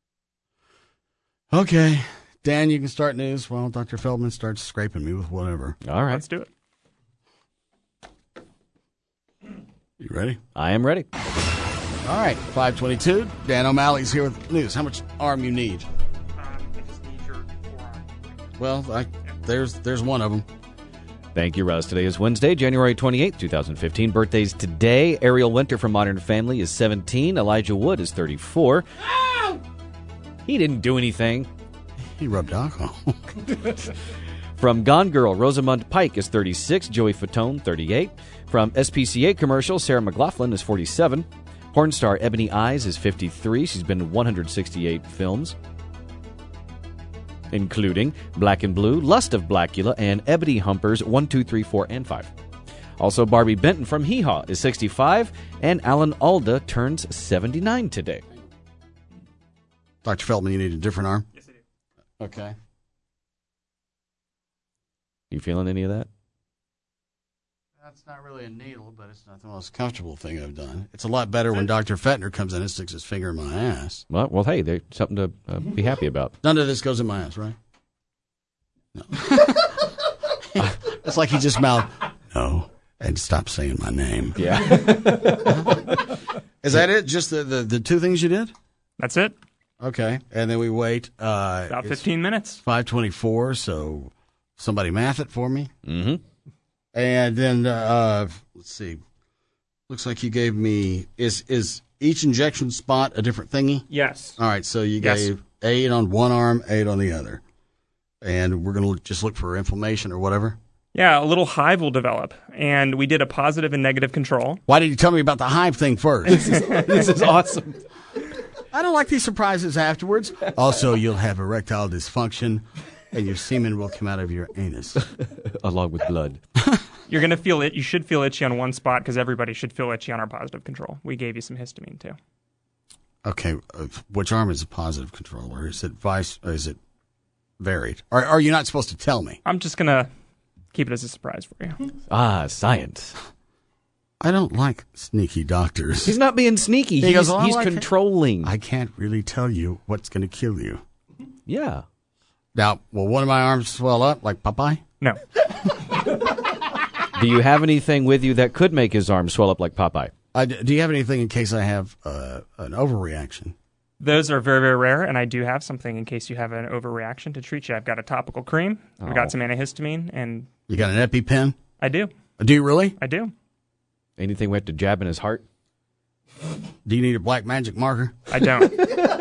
Okay. Dan, you can start news while Dr. Feldman starts scraping me with whatever.
All right.
Let's do it.
You ready?
I am ready.
All right. 5:22. Dan O'Malley's here with news. How much arm you need?
I just need your forearm.
Well, there's one of them.
Thank you, Russ. Today is Wednesday, January 28th, 2015. Birthdays today. Ariel Winter from Modern Family is 17. Elijah Wood is 34. Oh! He didn't do anything.
He rubbed alcohol.
From Gone Girl, Rosamund Pike is 36. Joey Fatone, 38. From SPCA Commercial, Sarah McLachlan is 47. Porn star Ebony Eyes is 53. She's been in 168 films, including Black and Blue, Lust of Blackula, and Ebony Humpers 1, 2, 3, 4, and 5. Also, Barbie Benton from Hee Haw is 65, and Alan Alda turns 79 today.
Dr. Feldman, you need a different arm?
Yes, I do.
Okay.
You feeling any of that?
That's not really a needle, but it's not the most comfortable thing I've done. It's a lot better when Dr. Fettner comes in and sticks his finger in my ass.
Well, hey, there's something to be happy about.
None of this goes in my ass, right? No. It's like he just mouthed, no, and stopped saying my name.
Yeah.
Is that it? Just the two things you did?
That's it.
Okay. And then we wait.
About 15 minutes.
5:24, so somebody math it for me.
Mm-hmm.
And then, let's see. Looks like you gave me, is each injection spot a different thingy?
Yes.
All right, so you
Yes.
gave 8 on one arm, 8 on the other. And we're going to just look for inflammation or whatever?
Yeah, a little hive will develop. And we did a positive and negative control.
Why did you tell me about the hive thing first?
This is awesome.
I don't like these surprises afterwards. Also, you'll have erectile dysfunction, and your semen will come out of your anus.
Along with blood.
You're going to feel it. You should feel itchy on one spot because everybody should feel itchy on our positive control. We gave you some histamine, too.
Okay, which arm is a positive control, or is it vice, or is it varied? Or are you not supposed to tell me?
I'm just going to keep it as a surprise for you.
Ah, science.
I don't like sneaky doctors.
He's not being sneaky.
He goes,
he's
"Oh,
controlling.
I can't really tell you what's going to kill you.
Yeah.
Now, will one of my arms swell up like Popeye?
No.
Do you have anything with you that could make his arm swell up like Popeye?
Do you have anything in case I have an overreaction?
Those are very, very rare, and I do have something in case you have an overreaction to treat you. I've got a topical cream. I've got some antihistamine, and...
You got an EpiPen?
I do.
Do you really?
I do.
Anything we have to jab in his heart?
Do you need a black magic marker?
I don't.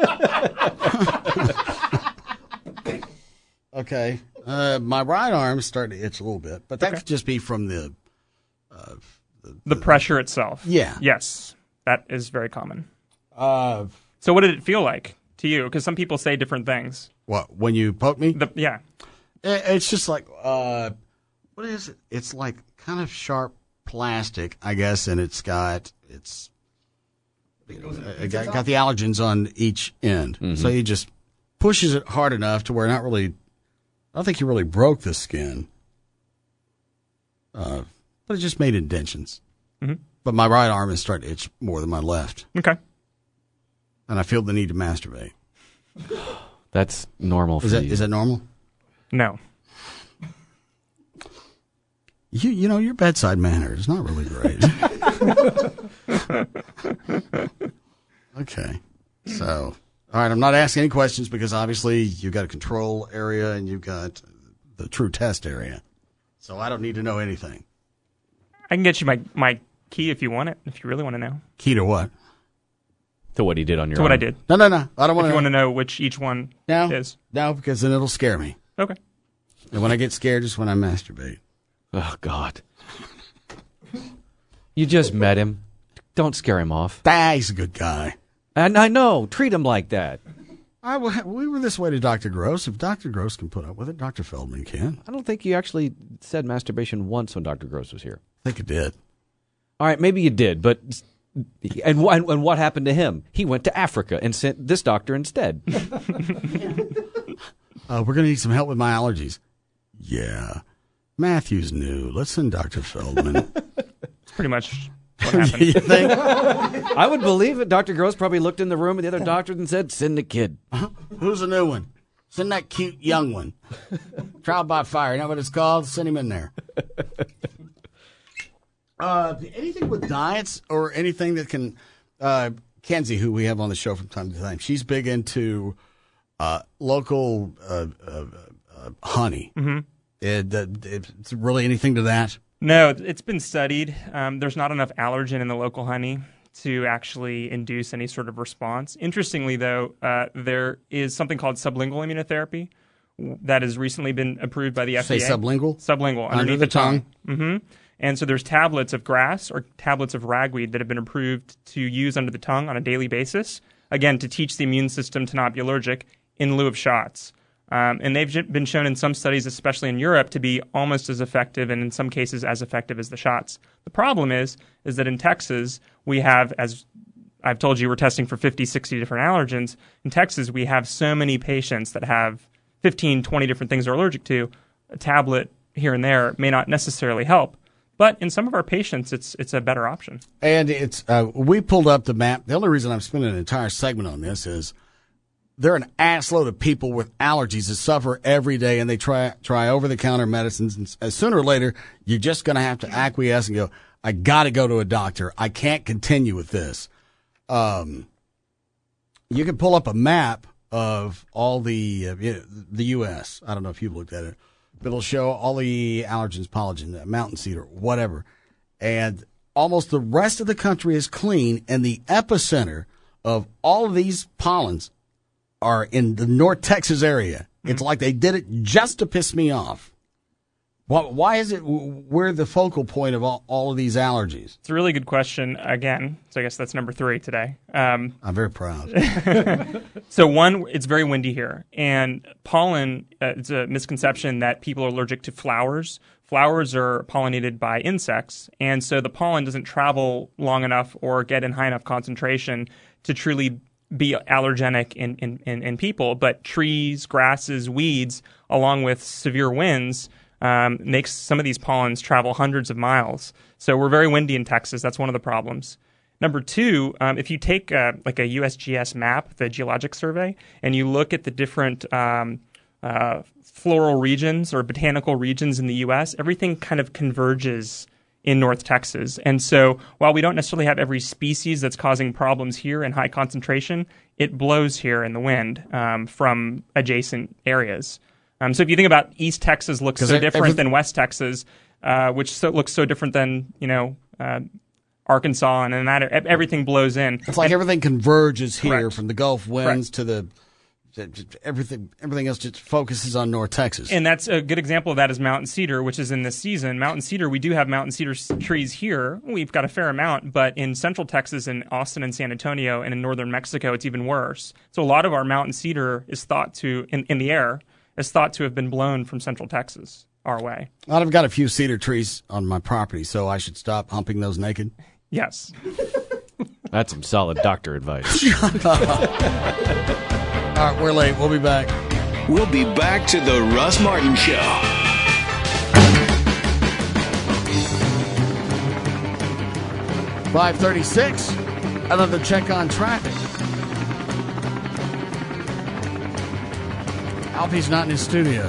Okay. My right arm is starting to itch a little bit, but that could just be from the
pressure itself.
Yeah.
Yes. That is very common. So what did it feel like to you? Because some people say different things.
What, when you poke me?
Yeah.
It's just like, what is it? It's like kind of sharp plastic, I guess, and it's got the allergens on each end.
Mm-hmm.
So he just pushes it hard enough to where I don't think he really broke the skin. But it just made indentions.
Mm-hmm.
But my right arm is starting to itch more than my left.
Okay.
And I feel the need to masturbate.
That's normal for you.
Is that normal?
No.
You know, your bedside manner is not really great. Okay. So, all right, I'm not asking any questions because obviously you've got a control area and you've got the true test area. So I don't need to know anything.
I can get you my key if you want it, if you really want to know.
Key to what?
To what he did on your
To what
arm.
I did.
No. I don't want to
If you want to know which each one is.
No, because then it'll scare me.
Okay.
And when I get scared is when I masturbate.
Oh, God. You just met him. Don't scare him off.
He's a good guy.
And I know. Treat him like that.
We were this way to Dr. Gross. If Dr. Gross can put up with it, Dr. Feldman can.
I don't think you actually said masturbation once when Dr. Gross was here.
I think it did.
All right, maybe you did, but... And what happened to him? He went to Africa and sent this doctor instead.
We're going to need some help with my allergies. Yeah. Matthew's new. Let's send Dr. Feldman.
It's pretty much what happened.
You think?
I would believe it. Dr. Gross probably looked in the room at the other doctors and said, send the kid.
Who's the new one? Send that cute young one. Trial by fire. You know what it's called? Send him in there. Anything with diets or anything that can... Kenzie, who we have on the show from time to time, she's big into local honey.
Mm-hmm.
It's really anything to that?
No, it's been studied. There's not enough allergen in the local honey to actually induce any sort of response. Interestingly, though, there is something called sublingual immunotherapy that has recently been approved by the FDA.
Say sublingual?
Sublingual,
Under the tongue.
Mm-hmm. And so there's tablets of grass or tablets of ragweed that have been approved to use under the tongue on a daily basis, again, to teach the immune system to not be allergic in lieu of shots. And they've been shown in some studies, especially in Europe, to be almost as effective and in some cases as effective as the shots. The problem is that in Texas, we have, as I've told you, we're testing for 50, 60 different allergens. In Texas, we have so many patients that have 15, 20 different things they're allergic to. A tablet here and there may not necessarily help. But in some of our patients, it's a better option.
And it's we pulled up the map. The only reason I'm spending an entire segment on this is there are an assload of people with allergies that suffer every day, and they try over-the-counter medicines. And sooner or later, you're just going to have to acquiesce and go, I got to go to a doctor. I can't continue with this. You can pull up a map of all the U.S. I don't know if you've looked at it. But it'll show all the allergens, pollen, mountain cedar, whatever. And almost the rest of the country is clean, and the epicenter of all of these pollens are in the North Texas area. It's like they did it just to piss me off. Why is it we're the focal point of all of these allergies?
It's a really good question. Again, so I guess that's number 3 today.
I'm very proud.
So one, it's very windy here. And pollen, it's a misconception that people are allergic to flowers. Flowers are pollinated by insects. And so the pollen doesn't travel long enough or get in high enough concentration to truly be allergenic in people. But trees, grasses, weeds, along with severe winds, makes some of these pollens travel hundreds of miles. So we're very windy in Texas. That's one of the problems. Number 2, if you take like a USGS map, the Geologic Survey, and you look at the different floral regions or botanical regions in the U.S., everything kind of converges in North Texas. And so while we don't necessarily have every species that's causing problems here in high concentration, it blows here in the wind from adjacent areas. So if you think about East Texas looks so different than West Texas, which looks so different than, Arkansas, and that everything blows in.
It's like everything converges here
Correct.
from the Gulf winds to the everything else just focuses on North Texas.
And that's a good example of that is mountain cedar, which is in this season. Mountain cedar, we do have mountain cedar trees here. We've got a fair amount, but in central Texas, in Austin and San Antonio, and in northern Mexico, it's even worse. So a lot of our mountain cedar is thought to, in the air, is thought to have been blown from central Texas our way.
I've got a few cedar trees on my property, so I should stop humping those naked?
Yes.
That's some solid doctor advice.
All right, we're late. We'll be back.
We'll be back to the Russ Martin Show.
$5:36. Another check on traffic. Alfie's not in his studio.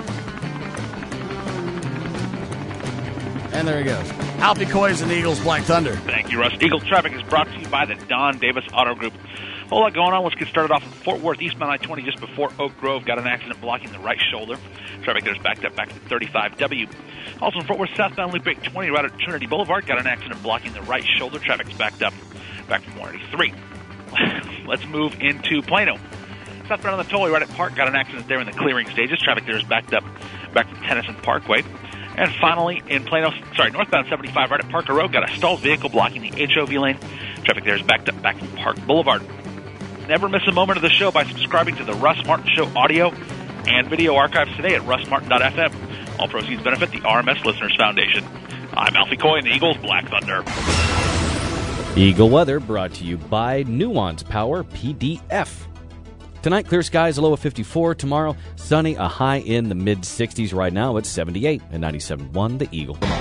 And there he goes. Alfie Coys and Eagles Black Thunder.
Thank you, Russ. Eagle Traffic is brought to you by the Don Davis Auto Group. A whole lot going on. Let's get started off in Fort Worth, eastbound I-20, just before Oak Grove. Got an accident blocking the right shoulder. Traffic there's backed up back to 35W. Also in Fort Worth, southbound Loop 820, right at Trinity Boulevard. Got an accident blocking the right shoulder. Traffic's backed up back from 183. Let's move into Plano. Southbound on the tollway, right at Park. Got an accident there in the clearing stages. Traffic there is backed up back from Tennyson Parkway. And finally, in Plano, northbound 75, right at Parker Road, got a stalled vehicle blocking the HOV lane. Traffic there is backed up back from Park Boulevard. Never miss a moment of the show by subscribing to the Russ Martin Show audio and video archives today at russmartin.fm. All proceeds benefit the RMS Listeners Foundation. I'm Alfie Coy and the Eagles Black Thunder.
Eagle weather brought to you by Nuance Power PDF. Tonight, clear skies, a low of 54. Tomorrow, sunny, a high in the mid-60s. Right now, it's 78 and 97.1, the Eagle.
The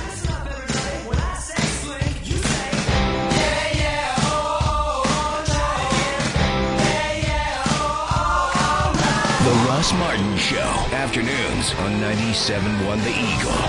Russ Martin Show. Afternoons on 97.1 The Eagle.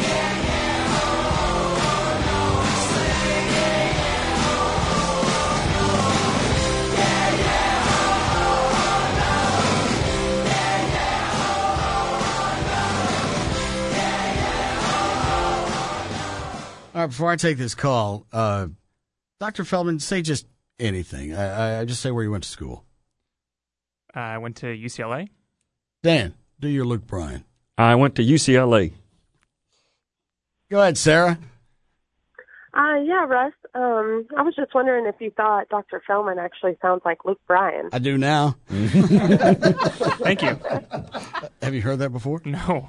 All right, before I take this call, Dr. Feldman, say just anything. I just say where you went to school.
I went to UCLA.
Dan, do your Luke Bryan.
I went to UCLA.
Go ahead, Sarah.
Yeah, Russ. I was just wondering if you thought Dr. Feldman actually sounds like Luke Bryan.
I do now.
Thank you.
Have you heard that before?
No.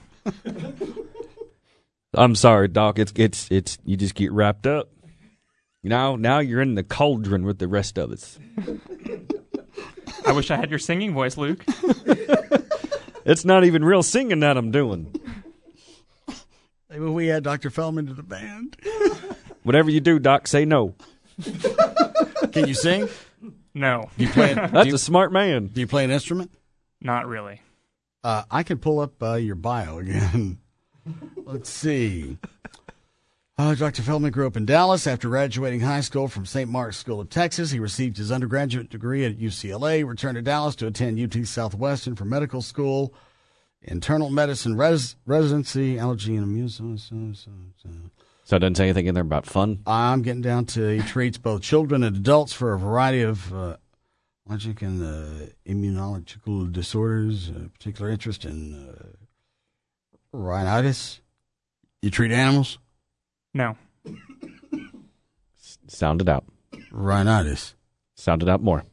I'm sorry, Doc. It's you just get wrapped up. Now you're in the cauldron with the rest of us.
I wish I had your singing voice, Luke.
It's not even real singing that I'm doing.
Maybe we add Dr. Feldman to the band.
Whatever you do, Doc, say no.
Can you sing?
No.
Do you play?
That's a smart man.
Do you play an instrument?
Not really.
I can pull up your bio again. Let's see. Dr. Feldman grew up in Dallas. After graduating high school from St. Mark's School of Texas, he received his undergraduate degree at UCLA, returned to Dallas to attend UT Southwestern for medical school, internal medicine residency, allergy and immune.
So it doesn't say anything in there about fun?
I'm getting down to he treats both children and adults for a variety of logic and immunological disorders, particular interest in rhinitis. You treat animals?
No.
Sound it out.
Rhinitis.
Sound it out more.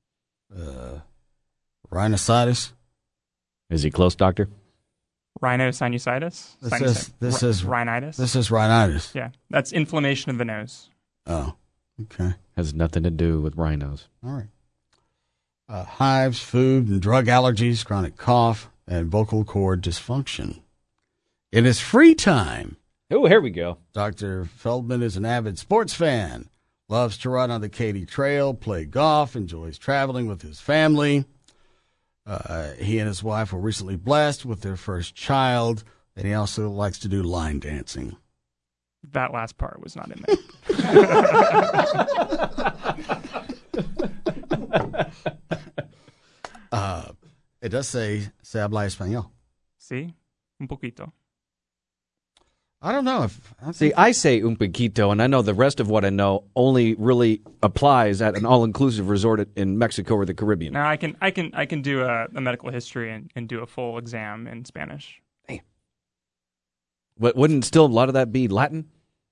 Rhinositis.
Is he close, doctor?
Rhinosinusitis?
This is
rhinitis?
This is rhinitis.
Yeah, that's inflammation of the nose.
Oh, okay.
Has nothing to do with rhinos.
All right. Hives, food and drug allergies, chronic cough, and vocal cord dysfunction. In his free time.
Oh, here we go.
Dr. Feldman is an avid sports fan, loves to run on the Katy Trail, play golf, enjoys traveling with his family. He and his wife were recently blessed with their first child, and he also likes to do line dancing.
That last part was not in
there. It does say, se habla español.
Sí, un poquito.
I don't know if...
See, I say un poquito, and I know the rest of what I know only really applies at an all-inclusive resort in Mexico or the Caribbean.
Now I can do a medical history and do a full exam in Spanish.
Hey. But wouldn't still a lot of that be Latin?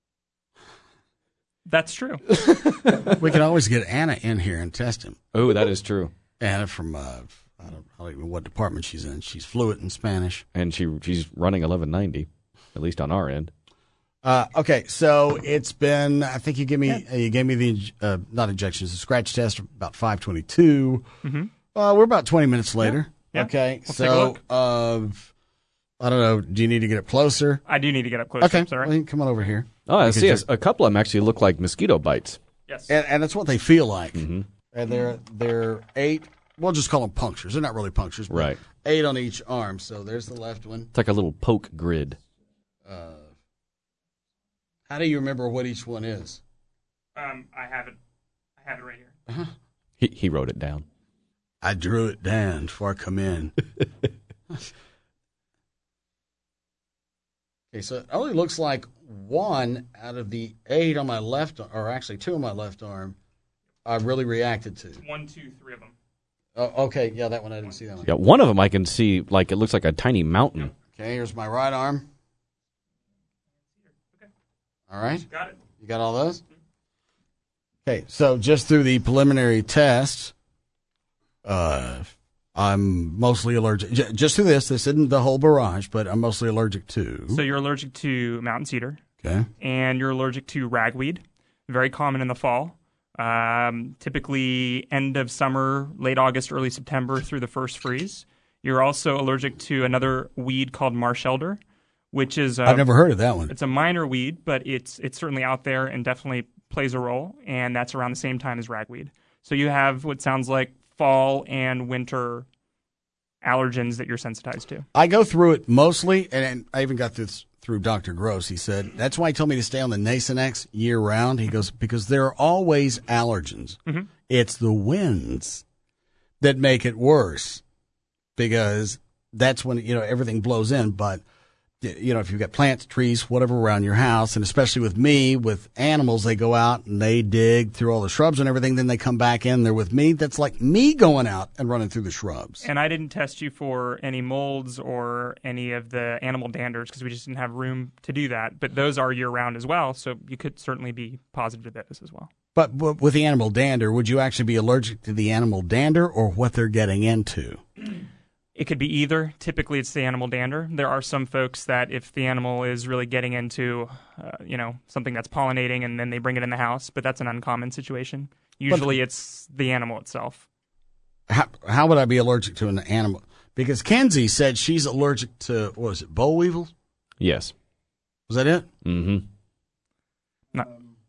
That's true.
We can always get Anna in here and test him.
Oh, that is true.
Anna from, I don't even know what department she's in. She's fluent in Spanish.
And she's running 1190. At least on our end.
Okay, so it's been. I think you gave me the not injections, the scratch test about 5:22.
Mm-hmm.
We're about 20 minutes later.
Yeah.
Okay,
We'll take a look.
I don't know. Do you need to get up closer?
I do need to get up closer.
Okay,
Sorry.
well, come on over here.
Oh, I see. A couple of them actually look like mosquito bites.
Yes,
and that's what they feel like.
Mm-hmm.
And they're 8. We'll just call them punctures. They're not really punctures, but
right?
8 on each arm. So there's the left one.
It's like a little poke grid.
How do you remember what each one is?
I have it right here.
Uh-huh.
He wrote it down.
I drew it down before I come in. Okay, so it only looks like 1 out of the 8 on my left, or actually 2 on my left arm, I really reacted to.
1, 2, 3 of them.
Oh, okay, yeah, that one I didn't see that one.
Yeah, one of them I can see, like it looks like a tiny mountain.
Okay, here's my right arm. All right.
Got it.
You got all those? Okay, so just through the preliminary tests, I'm mostly allergic. Just through this isn't the whole barrage, but I'm mostly allergic to.
So you're allergic to mountain cedar.
Okay.
And you're allergic to ragweed. Very common in the fall. Typically end of summer, late August, early September through the first freeze. You're also allergic to another weed called marsh elder, which is
I've never heard of that one.
It's a minor weed, but it's certainly out there and definitely plays a role, and that's around the same time as ragweed. So you have what sounds like fall and winter allergens that you're sensitized to.
I go through it mostly, and I even got this through Dr. Gross. He said, that's why he told me to stay on the Nasonex year-round. He goes, because there are always allergens.
Mm-hmm.
It's the winds that make it worse, because that's when, everything blows in, but if you've got plants, trees, whatever around your house, and especially with me, with animals, they go out and they dig through all the shrubs and everything, then they come back in, they're with me. That's like me going out and running through the shrubs.
And I didn't test you for any molds or any of the animal danders because we just didn't have room to do that. But those are year-round as well, so you could certainly be positive to those as well.
But with the animal dander, would you actually be allergic to the animal dander or what they're getting into?
It could be either. Typically, it's the animal dander. There are some folks that if the animal is really getting into, something that's pollinating and then they bring it in the house, but that's an uncommon situation. Usually it's the animal itself.
How would I be allergic to an animal? Because Kenzie said she's allergic to, what was it, boll weevils?
Yes.
Was that it?
Mm-hmm.
No.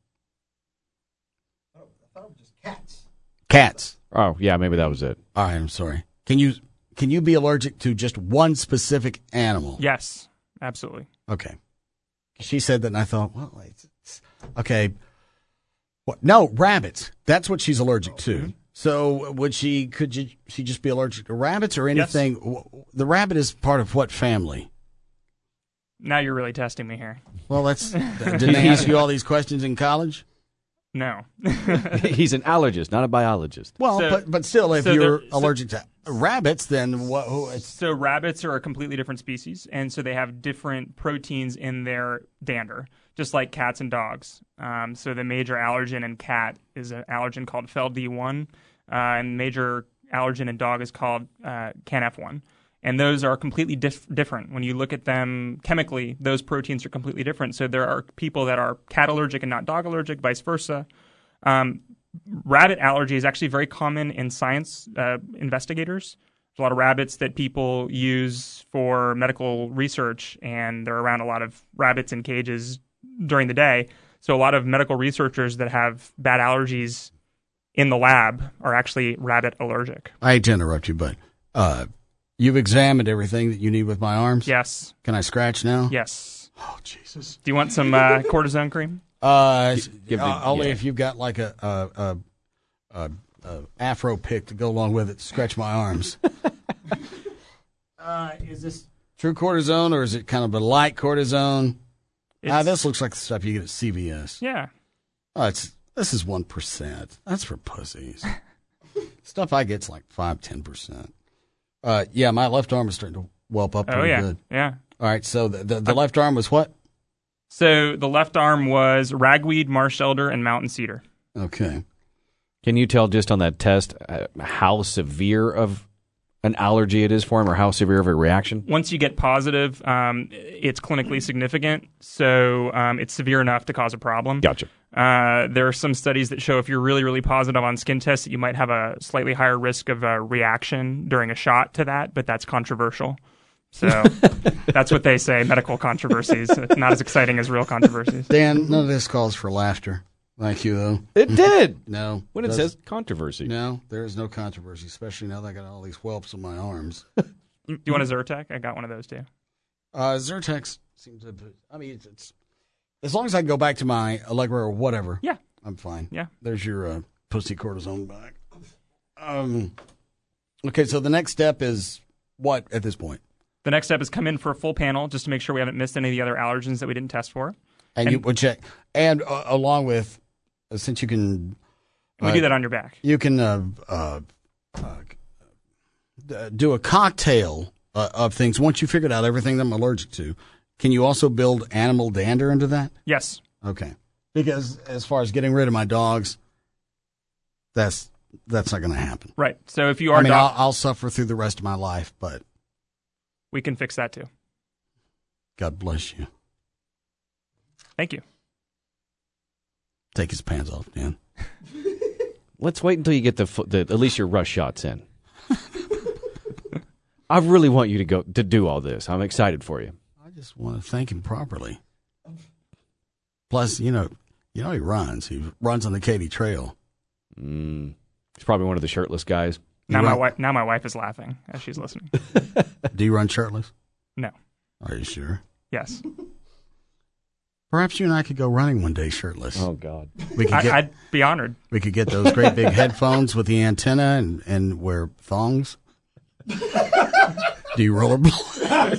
I thought it was just cats.
Cats.
Oh, yeah, maybe that was it.
All right, I'm sorry. Can you be allergic to just one specific animal?
Yes, absolutely.
Okay. She said that, and I thought, well, okay. What? No, rabbits. That's what she's allergic to. Mm-hmm. So could she just be allergic to rabbits or anything? Yes. The rabbit is part of what family?
Now you're really testing me here.
Well, didn't they ask you all these questions in college?
No.
He's an allergist, not a biologist.
Well, but still, if you're allergic to rabbits, then what?
So rabbits are a completely different species, and so they have different proteins in their dander, just like cats and dogs. So the major allergen in cat is an allergen called FeLD1, and major allergen in dog is called CanF1. And those are completely different. When you look at them chemically, those proteins are completely different. So there are people that are cat allergic and not dog allergic, vice versa. Rabbit allergy is actually very common in science investigators. There's a lot of rabbits that people use for medical research, and they're around a lot of rabbits in cages during the day. So a lot of medical researchers that have bad allergies in the lab are actually rabbit allergic.
I hate to interrupt you, but you've examined everything that you need with my arms?
Yes.
Can I scratch now?
Yes.
Oh, Jesus.
Do you want some cortisone cream?
Only if you've got like a afro pick to go along with it to stretch my arms. Is this true cortisone, or is it kind of a light cortisone? This looks like the stuff you get at CVS.
Yeah.
This is 1%. That's for pussies. Stuff I get's like 5-10%. Yeah, my left arm is starting to whelp up pretty good.
Yeah.
All right, so the left arm was what?
So the left arm was ragweed, marsh elder, and mountain cedar.
Okay.
Can you tell just on that test how severe of an allergy it is for him, or how severe of a reaction?
Once you get positive, it's clinically significant, so it's severe enough to cause a problem.
Gotcha.
There are some studies that show if you're really, really positive on skin tests that you might have a slightly higher risk of a reaction during a shot to that, but that's controversial. So that's what they say, medical controversies. Not as exciting as real controversies.
Dan, none of this calls for laughter. Thank you, though.
It did.
No.
When it says controversy.
No, there is no controversy, especially now that I got all these whelps on my arms.
Do you want a Zyrtec? I got one of those, too.
Zyrtecs seems to, I mean, it's as long as I can go back to my Allegra or whatever.
Yeah.
I'm fine.
Yeah.
There's your pussy cortisone back. Okay, so the next step is what at this point?
The next step is come in for a full panel just to make sure we haven't missed any of the other allergens that we didn't test for.
And you would check. And along with, since you can...
we do that on your back.
You can do a cocktail of things. Once you figured out everything that I'm allergic to, can you also build animal dander into that?
Yes.
Okay. Because as far as getting rid of my dogs, that's not going to happen.
Right. So if you are...
I'll suffer through the rest of my life, but...
we can fix that too.
God bless you.
Thank you.
Take his pants off, Dan.
Let's wait until you get the at least your rush shots in. I really want you to do all this. I'm excited for you.
I just want to thank him properly. Plus, you know he runs. He runs on the Katy Trail.
He's probably one of the shirtless guys.
Now my wife is laughing as she's listening.
Do you run shirtless?
No.
Are you sure?
Yes.
Perhaps you and I could go running one day shirtless.
Oh, God.
I'd be honored.
We could get those great big headphones with the antenna and wear thongs. Do you rollerblade?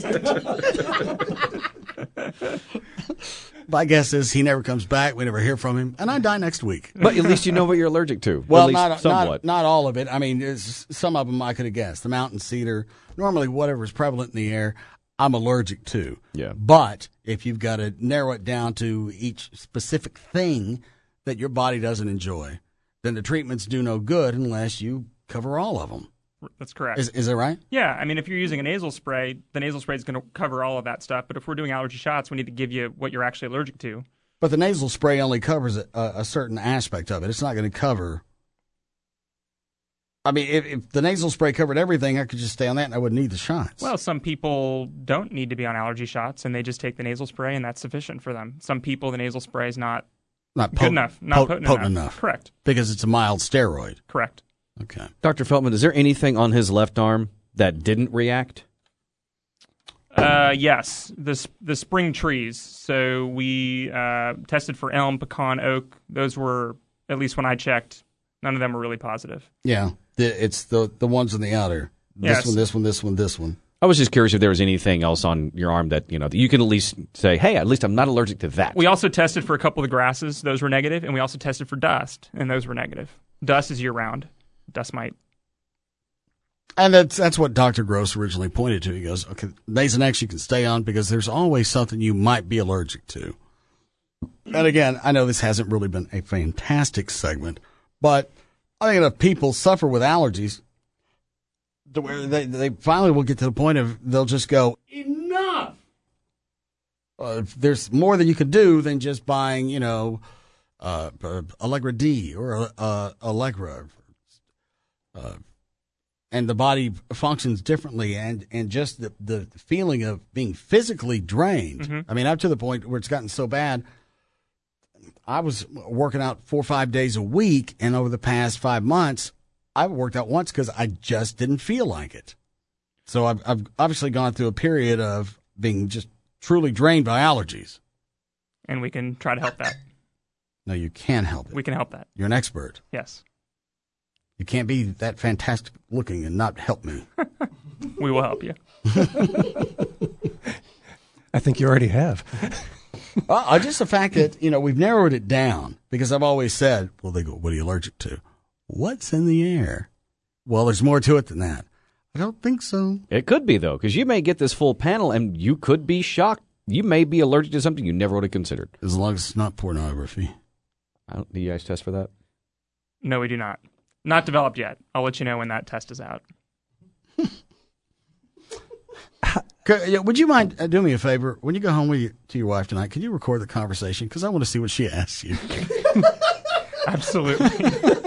My guess is he never comes back. We never hear from him, and I die next week.
But at least you know what you're allergic to.
Well,
at least somewhat.
Not all of it. I mean, some of them I could have guessed. The mountain cedar, normally whatever's prevalent in the air, I'm allergic to.
Yeah.
But if you've got to narrow it down to each specific thing that your body doesn't enjoy, then the treatments do no good unless you cover all of them.
That's correct.
Is that right?
Yeah. I mean, if you're using a nasal spray, the nasal spray is going to cover all of that stuff. But if we're doing allergy shots, we need to give you what you're actually allergic to.
But the nasal spray only covers a certain aspect of it. It's not going to cover... I mean, if the nasal spray covered everything, I could just stay on that and I wouldn't need the shots.
Well, some people don't need to be on allergy shots, and they just take the nasal spray, and that's sufficient for them. Some people, the nasal spray is not good enough, not potent enough. Correct.
Because it's a mild steroid.
Correct.
Okay.
Dr. Feltman, is there anything on his left arm that didn't react?
Yes, the spring trees. So we tested for elm, pecan, oak. Those were, at least when I checked, none of them were really positive.
Yeah. It's the ones in the outer. This one, this one, this one, this one.
I was just curious if there was anything else on your arm that, that you can at least say, hey, at least I'm not allergic to that.
We also tested for a couple of the grasses. Those were negative. And we also tested for dust, and those were negative. Dust is year-round. Dust mite.
And that's what Dr. Gross originally pointed to. He goes, okay, Nasonex you can stay on because there's always something you might be allergic to. And again, I know this hasn't really been a fantastic segment, but I think enough people suffer with allergies to where they finally will get to the point of they'll just go, enough! There's more that you can do than just buying, Allegra D or Allegra. And the body functions differently, and just the feeling of being physically drained.
Mm-hmm.
I mean, up to the point where it's gotten so bad, I was working out 4 or 5 days a week, and over the past 5 months, I've worked out once because I just didn't feel like it. So I've obviously gone through a period of being just truly drained by allergies.
And we can try to help that.
No, you can help it.
We can help that.
You're an expert.
Yes.
You can't be that fantastic looking and not help me.
We will help you.
I think you already have.
Just the fact that, we've narrowed it down because I've always said, well, they go, what are you allergic to? What's in the air? Well, there's more to it than that. I don't think so.
It could be, though, because you may get this full panel and you could be shocked. You may be allergic to something you never would have considered.
As long as it's not pornography.
Do you guys test for that?
No, we do not. Not developed yet. I'll let you know when that test is out.
Would you mind doing me a favor? When you go home to your wife tonight, can you record the conversation? Because I want to see what she asks you.
Absolutely.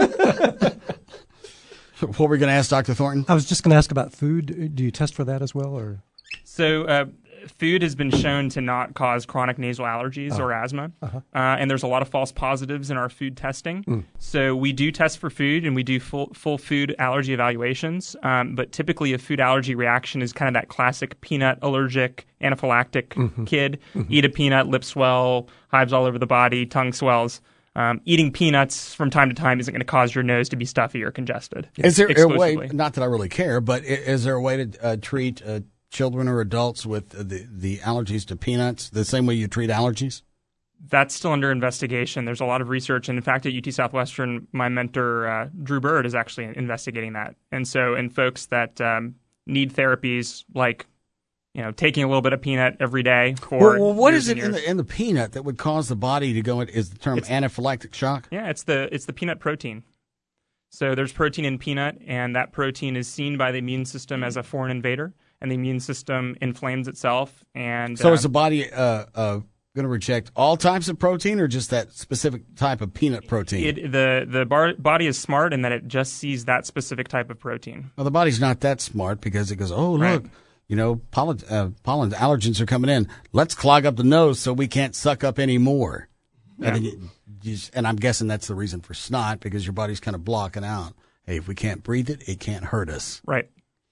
What were we going to ask Dr. Thornton?
I was just going to ask about food. Do you test for that as well? Or
So food has been shown to not cause chronic nasal allergies or asthma. And there's a lot of false positives in our food testing. So we do test for food, and we do full food allergy evaluations. But typically a food allergy reaction is kind of that classic peanut allergic anaphylactic kid. Eat a peanut, lip swell, hives all over the body, tongue swells. Eating peanuts from time to time isn't going to cause your nose to be stuffy or congested.
Is there a way, not that I really care, but is there a way to treat children or adults with the allergies to peanuts the same way you treat allergies?
That's still under investigation. There's a lot of research. And in fact, at UT Southwestern, my mentor, Drew Bird, is actually investigating that. And so in folks that need therapies like taking a little bit of peanut every day for
what is it in the peanut that would cause the body to go into, is the term anaphylactic shock?
Yeah, it's the peanut protein. So there's protein in peanut, and that protein is seen by the immune system as a foreign invader, and the immune system inflames itself. And
so is the body going to reject all types of protein or just that specific type of peanut protein?
The body is smart in that it just sees that specific type of protein.
Well, the body's not that smart because it goes, oh, look.
Right.
Pollen allergens are coming in. Let's clog up the nose so we can't suck up any more.
Yeah.
And I'm guessing that's the reason for snot, because your body's kind of blocking out. Hey, if we can't breathe it, it can't hurt us.
Right.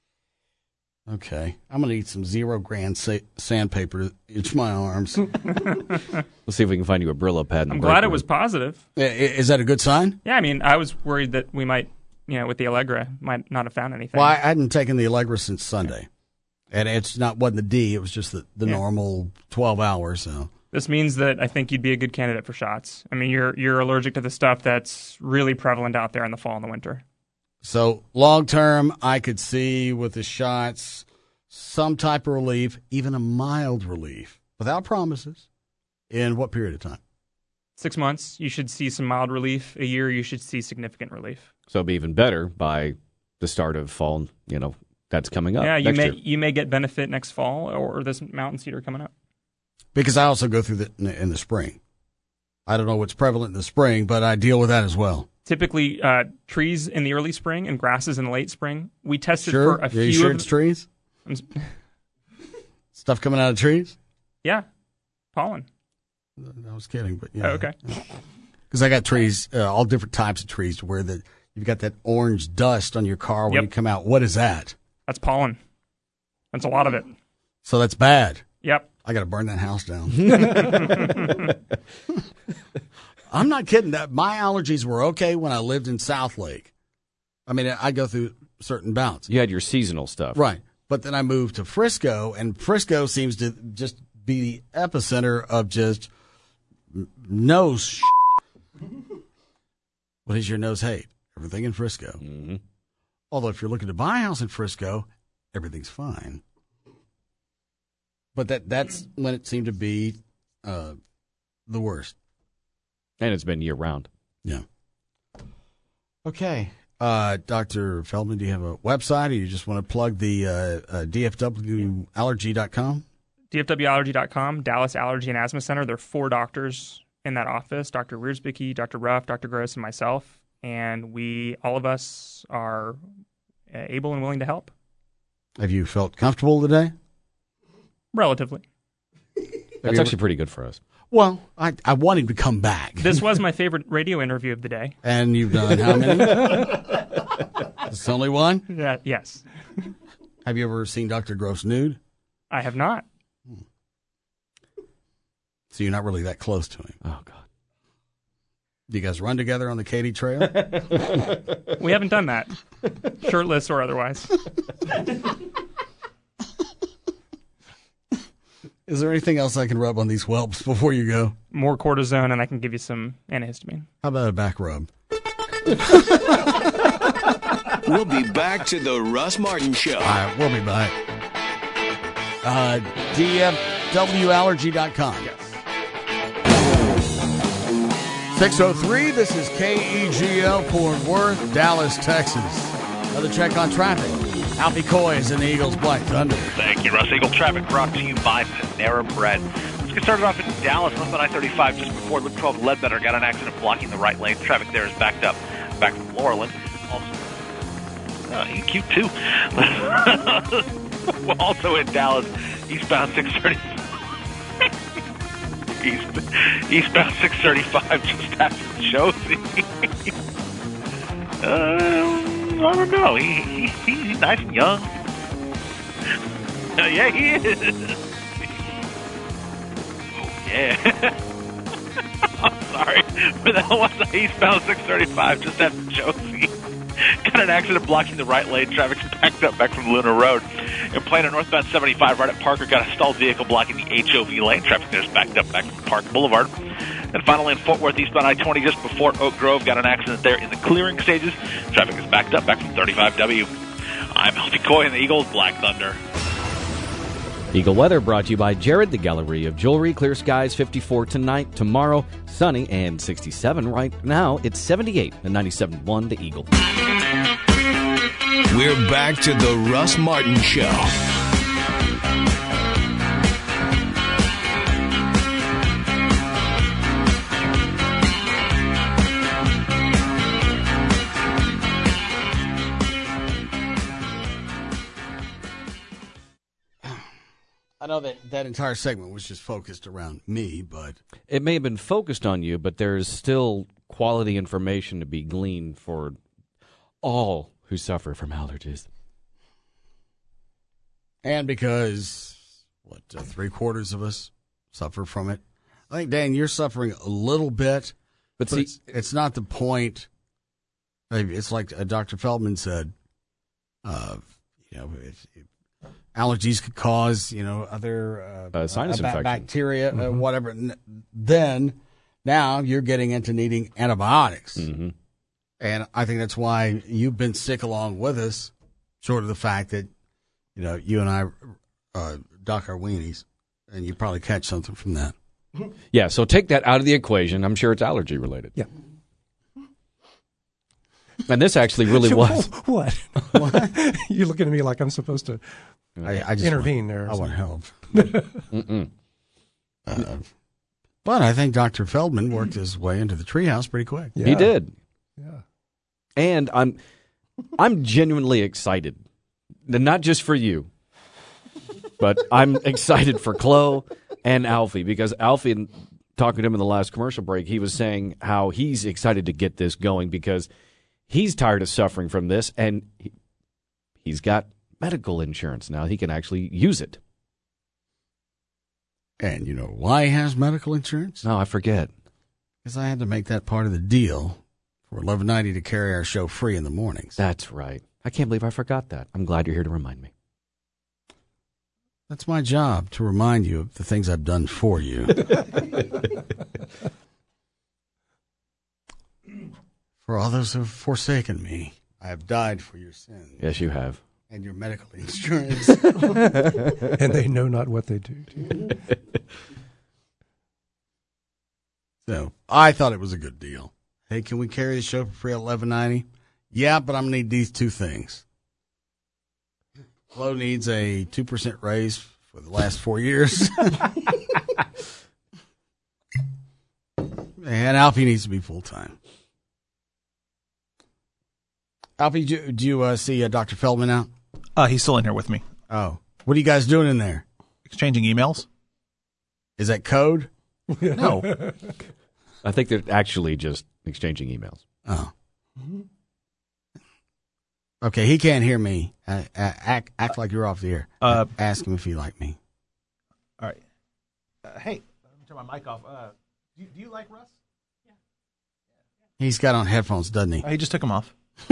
Okay. I'm going to need some 0 grand sandpaper to itch my arms.
Let's see if we can find you a Brillo pad.
I'm glad it was positive.
Is that a good sign?
Yeah, I mean, I was worried that we might, with the Allegra, might not have found anything.
Well, I hadn't taken the Allegra since Sunday. And wasn't the D, it was just the normal 12 hours. So
this means that I think you'd be a good candidate for shots. I mean, you're allergic to the stuff that's really prevalent out there in the fall and the winter.
So long term, I could see with the shots some type of relief, even a mild relief, without promises. In what period of time?
6 months, you should see some mild relief. A year, you should see significant relief.
So it'll be even better by the start of fall, that's coming up.
Yeah,
you
may get benefit next fall or this mountain cedar coming up.
Because I also go through in the spring. I don't know what's prevalent in the spring, but I deal with that as well.
Typically, trees in the early spring and grasses in the late spring. We tested
for
a few.
Are you sure it's trees? Stuff coming out of trees?
Yeah, pollen.
I was kidding, but yeah.
Oh, okay.
Because I got trees, all different types of trees, where you've got that orange dust on your car when you come out. What is that?
That's pollen. That's a lot of it.
So that's bad.
Yep.
I got to burn that house down. I'm not kidding. My allergies were okay when I lived in South Lake. I mean, I go through certain bouts.
You had your seasonal stuff.
Right. But then I moved to Frisco, and Frisco seems to just be the epicenter of just nose. What is your nose hate? Everything in Frisco.
Mm-hmm.
Although if you're looking to buy a house in Frisco, everything's fine. But that's when it seemed to be the worst.
And it's been year-round.
Yeah. Okay. Dr. Feldman, do you have a website, or you just want to plug the DFWallergy.com?
DFWallergy.com, Dallas Allergy and Asthma Center. There are 4 doctors in that office, Dr. Wiersbicky, Dr. Ruff, Dr. Gross, and myself. And all of us are able and willing to help.
Have you felt comfortable today?
Relatively.
That's actually pretty good for us.
Well, I want him to come back.
This was my favorite radio interview of the day.
And you've done how many? It's only one?
Yeah, yes.
Have you ever seen Dr. Gross nude?
I have not.
So you're not really that close to him.
Oh, God.
Do you guys run together on the Katy Trail?
We haven't done that, shirtless or otherwise.
Is there anything else I can rub on these whelps before you go?
More cortisone, and I can give you some antihistamine.
How about a back rub?
We'll be back to the Russ Martin Show.
All right, we'll be back. DFWallergy.com.
Yes.
6:03, this is KEGL Fort Worth, Dallas, Texas. Another check on traffic. Alfie Coy is in the Eagles Black Thunder.
Thank you, Russ. Eagle traffic brought to you by Panera Bread. Let's get started off in Dallas. North on I-35 just before Loop 12 Ledbetter. Got an accident blocking the right lane. Traffic there is backed up. Back from Laurelland. Also, EQ too. Also in Dallas, eastbound 635. Eastbound 635 just after Josie. I don't know. He's nice and young. Yeah, he is. Oh, yeah. I'm sorry, but that was eastbound 635 just after Josie. Got an accident blocking the right lane. Traffic's backed up back from Luna Road. And playing on northbound 75 right at Parker. Got a stalled vehicle blocking the HOV lane. Traffic there's backed up back from Park Boulevard. And finally in Fort Worth, eastbound I-20 just before Oak Grove. Got an accident there in the clearing stages. Traffic is backed up back from 35W. I'm Alfie Coy in the Eagles Black Thunder.
Eagle weather brought to you by Jared, the Gallery of Jewelry. Clear skies, 54 tonight. Tomorrow, sunny and 67. Right now, it's 78 and 97.1 the Eagle.
We're back to the Russ Martin Show.
I know that entire segment was just focused around me, but...
It may have been focused on you, but there's still quality information to be gleaned for all who suffer from allergies.
And because, 3/4 of us suffer from it. I think, Dan, you're suffering a little bit, but see, it's not the point. It's like Dr. Feldman said, allergies could cause, other
sinus infection,
bacteria, whatever. Then, now you're getting into needing antibiotics.
Mm-hmm.
And I think that's why you've been sick along with us, short of the fact that, you and I dock our weenies, and you probably catch something from that.
Yeah, so take that out of the equation. I'm sure it's allergy related.
Yeah.
And this actually really was.
What? You're looking at me like I'm supposed to
I just
intervene there.
I want help. But I think Dr. Feldman worked his way into the treehouse pretty quick.
Yeah. He did.
Yeah.
And I'm genuinely excited. Not just for you, but I'm excited for Chloe and Alfie, because Alfie, talking to him in the last commercial break, he was saying how he's excited to get this going because he's tired of suffering from this, and he's got medical insurance now. He can actually use it.
And you know why he has medical insurance?
No, I forget.
Because I had to make that part of the deal for $11.90 to carry our show free in the mornings.
That's right. I can't believe I forgot that. I'm glad you're here to remind me.
That's my job, to remind you of the things I've done for you. For all those who have forsaken me, I have died for your sins.
Yes, you have.
And your medical insurance.
And they know not what they do.
So I thought it was a good deal. Hey, can we carry the show for free at $11.90? Yeah, but I'm going to need these two things. Flo needs a 2% raise for the last 4 years. And Alfie needs to be full-time. Alfie, do you see Dr. Feldman out?
He's still in here with me.
Oh. What are you guys doing in there?
Exchanging emails.
Is that code?
No.
I think they're actually just exchanging emails.
Oh. Okay, he can't hear me. Act like you're off the air. Ask him if he like me.
All right. Hey, let me turn my mic off. Do you like Russ? Yeah.
He's got on headphones, doesn't he?
He just took them off.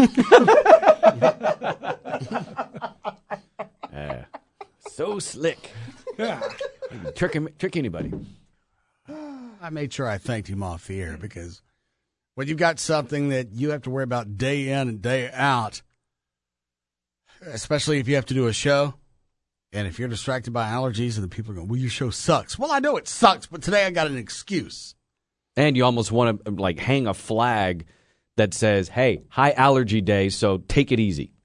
So slick. Trick anybody.
I made sure I thanked him off the air because when you've got something that you have to worry about day in and day out, especially if you have to do a show, and if you're distracted by allergies and the people are going, well, your show sucks. Well, I know it sucks, but today I got an excuse.
And you almost want to hang a flag that says, hey, high allergy day, so take it easy.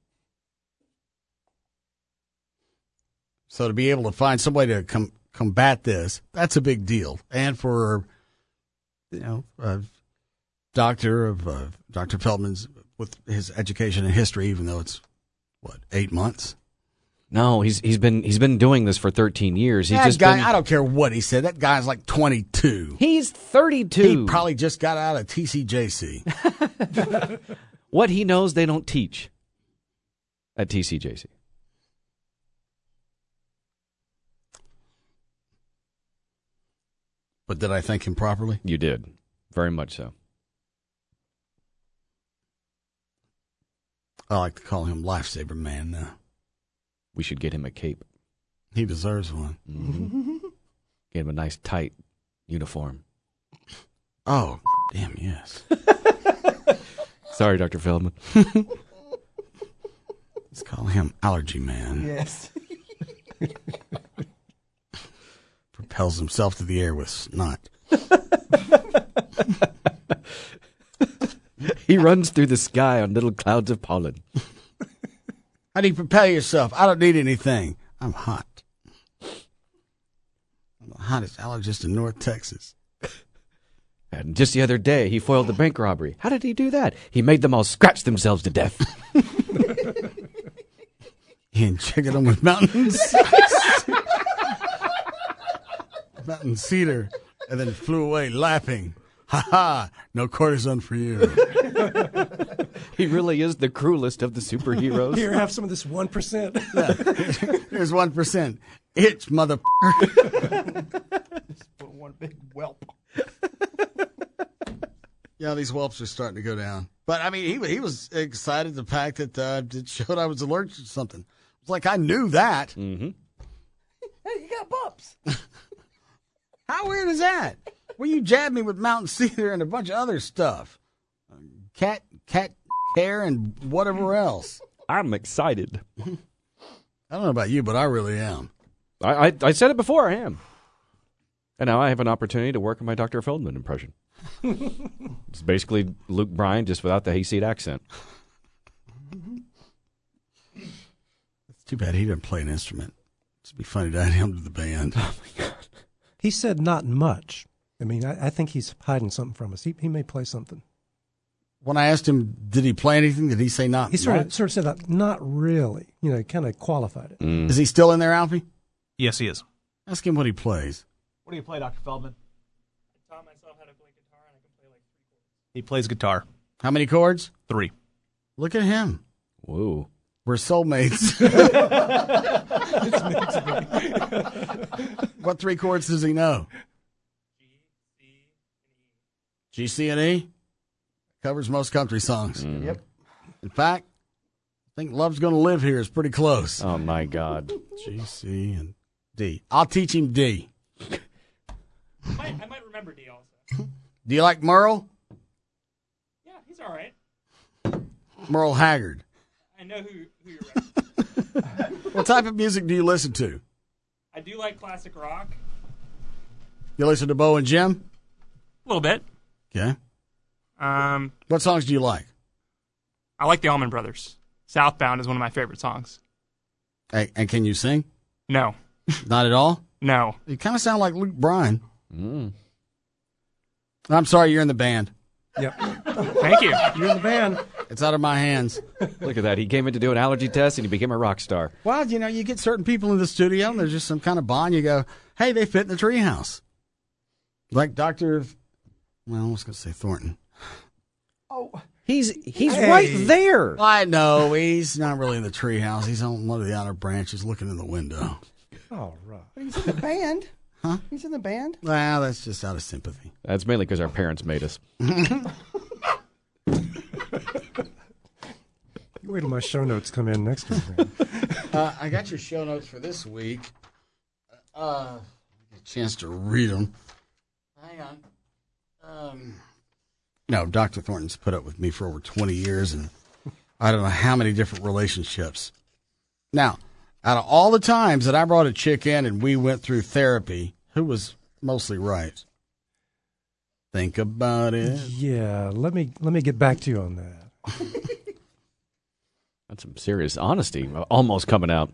So to be able to find somebody to combat this, that's a big deal. And for, a doctor of Dr. Feldman's, with his education in history, even though it's, 8 months?
No, he's been doing this for 13 years.
I don't care what he said. That guy's like 22.
He's 32.
He probably just got out of TCJC.
What he knows, they don't teach at TCJC.
But did I thank him properly?
You did. Very much so.
I like to call him Lifesaver Man now.
We should get him a cape.
He deserves one.
Mm-hmm. Get him a nice, tight uniform.
Oh, damn, yes.
Sorry, Dr. Feldman.
Let's call him Allergy Man.
Yes.
Propels himself to the air with snot.
He runs through the sky on little clouds of pollen.
How do you propel yourself? I don't need anything. I'm hot. I'm the hottest allergist in North Texas.
And just the other day, he foiled the bank robbery. How did he do that? He made them all scratch themselves to death.
He injected them with mountain cedar, and then flew away laughing. Ha ha! No cortisone for you.
He really is the cruelest of the superheroes.
Here, have some of this 1%.
Yeah. Here's 1%. Itch, mother.
Just put one big whelp.
Yeah, these whelps are starting to go down. But I mean, he was excited the fact that it showed I was allergic to something. It's like I knew that.
Mm-hmm.
Hey, you got bumps.
How weird is that? Well, you jabbed me with mountain cedar and a bunch of other stuff. Cat hair and whatever else.
I'm excited.
I don't know about you, but I really am.
I said it before, I am. And now I have an opportunity to work on my Dr. Feldman impression. It's basically Luke Bryan, just without the hayseed accent.
It's too bad he didn't play an instrument. It'd be funny to add him to the band.
Oh, my God.
He said not much. I mean, I think he's hiding something from us. He may play something.
When I asked him, did he play anything? Did he say not?
He sort of said that, not really. Kind of qualified it.
Is he still in there, Alfie?
Yes, he is.
Ask him what he plays.
What do you play, Dr. Feldman?
I taught myself how to play guitar, and I can play like 3 chords.
He plays guitar.
How many chords?
3.
Look at him.
Whoa.
We're soulmates. What 3 chords does he know? G, C, and E? Covers most country songs.
Mm.
Yep.
In fact, I think Love's Gonna Live Here is pretty close.
Oh, my God.
G, C, and D. I'll teach him D.
I might remember D also.
Do you like Merle?
Yeah, he's all right.
Merle Haggard.
I know who you're referencing.
What type of music do you listen to?
I do like classic rock.
You listen to Bo and Jim?
A little bit.
Okay. What songs do you like?
I like the Allman Brothers. Southbound is one of my favorite songs.
Hey, and can you sing?
No.
Not at all?
No.
You kind of sound like Luke Bryan. I'm sorry, you're in the band.
Yep.
Thank you.
You're in the band.
It's out of my hands.
Look at that. He came in to do an allergy test, and he became a rock star.
Well, you know, you get certain people in the studio, and there's just some kind of bond. You go, hey, they fit in the treehouse. Like Dr. Well, I was going to say Thornton.
Oh,
he's right there.
I know. He's not really in the treehouse. He's on one of the outer branches looking in the window.
Oh, right.
But he's in the band.
Huh?
He's in the band.
Well, that's just out of sympathy.
That's mainly because our parents made us.
Wait till my show notes come in next week.
I got your show notes for this week. A chance to read them. Hang on. No, Dr. Thornton's put up with me for over 20 years, and I don't know how many different relationships. Now, out of all the times that I brought a chick in and we went through therapy, who was mostly right? Think about it.
Yeah, let me get back to you on that.
That's some serious honesty almost coming out.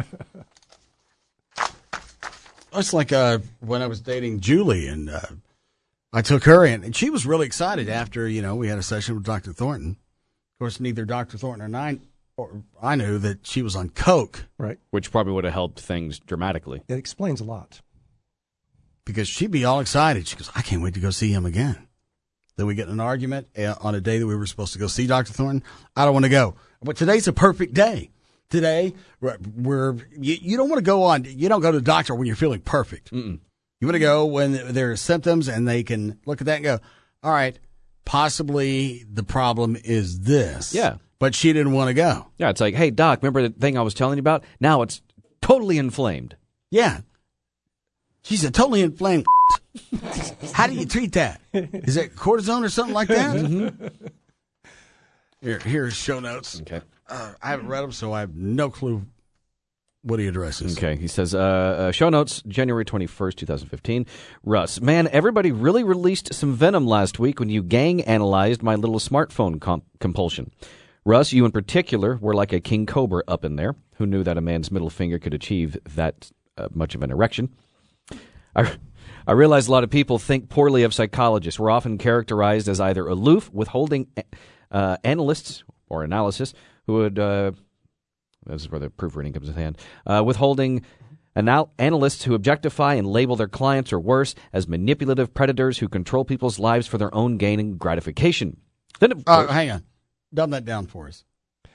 It's like when I was dating Julie, and I took her in, and she was really excited after, we had a session with Dr. Thornton. Of course, neither Dr. Thornton or I knew that she was on coke.
Right.
Which probably would have helped things dramatically.
It explains a lot.
Because she'd be all excited. She goes, I can't wait to go see him again. Then we get in an argument on a day that we were supposed to go see Dr. Thornton. I don't want to go. But today's a perfect day. Today, you don't want to go on. You don't go to the doctor when you're feeling perfect.
Mm-mm.
You want to go when there are symptoms and they can look at that and go, all right, possibly the problem is this.
Yeah.
But she didn't want to go.
Yeah, it's like, hey, doc, remember the thing I was telling you about? Now it's totally inflamed.
Yeah. She's a totally inflamed. How do you treat that? Is it cortisone or something like that?
Mm-hmm.
Here's show notes.
Okay.
I haven't read them, so I have no clue what he addresses.
Okay. He says, show notes, January 21st, 2015. Russ, man, everybody really released some venom last week when you gang analyzed my little smartphone compulsion. Russ, you in particular were like a king cobra up in there. Who knew that a man's middle finger could achieve that much of an erection? I realize a lot of people think poorly of psychologists. We're often characterized as either aloof, withholding analysts or analysis who would, this is where the proofreading comes in hand, withholding analysts who objectify and label their clients or worse as manipulative predators who control people's lives for their own gain and gratification. Then,
hang on. Dumb that down for us.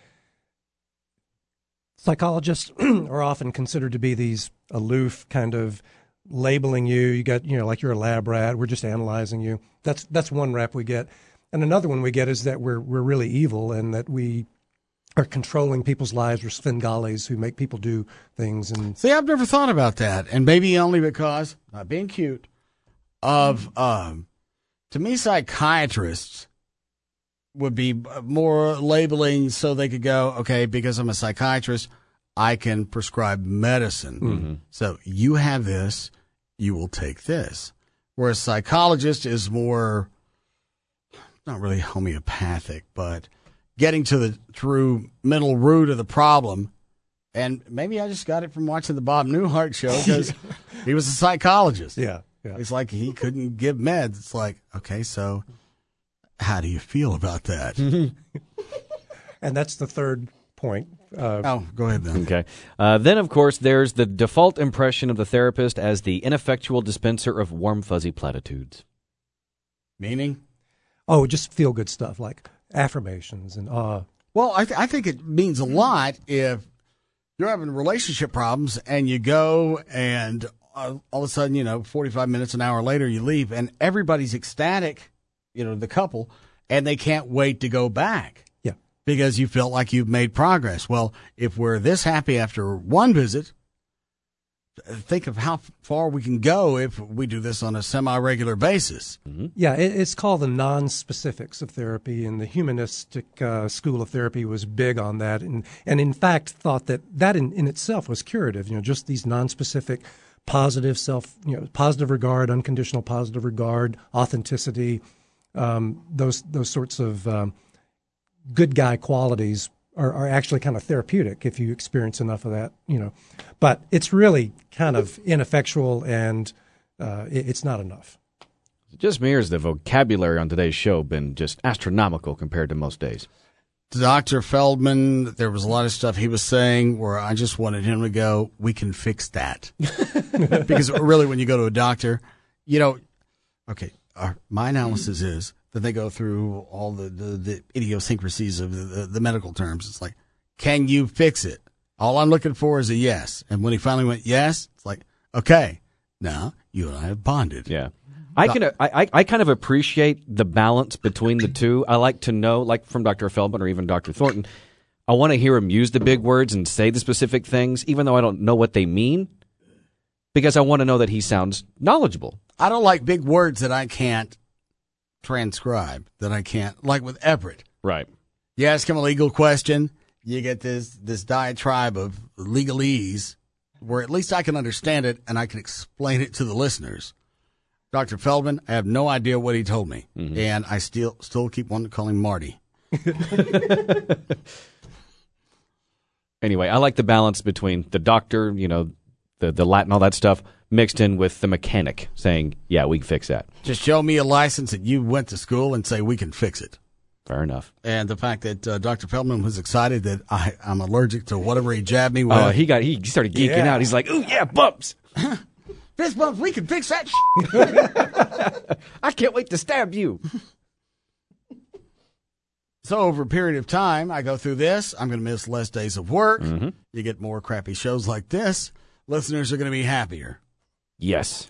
Psychologists are often considered to be these aloof kind of labeling you. You got, like you're a lab rat. We're just analyzing you. That's one rap we get. And another one we get is that we're really evil and that we are controlling people's lives. We're Svengales who make people do things. And
see, I've never thought about that. And maybe only because, not being cute, of, to me, psychiatrists would be more labeling so they could go, okay, because I'm a psychiatrist, I can prescribe medicine.
Mm-hmm.
So you have this, you will take this. Whereas psychologist is more, not really homeopathic, but getting to the true mental root of the problem. And maybe I just got it from watching the Bob Newhart show because he was a psychologist.
Yeah.
It's like he couldn't give meds. It's like, okay, so how do you feel about that?
And that's the third point.
Go ahead then.
Okay. Then, of course, there's the default impression of the therapist as the ineffectual dispenser of warm, fuzzy platitudes.
Meaning?
Oh, just feel-good stuff like affirmations and
Well, I think it means a lot if you're having relationship problems and you go and all of a sudden, 45 minutes, an hour later, you leave and everybody's ecstatic, the couple, and they can't wait to go back.
Yeah.
Because you felt like you've made progress. Well, if we're this happy after one visit, think of how far we can go if we do this on a semi-regular basis.
Mm-hmm.
Yeah, it's called the non-specifics of therapy, and the humanistic school of therapy was big on that, and in fact thought that in itself was curative. Just these non-specific, positive positive regard, unconditional positive regard, authenticity, those sorts of good guy qualities are actually kind of therapeutic if you experience enough of that, But it's really kind of ineffectual, and it's not enough.
Just me, or has the vocabulary on today's show been just astronomical compared to most days?
Dr. Feldman, there was a lot of stuff he was saying where I just wanted him to go, we can fix that. Because really, when you go to a doctor, my analysis is that they go through all the idiosyncrasies of the medical terms. It's like, can you fix it? All I'm looking for is a yes. And when he finally went yes, it's like, okay, now you and I have bonded.
Yeah. I kind of appreciate the balance between the two. I like to know, like from Dr. Feldman or even Dr. Thornton, I want to hear him use the big words and say the specific things, even though I don't know what they mean, because I want to know that he sounds knowledgeable.
I don't like big words that I can't transcribe, that I can't, like with Everett.
Right.
You ask him a legal question, you get this diatribe of legalese where at least I can understand it and I can explain it to the listeners. Dr. Feldman, I have no idea what he told me, and I still keep wanting to call him Marty.
Anyway, I like the balance between the doctor, the Latin, all that stuff, mixed in with the mechanic saying, yeah, we can fix that.
Just show me a license that you went to school and say we can fix it.
Fair enough.
And the fact that Dr. Feldman was excited that I'm allergic to whatever he jabbed me with.
Oh, he started geeking out. He's like, ooh, yeah, bumps.
Fist bumps, we can fix that.
I can't wait to stab you.
So over a period of time, I go through this. I'm going to miss less days of work.
Mm-hmm.
You get more crappy shows like this. Listeners are going to be happier.
Yes.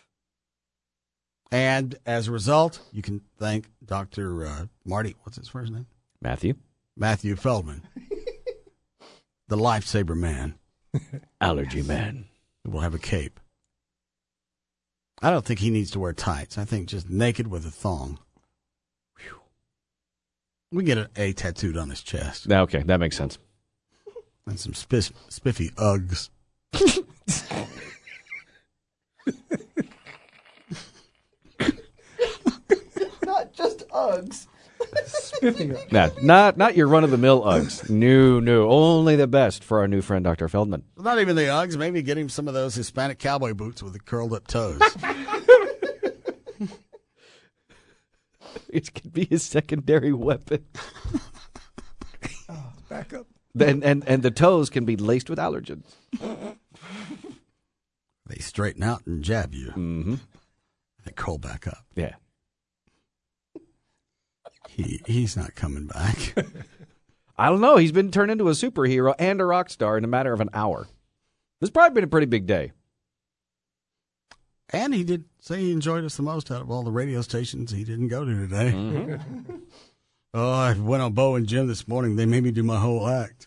And as a result, you can thank Dr. Marty, what's his first name? Matthew Feldman. The lifesaver man.
Allergy man.
Will have a cape. I don't think he needs to wear tights. I think just naked with a thong. Whew. We get an A tattooed on his chest.
Okay, that makes sense.
And some spiffy Uggs.
Not just Uggs. Spiffy Uggs.
Not your run-of-the-mill Uggs. No. Only the best for our new friend, Dr. Feldman.
Not even the Uggs. Maybe get him some of those Hispanic cowboy boots with the curled-up toes.
It could be his secondary weapon.
Back up.
And the toes can be laced with allergens.
They straighten out and jab you.
Mm-hmm.
They curl back up.
Yeah.
He's not coming back.
I don't know. He's been turned into a superhero and a rock star in a matter of an hour. This has probably been a pretty big day.
And he did say he enjoyed us the most out of all the radio stations he didn't go to today.
Mm-hmm.
Oh, I went on Bo and Jim this morning. They made me do my whole act.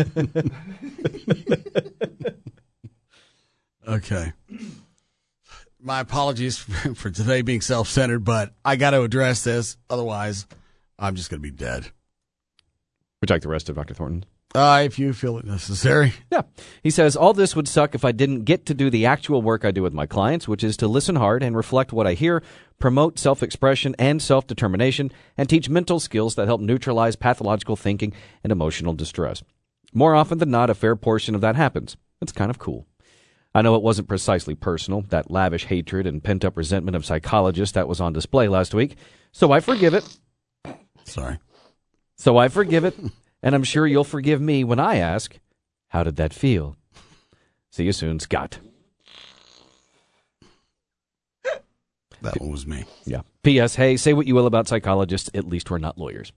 Okay. My apologies for today being self-centered, but I got to address this. Otherwise, I'm just going to be dead.
Would you like the rest of Dr. Thornton?
If you feel it necessary.
Yeah. He says, all this would suck if I didn't get to do the actual work I do with my clients, which is to listen hard and reflect what I hear, promote self-expression and self-determination, and teach mental skills that help neutralize pathological thinking and emotional distress. More often than not, a fair portion of that happens. It's kind of cool. I know it wasn't precisely personal, that lavish hatred and pent-up resentment of psychologists that was on display last week, so I forgive it.
Sorry.
So I forgive it. And I'm sure you'll forgive me when I ask, how did that feel? See you soon, Scott.
That one was me.
Yeah. P.S. Hey, say what you will about psychologists. At least we're not lawyers.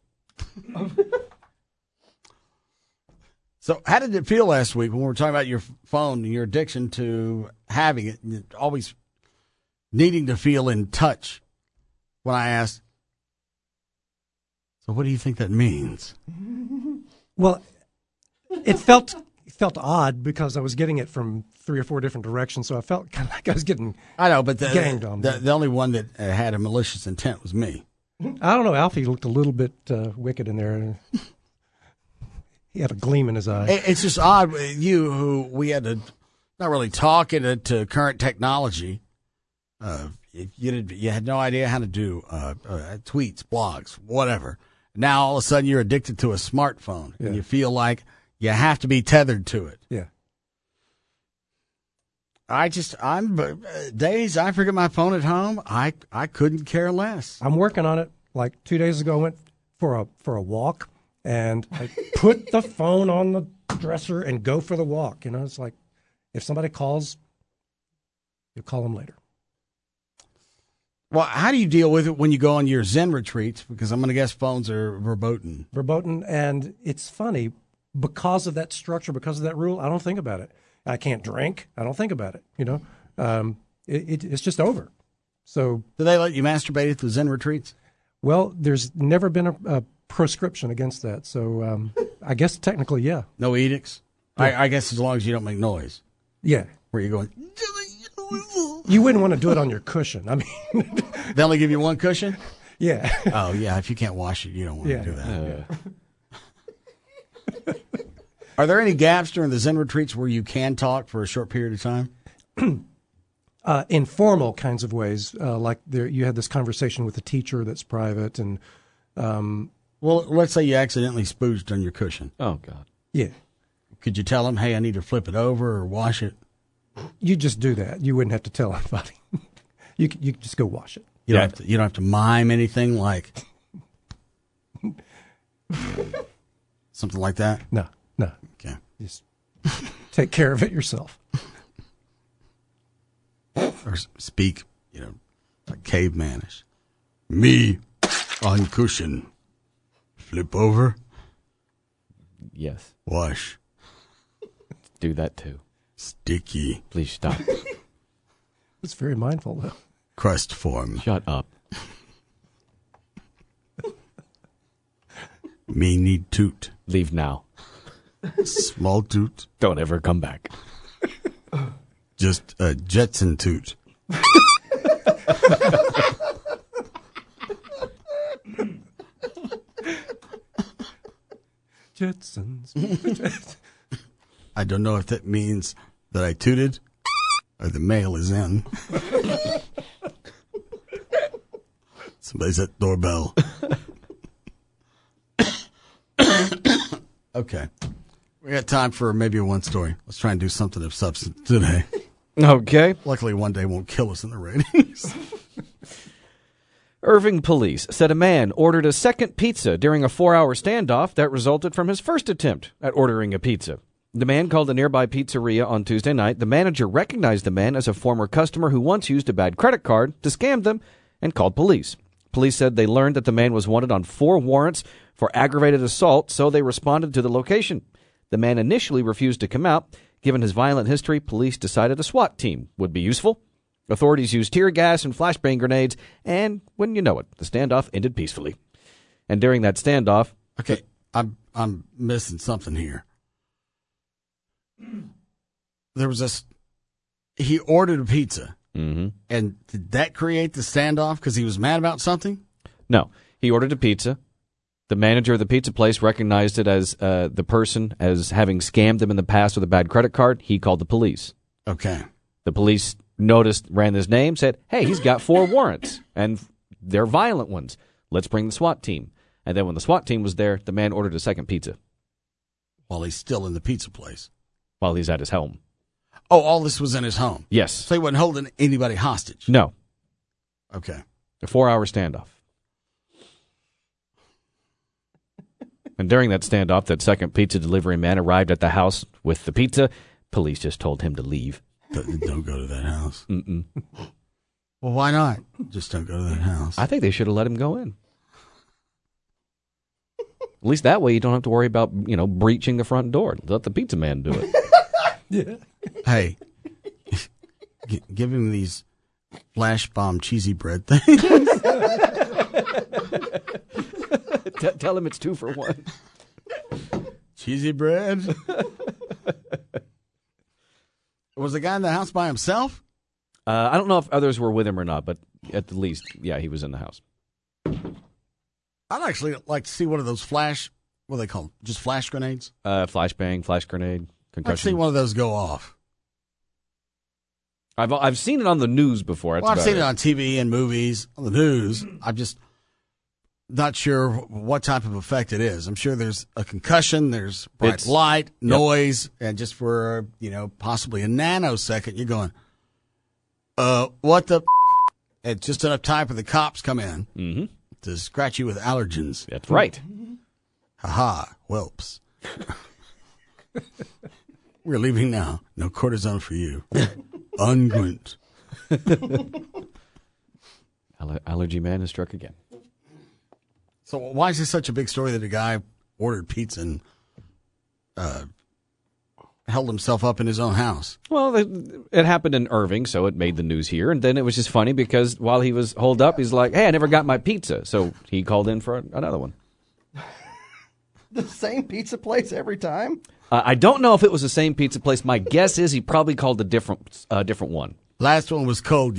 So how did it feel last week when we were talking about your phone and your addiction to having it, and always needing to feel in touch? When I asked, so what do you think that means?
Well, it felt felt odd because I was getting it from 3 or 4 different directions, so I felt kind of like I was getting
I know, but
ganged on.
the only one that had a malicious intent was me.
I don't know. Alfie looked a little bit wicked in there. He had a gleam in his eye.
It's just odd. You, who we had to not really talk into current technology, you had no idea how to do tweets, blogs, whatever. Now all of a sudden you're addicted to a smartphone, and you feel like you have to be tethered to it.
Yeah.
I'm days I forget my phone at home. I couldn't care less.
I'm working on it. Like 2 days ago, I went for a walk, and I put the phone on the dresser and go for the walk. You know, it's like if somebody calls, you call them later.
Well, how do you deal with it when you go on your Zen retreats? Because I'm going to guess phones are verboten.
Verboten, and it's funny, because of that structure, because of that rule, I don't think about it. I can't drink. I don't think about it, you know. It's just over. So,
do they let you masturbate at the Zen retreats?
Well, there's never been a proscription against that. So I guess technically, yeah.
No edicts? Yeah. I guess as long as you don't make noise.
Yeah.
Where you're going...
You wouldn't want to do it on your cushion. I mean,
they only give you one cushion?
Yeah.
Oh, yeah. If you can't wash it, you don't want to do that. Are there any gaps during the Zen retreats where you can talk for a short period of time?
Informal kinds of ways, like you had this conversation with a teacher that's private, and
well, let's say you accidentally spooged on your cushion.
Oh God!
Yeah.
Could you tell them, "Hey, I need to flip it over or wash it"?
You just do that. You wouldn't have to tell anybody. You just go wash it.
You don't have to mime anything like something like that.
No.
Okay.
Just take care of it yourself.
Or speak, like cavemanish. Me on cushion. Flip over.
Yes.
Wash.
Do that too.
Sticky.
Please stop.
It's very mindful, though.
Crust form.
Shut up.
Me need toot.
Leave now.
Small toot.
Don't ever come back.
Just a Jetson toot.
Jetsons.
I don't know if that means that I tooted or the mail is in. Somebody's at the doorbell. Okay. We got time for maybe one story. Let's try and do something of substance today.
Okay.
Luckily, one day won't kill us in the ratings.
Irving police said a man ordered a second pizza during a 4-hour standoff that resulted from his first attempt at ordering a pizza. The man called a nearby pizzeria on Tuesday night. The manager recognized the man as a former customer who once used a bad credit card to scam them and called police. Police said they learned that the man was wanted on 4 warrants for aggravated assault, so they responded to the location. The man initially refused to come out. Given his violent history, police decided a SWAT team would be useful. Authorities used tear gas and flashbang grenades, and wouldn't you know it, the standoff ended peacefully. And during that standoff...
Okay, I'm missing something here. There was he ordered a pizza.
Mm-hmm.
And did that create the standoff because he was mad about something?
No, he ordered a pizza. The manager of the pizza place recognized it as the person as having scammed them in the past with a bad credit card. He called the police.
Okay.
The police noticed, ran his name, said, hey, he's got 4 warrants, and they're violent ones. Let's bring the SWAT team. And then when the SWAT team was there, the man ordered a second pizza.
While he's still in the pizza place?
While he's at his home.
Oh, all this was in his home?
Yes.
So he wasn't holding anybody hostage?
No.
Okay.
A 4-hour standoff. And during that standoff, that second pizza delivery man arrived at the house with the pizza. Police just told him to leave.
Don't go to that house.
Mm-mm.
Well, why not? Just don't go to that house.
I think they should have let him go in. At least that way you don't have to worry about, breaching the front door. Let the pizza man do it.
Yeah.
Hey, give him these flash bomb cheesy bread things.
Tell him it's 2 for $1.
Cheesy bread. Was the guy in the house by himself?
I don't know if others were with him or not, but at the least, yeah, he was in the house.
I'd actually like to see one of those flash, what are they called? Just flash grenades?
Flashbang, flash grenade, concussion.
I've seen one of those go off.
I've seen it on the news before.
Well, I've seen it on TV and movies, on the news. I'm just not sure what type of effect it is. I'm sure there's a concussion, there's bright light, noise, and just for, possibly a nanosecond, you're going, what the and just enough time for the cops come in to scratch you with allergens.
That's right.
Ha-ha, whelps. We're leaving now. No cortisone for you. Unguent.
Allergy man has struck again.
So why is this such a big story that a guy ordered pizza and held himself up in his own house?
Well, it happened in Irving, so it made the news here. And then it was just funny because while he was holed up, he's like, hey, I never got my pizza. So he called in for another one.
The same pizza place every time?
I don't know if it was the same pizza place. My guess is he probably called a different one.
Last one was cold,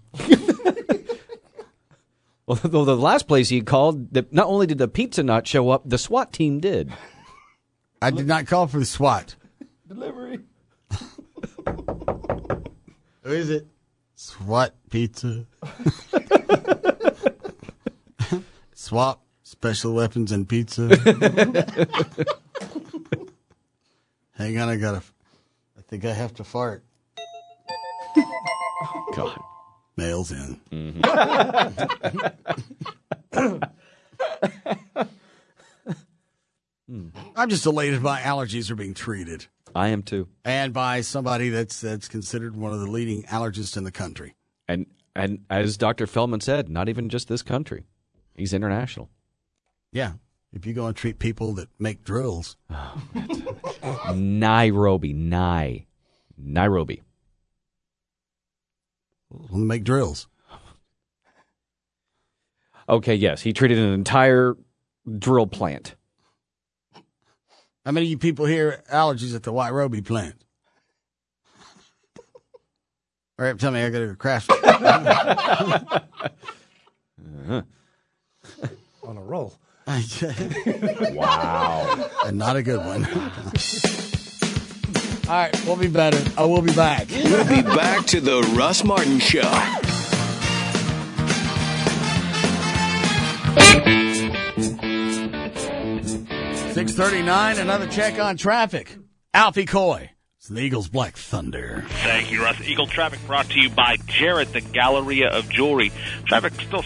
Well, the last place he called, not only did the pizza not show up, the SWAT team did.
I did not call for the SWAT.
Delivery.
Who is it? SWAT pizza. SWAT, special weapons and pizza. Hang on, I think I have to fart.
God.
Mail's in. I'm just elated by allergies are being treated.
I am too.
And by somebody that's considered one of the leading allergists in the country.
And as Dr. Feldman said, not even just this country. He's international.
Yeah. If you go and treat people that make drills.
Nairobi.
We'll make drills.
Okay, yes. He treated an entire drill plant.
How many of you people hear allergies at the Nairobi plant? All right, tell me I got to crash.
On a roll.
Wow.
And not a good one. All right, we'll be better. I will be back.
We'll be back to the Russ Martin Show.
$6:39, another check on traffic. Alfie Coy. It's the Eagles Black Thunder.
Thank you, Russ. Eagle Traffic brought to you by Jared, the Galleria of Jewelry. Traffic still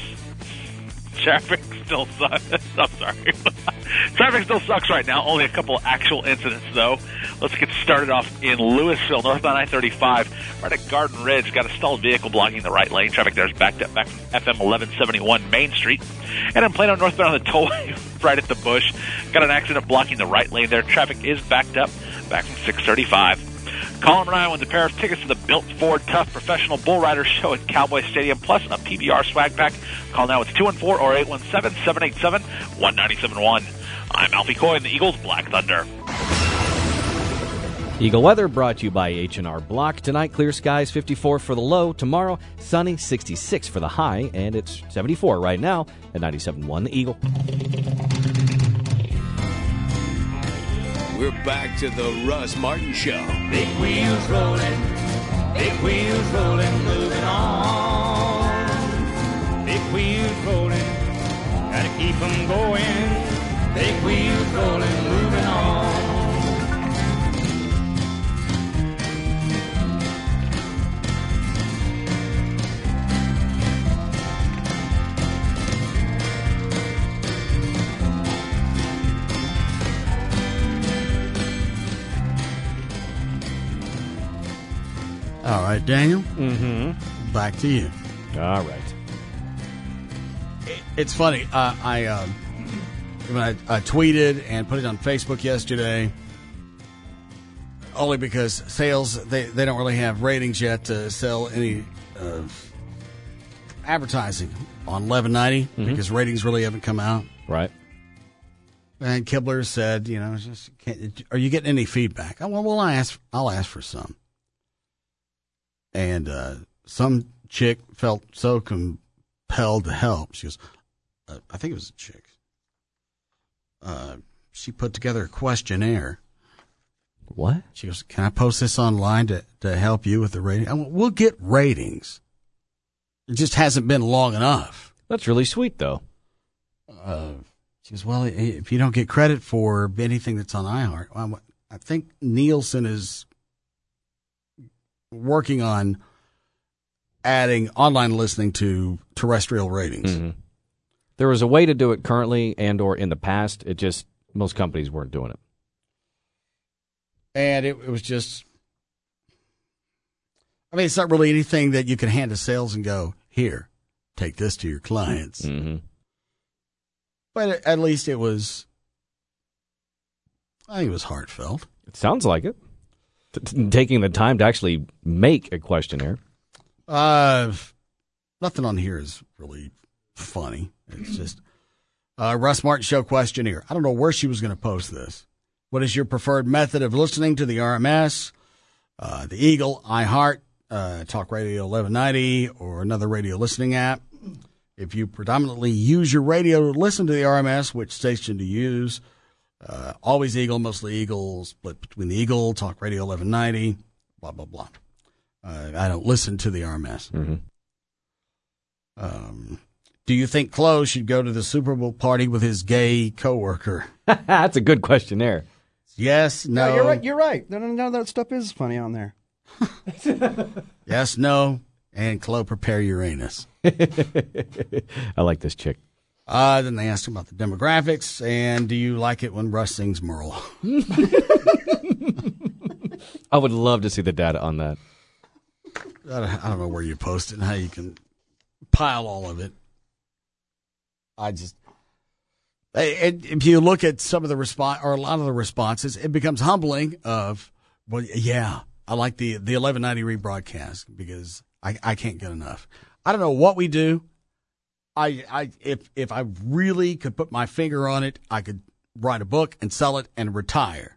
sucks. I'm sorry. Traffic still sucks right now. Only a couple actual incidents, though. Let's get started off in Louisville, northbound I-35. Right at Garden Ridge, got a stalled vehicle blocking the right lane. Traffic there is backed up back from FM 1171 Main Street. And in Plano, northbound on the tollway, right at the Bush, got an accident blocking the right lane there. Traffic is backed up back from 635. Colin and I won a pair of tickets to the Built Ford Tough Professional Bull Rider Show at Cowboy Stadium, plus a PBR swag pack. Call now. It's 214 or 817-787-1971. I'm Alfie Coy in the Eagles Black Thunder.
Eagle weather brought to you by H&R Block. Tonight, clear skies, 54 for the low. Tomorrow, sunny, 66 for the high. And it's 74 right now at 97.1 The Eagle.
We're back to the Russ Martin Show.
Big wheels rolling, moving on. Big wheels rolling, gotta keep them going. Big wheels rolling, moving on.
All right, Daniel.
Mm-hmm.
Back to you.
All right.
It's funny. I tweeted and put it on Facebook yesterday, only because sales, they don't really have ratings yet to sell any advertising on 1190 because ratings really haven't come out.
Right.
And Kibler said, are you getting any feedback? Well, I'll ask for some. and some chick felt so compelled to help. She goes, I think it was a chick. She put together a questionnaire.
What?
She goes, can I post this online to help you with the rating? I went, we'll get ratings. It just hasn't been long enough.
That's really sweet, though.
She goes, well, if you don't get credit for anything that's on iHeart, I think Nielsen is working on adding online listening to terrestrial ratings.
Mm-hmm. There was a way to do it currently and or in the past. It just, most companies weren't doing it.
And it was just, I mean, it's not really anything that you can hand to sales and go, here, take this to your clients.
Mm-hmm.
But at least it was, I think it was heartfelt.
It sounds like it. Taking the time to actually make a questionnaire.
Nothing on here is really funny. It's just Russ Martin Show questionnaire. I don't know where she was going to post this. What is your preferred method of listening to the RMS, the Eagle, iHeart, Talk Radio 1190, or another radio listening app? If you predominantly use your radio to listen to the RMS, which station to use? Always Eagle, mostly Eagle, split between the Eagle, Talk Radio 1190, blah, blah, blah. I don't listen to the RMS.
Mm-hmm.
Do you think Chloe should go to the Super Bowl party with his gay coworker?
That's a good questionnaire.
Yes, no.
You're right. You're right. None of that stuff is funny on there.
Yes, no, and Chloe, prepare your anus.
I like this chick.
Then they asked him about the demographics, and do you like it when Russ sings Merle?
I would love to see the data on that.
I don't know where you post it and how you can pile all of it. If you look at some of the response or a lot of the responses, it becomes humbling of, well, yeah, I like the 1190 rebroadcast because I can't get enough. I don't know what we do. If I really could put my finger on it, I could write a book and sell it and retire.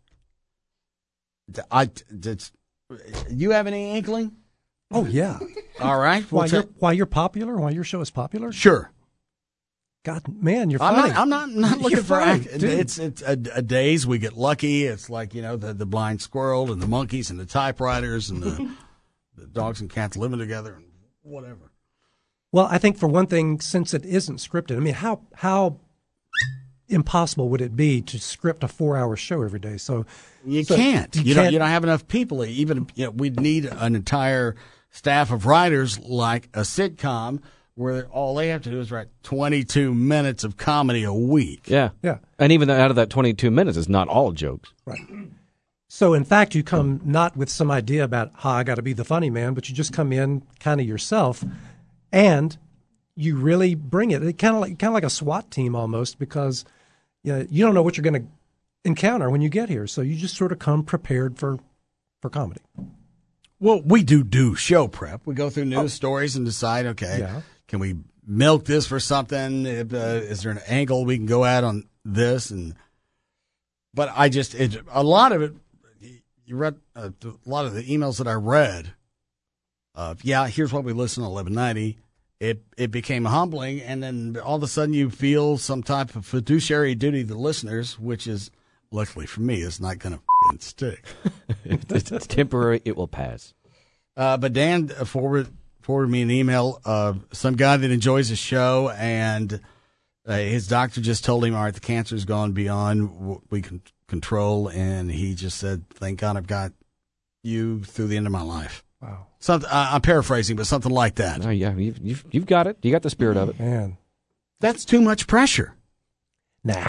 You have any inkling?
Oh yeah.
All right.
Why you're popular? Why your show is popular?
Sure.
God, man, you're funny.
I'm not looking for
funny,
it's a days we get lucky. It's like, the blind squirrel and the monkeys and the typewriters and the dogs and cats living together and whatever.
Well, I think for one thing, since it isn't scripted, I mean, how impossible would it be to script a 4-hour show every day? So
you can't. You don't have enough people. Even we'd need an entire staff of writers like a sitcom, where all they have to do is write 22 minutes of comedy a week.
Yeah. And even out of that 22 minutes, it's not all jokes.
Right. So, in fact, you come not with some idea about how I got to be the funny man, but you just come in kind of yourself, and you really bring it. It's kind of like a SWAT team almost, because you don't know what you're going to encounter when you get here. So you just sort of come prepared for comedy.
Well, we do show prep. We go through news stories and decide, okay, can we milk this for something? Is there an angle we can go at on this? But a lot of it, you read a lot of the emails that I read. Here's what we listen to 1190. It became humbling, and then all of a sudden you feel some type of fiduciary duty to the listeners, which is, luckily for me, is not going to stick.
It's temporary. It will pass.
But Dan forwarded me an email of some guy that enjoys the show, and his doctor just told him, all right, the cancer's gone beyond what we can control, and he just said, thank God I've got you through the end of my life.
Wow.
I'm paraphrasing, but something like that.
Oh, yeah, you've got it. You got the spirit of it.
Man.
That's too much pressure.
Nah.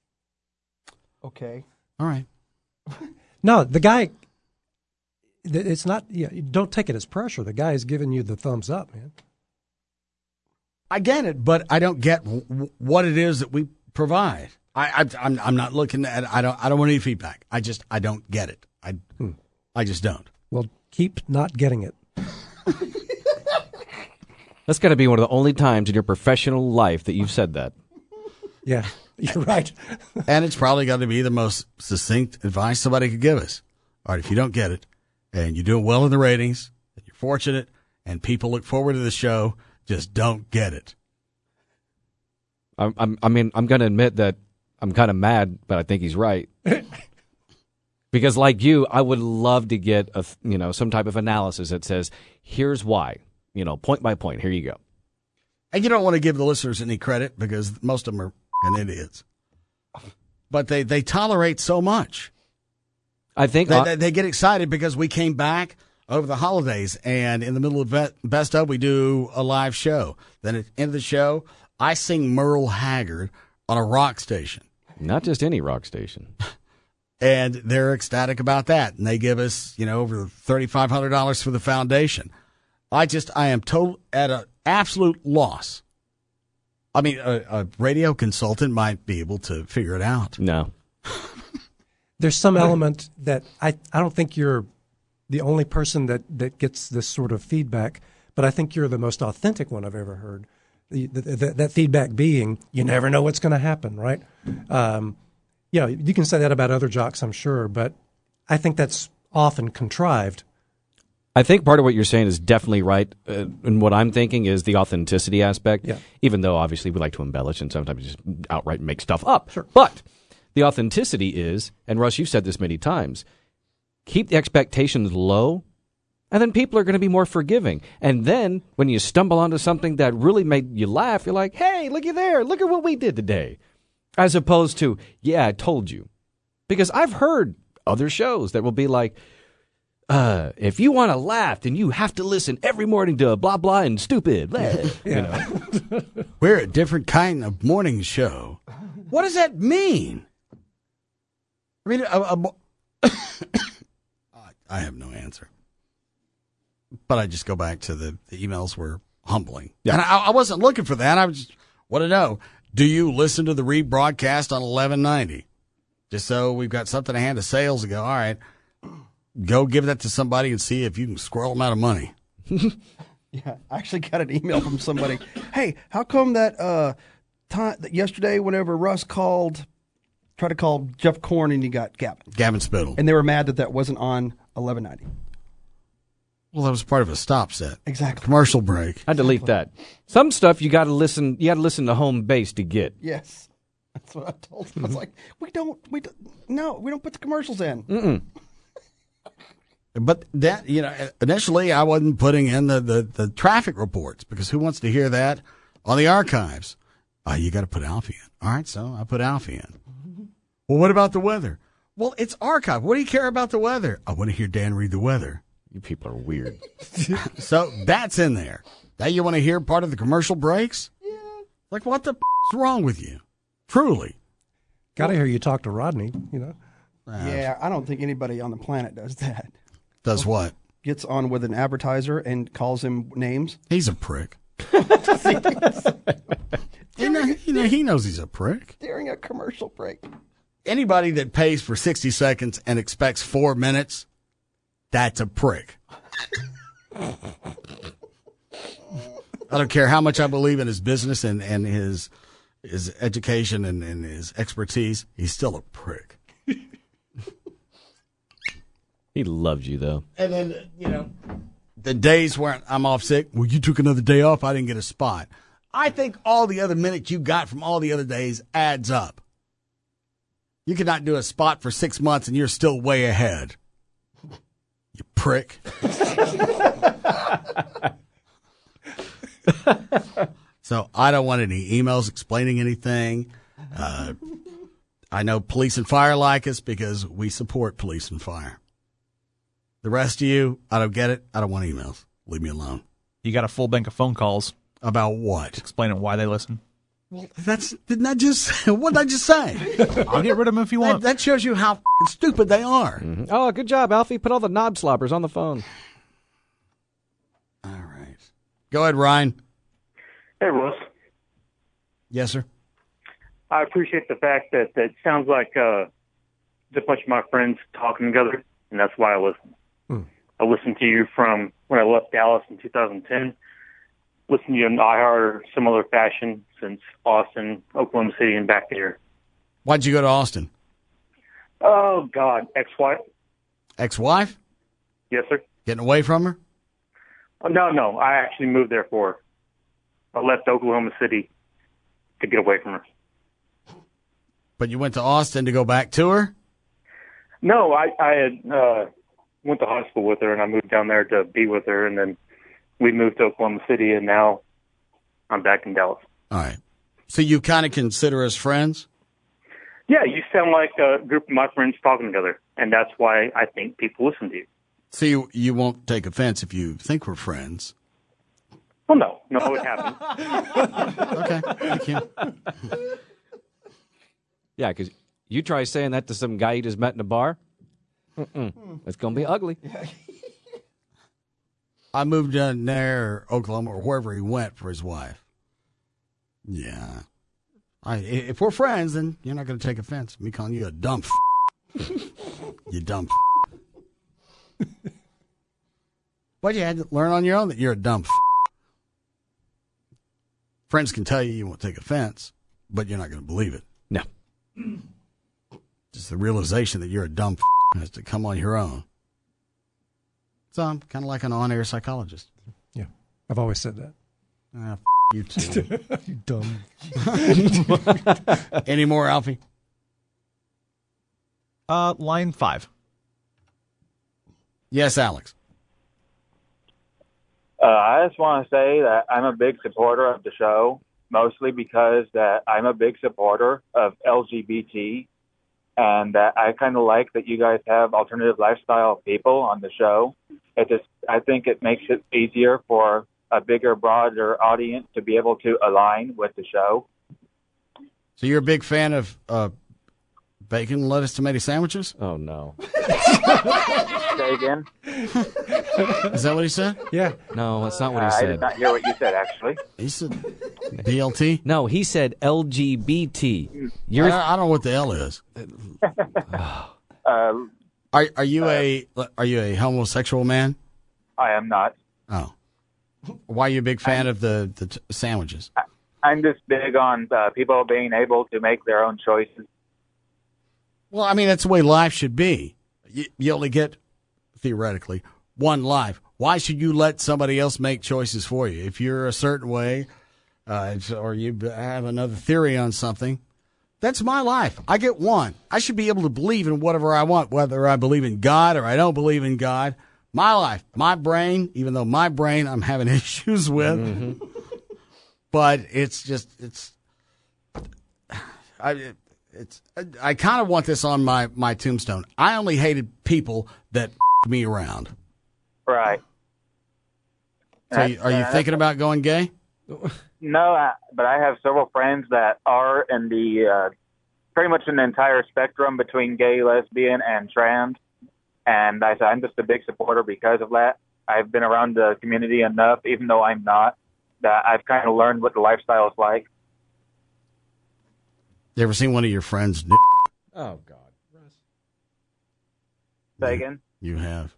Okay.
All right.
No, the guy, it's not, don't take it as pressure. The guy is giving you the thumbs up, man.
I get it, but I don't get what it is that we provide. I'm not looking at, I don't want any feedback. I don't get it. I just don't.
Well, keep not getting it.
That's got to be one of the only times in your professional life that you've said that.
Yeah, you're right.
And it's probably got to be the most succinct advice somebody could give us. All right, if you don't get it, and you're doing well in the ratings, and you're fortunate, and people look forward to the show, just don't get it.
I'm going to admit that I'm kind of mad, but I think he's right. Because like you, I would love to get some type of analysis that says, here's why, point by point. Here you go.
And you don't want to give the listeners any credit because most of them are f***ing idiots. But they tolerate so much.
I think
they get excited because we came back over the holidays, and in the middle of Best Of, we do a live show. Then at the end of the show, I sing Merle Haggard on a rock station.
Not just any rock station.
And they're ecstatic about that. And they give us, over $3,500 for the foundation. I am at an absolute loss. I mean, a radio consultant might be able to figure it out.
No.
There's some element that I don't think you're the only person that gets this sort of feedback, but I think you're the most authentic one I've ever heard. That feedback being, you never know what's going to happen, right? You can say that about other jocks, I'm sure, but I think that's often contrived.
I think part of what you're saying is definitely right. And what I'm thinking is the authenticity aspect, even though obviously we like to embellish and sometimes just outright make stuff up.
Sure.
But the authenticity is, and Russ, you've said this many times, keep the expectations low, and then people are going to be more forgiving. And then when you stumble onto something that really made you laugh, you're like, hey, looky there. Look at what we did today. As opposed to, yeah, I told you. Because I've heard other shows that will be like, if you want to laugh, then you have to listen every morning to blah, blah, and stupid. Blah.
We're a different kind of morning show. What does that mean? I mean, I have no answer. But I just go back to the emails were humbling. Yeah. And I wasn't looking for that. I just want to know, do you listen to the rebroadcast on 1190? Just so we've got something to hand to sales and go, all right, go give that to somebody and see if you can squirrel them out of money.
Yeah, I actually got an email from somebody. Hey, how come that yesterday whenever Russ tried to call Jeff Korn and you got
Gavin Spittle.
And they were mad that wasn't on 1190.
Well, that was part of a stop set.
Exactly.
Commercial break.
I delete that. Some stuff you got to listen to home base to get.
Yes. That's what I told him. I was like, we don't put the commercials in.
Mm-mm.
But that, initially I wasn't putting in the traffic reports because who wants to hear that on the archives? You got to put Alfie in. All right, so I put Alfie in. Mm-hmm. Well, what about the weather? Well, it's archived. What do you care about the weather? I want to hear Dan read the weather.
You people are weird.
So that's in there. Now you want to hear part of the commercial breaks? Yeah. Like, what the is wrong with you? Truly.
Got to hear you talk to Rodney,
Yeah, I don't think anybody on the planet does that.
Does what?
Gets on with an advertiser and calls him names.
He's a prick. He knows he's a prick.
During a commercial break.
Anybody that pays for 60 seconds and expects 4 minutes, that's a prick. I don't care how much I believe in his business and his education and his expertise. He's still a prick.
He loves you, though.
And then, the days where I'm off sick, well, you took another day off, I didn't get a spot. I think all the other minutes you got from all the other days adds up. You cannot do a spot for 6 months and you're still way ahead. You prick. So I don't want any emails explaining anything. I know police and fire like us because we support police and fire. The rest of you, I don't get it. I don't want emails. Leave me alone.
You got a full bank of phone calls.
About what?
Explaining why they listen.
Well, what did I just say?
I'll get rid of them if you want.
That shows you how stupid they are.
Mm-hmm. Oh, good job, Alfie. Put all the knob slobbers on the phone.
All right. Go ahead, Ryan.
Hey, Russ.
Yes, sir.
I appreciate the fact that it sounds like just a bunch of my friends talking together, and that's why I listen. I listened to you from when I left Dallas in 2010. Listened to you in iHeart or some other fashion since Austin, Oklahoma City, and back there.
Why'd you go to Austin?
Oh, God. Ex-wife.
Ex-wife?
Yes, sir.
Getting away from her?
Oh, no. I actually moved there I left Oklahoma City to get away from her.
But you went to Austin to go back to her?
No, I had went to high school with her, and I moved down there to be with her, and then we moved to Oklahoma City, and now I'm back in Dallas.
All right. So you kind of consider us friends?
Yeah, you sound like a group of my friends talking together, and that's why I think people listen to you.
So you won't take offense if you think we're friends?
Well, no, it happened.
Okay, thank you.
Yeah, because you try saying that to some guy you just met in a bar, it's going to be ugly.
I moved down there, Oklahoma, or wherever he went for his wife. Yeah. If we're friends, then you're not going to take offense. Me calling you a dumb You dumb But you had to learn on your own that you're a dumb Friends can tell you won't take offense, but you're not going to believe it.
No.
Just the realization that you're a dumb has to come on your own. So I'm kind of like an on-air psychologist.
Yeah, I've always said that.
You too.
You dumb.
Any more, Alfie?
Line 5.
Yes, Alex.
I just want to say that I'm a big supporter of the show, mostly because that I'm a big supporter of LGBT, and that I kind of like that you guys have alternative lifestyle people on the show. I think it makes it easier for a bigger, broader audience to be able to align with the show.
So you're a big fan of bacon, lettuce, tomato sandwiches?
Oh, no.
Say again?
Is that what he said?
Yeah.
No, that's not what he
I
said.
did not hear what you said, actually.
He said BLT?
No, he said LGBT.
I don't know what the L is. Are you a homosexual man?
I am not.
Oh. Why are you a big fan of the sandwiches?
I'm just big on people being able to make their own choices.
Well, I mean, that's the way life should be. You only get, theoretically, one life. Why should you let somebody else make choices for you? If you're a certain way, or you have another theory on something, that's my life. I get one. I should be able to believe in whatever I want, whether I believe in God or I don't believe in God. My life, my brain, even though my brain I'm having issues with. Mm-hmm. But I kind of want this on my tombstone. I only hated people that me around.
Right.
So are you thinking about going gay?
No, but I have several friends that are in the pretty much in the entire spectrum between gay, lesbian, and trans. And I'm just a big supporter because of that. I've been around the community enough, even though I'm not, that I've kind of learned what the lifestyle is like.
You ever seen one of your friends?
Oh, God.
Say again?
You have.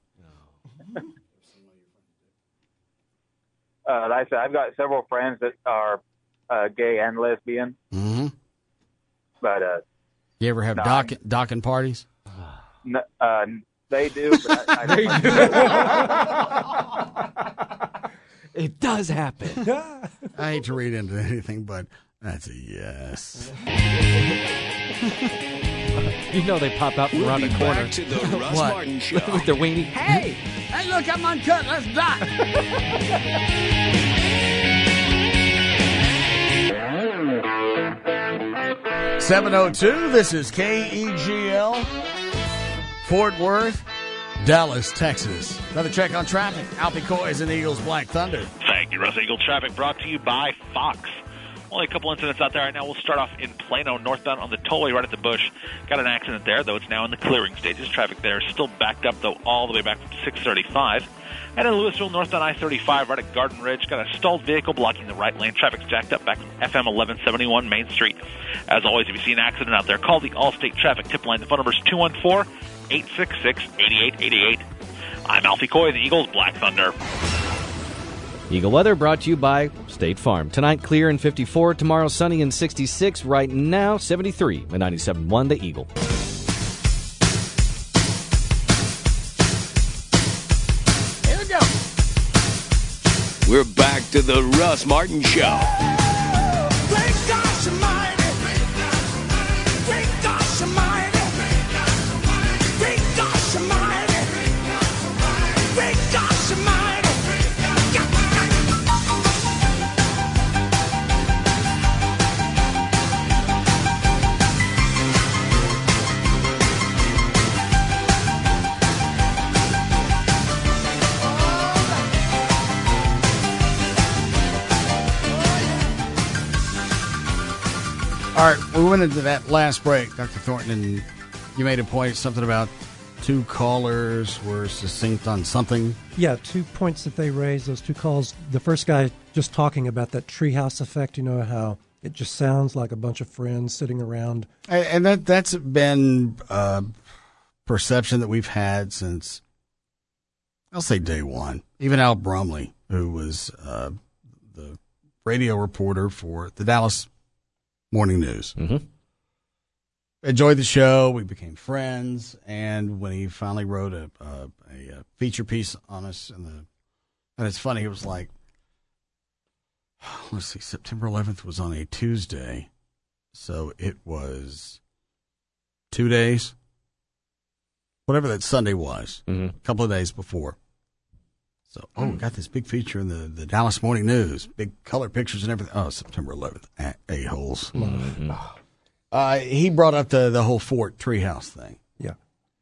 Like I said, I've got several friends that are gay and lesbian.
Mm-hmm.
But
you ever have docking parties?
No, they do. But
It does happen.
I hate to read into anything, but that's a yes.
You know they pop out from around the corner.
Back to the Russ
What?
Martin Show.
With their weenie.
Hey, look, I'm uncut. Let's dock. 7:02. This is KEGL, Fort Worth, Dallas, Texas. Another check on traffic. Alfie Coys and Eagles Black Thunder.
Thank you, Russ. Eagle traffic brought to you by Fox. Only a couple incidents out there right now. We'll start off in Plano, northbound on the tollway right at the Bush. Got an accident there, though it's now in the clearing stages. Traffic there is still backed up, though, all the way back from 635. And in Louisville, northbound I-35 right at Garden Ridge. Got a stalled vehicle blocking the right lane. Traffic's jacked up back from FM 1171 Main Street. As always, if you see an accident out there, call the Allstate Traffic Tip Line. The phone number is 214-866-8888. I'm Alfie Coy, the Eagles Black Thunder.
Eagle weather brought to you by State Farm. Tonight, clear and 54. Tomorrow, sunny and 66. Right now, 73 and 97.1 The Eagle.
Here we go.
We're back to the Russ Martin Show.
All right, we went into that last break, Dr. Thornton, and you made a point, something about two callers were succinct on something.
Yeah, 2 points that they raised, those two calls. The first guy just talking about that treehouse effect, how it just sounds like a bunch of friends sitting around.
And that's been a perception that we've had since, I'll say, day one. Even Al Brumley, who was the radio reporter for the Dallas Morning News.
Mm-hmm.
Enjoyed the show. We became friends. And when he finally wrote a feature piece on us, and it's funny, it was like, let's see, September 11th was on a Tuesday. So it was 2 days, whatever that Sunday was, a couple of days before. So, we got this big feature in the Dallas Morning News, big color pictures and everything. Oh, September 11th, a-holes.
Mm-hmm.
He brought up the whole Fort Treehouse thing.
Yeah.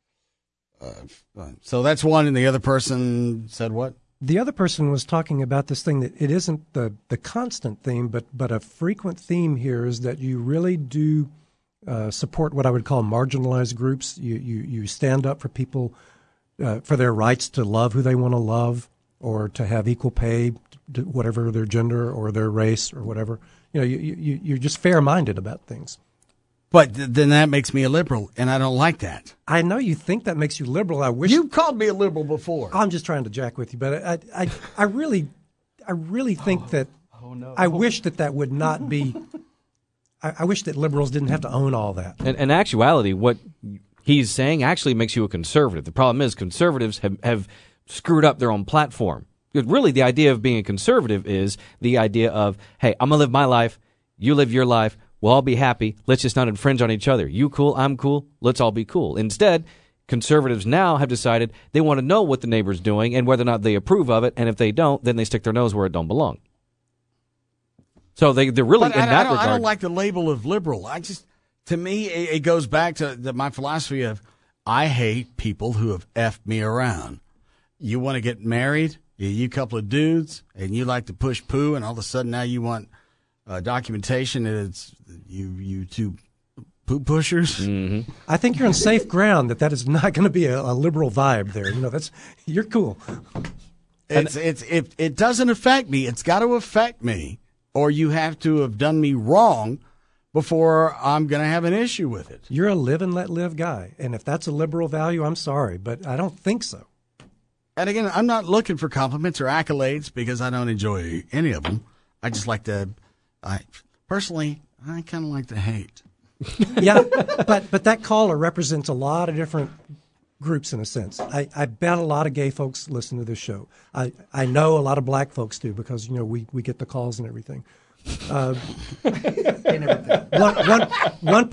So that's one, and the other person said what?
The other person was talking about this thing that it isn't the constant theme, but a frequent theme here is that you really do support what I would call marginalized groups. You stand up for people, for their rights to love who they want to love, or to have equal pay, to whatever their gender or their race or whatever. You're just fair-minded about things.
But then that makes me a liberal, and I don't like that.
I know you think that makes you liberal. I wish
you've called me a liberal before.
I'm just trying to jack with you, but I really think that I wish that would not be. I wish that liberals didn't have to own all that.
In actuality, what he's saying actually makes you a conservative. The problem is conservatives have screwed up their own platform. Because really, the idea of being a conservative is the idea of, hey, I'm going to live my life, you live your life, we'll all be happy, let's just not infringe on each other. You cool, I'm cool, let's all be cool. Instead, conservatives now have decided they want to know what the neighbor's doing and whether or not they approve of it, and if they don't, then they stick their nose where it don't belong. So they're really, in that regard.
I don't like the label of liberal. To me, it goes back to my philosophy of, I hate people who have effed me around. You want to get married, you couple of dudes, and you like to push poo, and all of a sudden now you want documentation that it's you two poo pushers.
Mm-hmm.
I think you're on safe ground that is not going to be a liberal vibe there. You're cool.
It doesn't affect me. It's got to affect me, or you have to have done me wrong before I'm going to have an issue with it.
You're a live and let live guy, and if that's a liberal value, I'm sorry, but I don't think so.
And again, I'm not looking for compliments or accolades because I don't enjoy any of them. I just like to, personally, I kind of like to hate.
Yeah, but that caller represents a lot of different groups in a sense. I bet a lot of gay folks listen to this show. I know a lot of black folks do because we get the calls and everything. And everything. One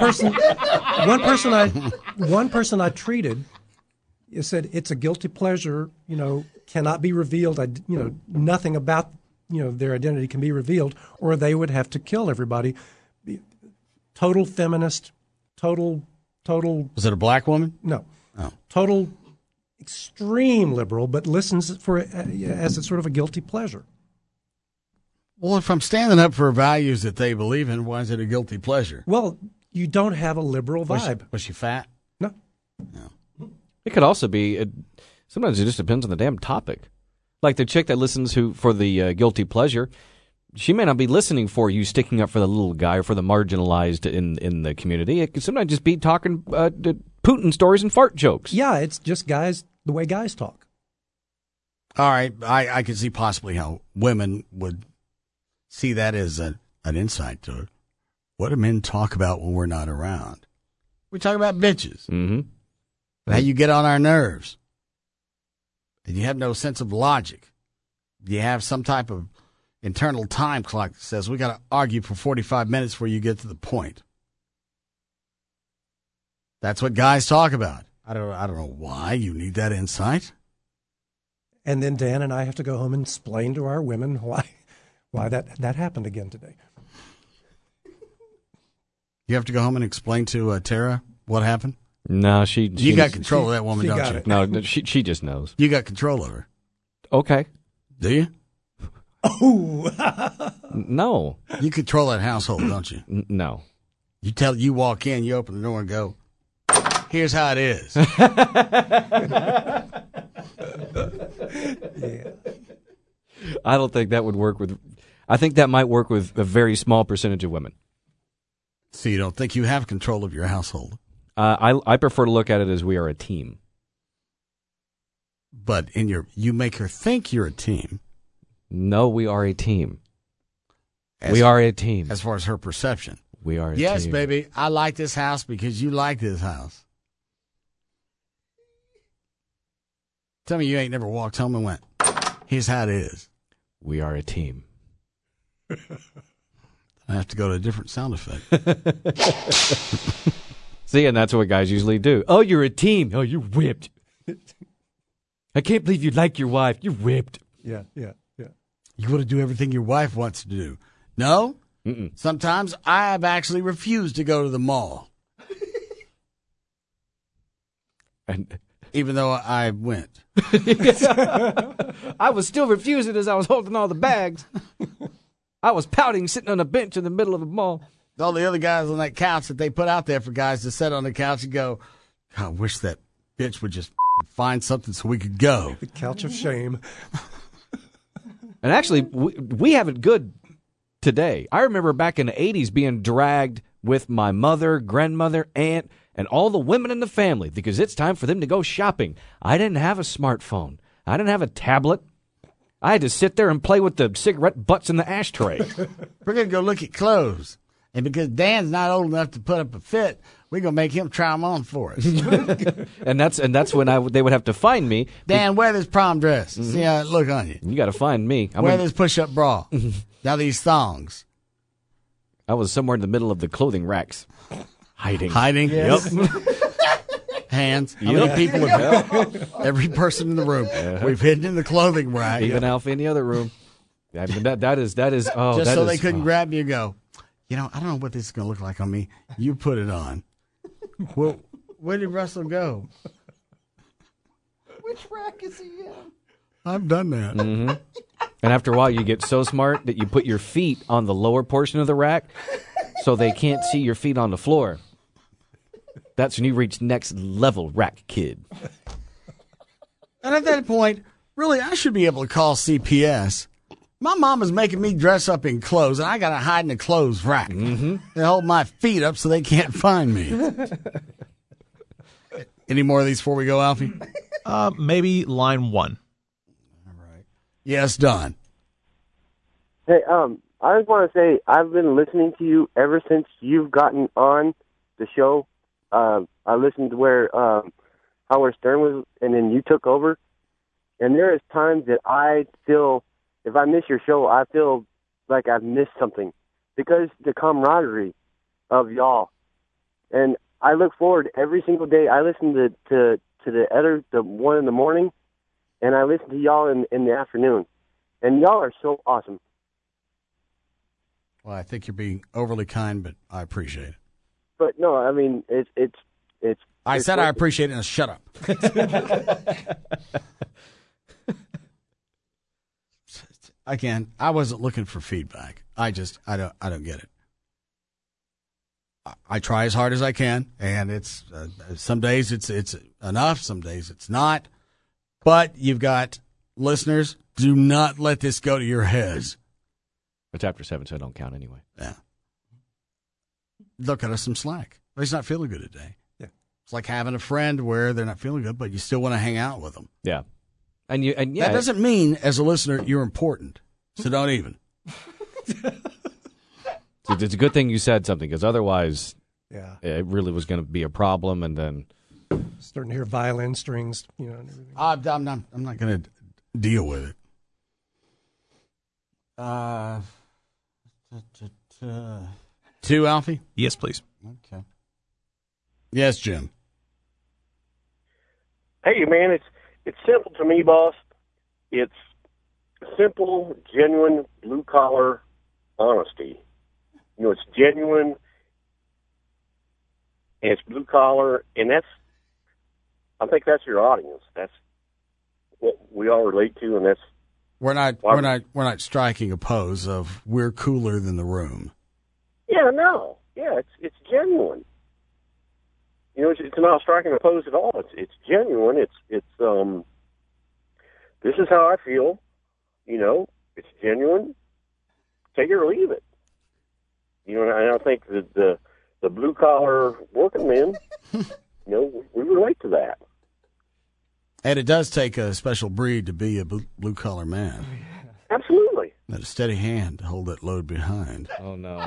person I treated. It said it's a guilty pleasure, cannot be revealed. Nothing about, their identity can be revealed, or they would have to kill everybody. Total feminist, total.
Was it a black woman?
No.
Oh.
Total extreme liberal, but listens as a sort of a guilty pleasure.
Well, if I'm standing up for values that they believe in, why is it a guilty pleasure?
Well, you don't have a liberal vibe.
Was she fat?
No.
It could also be, sometimes it just depends on the damn topic. Like the chick that listens for the guilty pleasure, she may not be listening for you sticking up for the little guy or for the marginalized in the community. It could sometimes just be talking Putin stories and fart jokes.
Yeah, it's just guys, the way guys talk.
All right, I could see possibly how women would see that as an insight to what do men talk about when we're not around. We talk about bitches.
Mm-hmm.
How you get on our nerves. And you have no sense of logic. You have some type of internal time clock that says we got to argue for 45 minutes before you get to the point. That's what guys talk about. I don't know why you need that insight.
And then Dan and I have to go home and explain to our women why that happened again today.
You have to go home and explain to Tara what happened?
No,
you got control of that woman, don't you?
No, she just knows.
You got control of her.
Okay.
Do you?
Oh.
No.
You control that household, don't you?
No.
You walk in, you open the door and go, here's how it is.
Yeah.
I don't think that would work I think that might work with a very small percentage of women.
So you don't think you have control of your household?
I prefer to look at it as we are a team.
But you make her think you're a team.
No, we are a team. We are a team.
As far as her perception.
We are a team.
Yes, baby, I like this house because you like this house. Tell me you ain't never walked home and went, here's how it is.
We are a team.
I have to go to a different sound effect.
See, and that's what guys usually do. Oh, you're a team. Oh, you're whipped. I can't believe you like your wife. You're whipped.
Yeah.
You want to do everything your wife wants to do. No?
Mm-mm.
Sometimes I have actually refused to go to the mall.
And
even though I went.
I was still refusing as I was holding all the bags. I was pouting, sitting on a bench in the middle of the mall.
All the other guys on that couch that they put out there for guys to sit on the couch and go, I wish that bitch would just find something so we could go.
The couch of shame.
And actually, we have it good today. I remember back in the 80s being dragged with my mother, grandmother, aunt, and all the women in the family because it's time for them to go shopping. I didn't have a smartphone. I didn't have a tablet. I had to sit there and play with the cigarette butts in the ashtray.
We're going to go look at clothes. And because Dan's not old enough to put up a fit, we're going to make him try them on for us.
and that's when they would have to find me.
Dan, wear this prom dress.
Mm-hmm.
See how it look on you.
You got to find me.
Wear this push-up bra. Now these thongs.
I was somewhere in the middle of the clothing racks. Hiding.
Yes. Yep. Hands. How many people have every person in the room. We've hidden in the clothing rack.
Even Alfie in the other room. That is. Oh,
just
that
so
is,
they couldn't grab you and go, I don't know what this is going to look like on me. You put it on. Well, where did Russell go?
Which rack is he in?
I've done that.
Mm-hmm. And after a while, you get so smart that you put your feet on the lower portion of the rack so they can't see your feet on the floor. That's when you reach next level rack kid.
And at that point, really, I should be able to call CPS. My mom is making me dress up in clothes, and I got to hide in the clothes rack.
Mm-hmm.
They hold my feet up so they can't find me. Any more of these before we go, Alfie?
Maybe line 1.
Yes, Don.
Hey, I just want to say I've been listening to you ever since you've gotten on the show. I listened to where Howard Stern was, and then you took over. And there is times that I feel, if I miss your show, I feel like I've missed something because the camaraderie of y'all. And I look forward every single day. I listen to the one in the morning, and I listen to y'all in the afternoon. And y'all are so awesome.
Well, I think you're being overly kind, but I appreciate it.
But no, I mean, it's.
I said I appreciate it, and shut up. Again, I wasn't looking for feedback. I don't get it. I try as hard as I can, and it's some days it's enough, some days it's not. But you've got listeners. Do not let this go to your heads.
It's after 7, so I don't count anyway.
Yeah. They'll cut us some slack. He's not feeling good today.
Yeah.
It's like having a friend where they're not feeling good, but you still want to hang out with them.
Yeah. And
that doesn't mean, as a listener, you're important. So don't even.
It's a good thing you said something, because otherwise,
yeah,
it really was going to be a problem. And then
starting to hear violin strings, and everything.
I'm not going to deal with it. Two, Alfie?
Yes, please.
Okay. Yes, Jim.
Hey, man, it's simple to me, boss. It's simple, genuine, blue-collar honesty. You know, it's genuine, and it's blue-collar, and I think that's your audience. That's what we all relate to, and that's
we're not striking a pose of we're cooler than the room.
Yeah, no, yeah, it's genuine. You know, it's not striking a pose at all. It's genuine. It's this is how I feel. You know, it's genuine. Take it or leave it. You know, and I think that the blue collar working men, you know, we relate to that.
And it does take a special breed to be a blue collar man.
Absolutely.
And a steady hand to hold that load behind.
Oh no.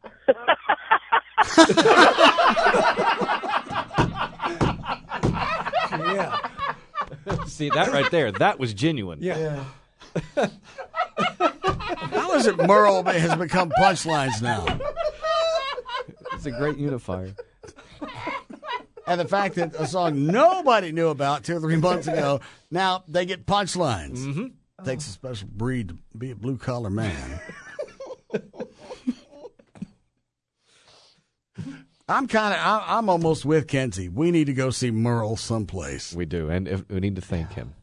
Yeah.
See, that right there, that was genuine.
Yeah.
How is it Merle has become punchlines now?
It's a great unifier.
And the fact that a song nobody knew about 2 or 3 months ago, now they get punchlines.
Mm-hmm.
It takes a special breed to be a blue-collar man. I'm almost with Kenzie. We need to go see Merle someplace.
We do, and we need to thank him.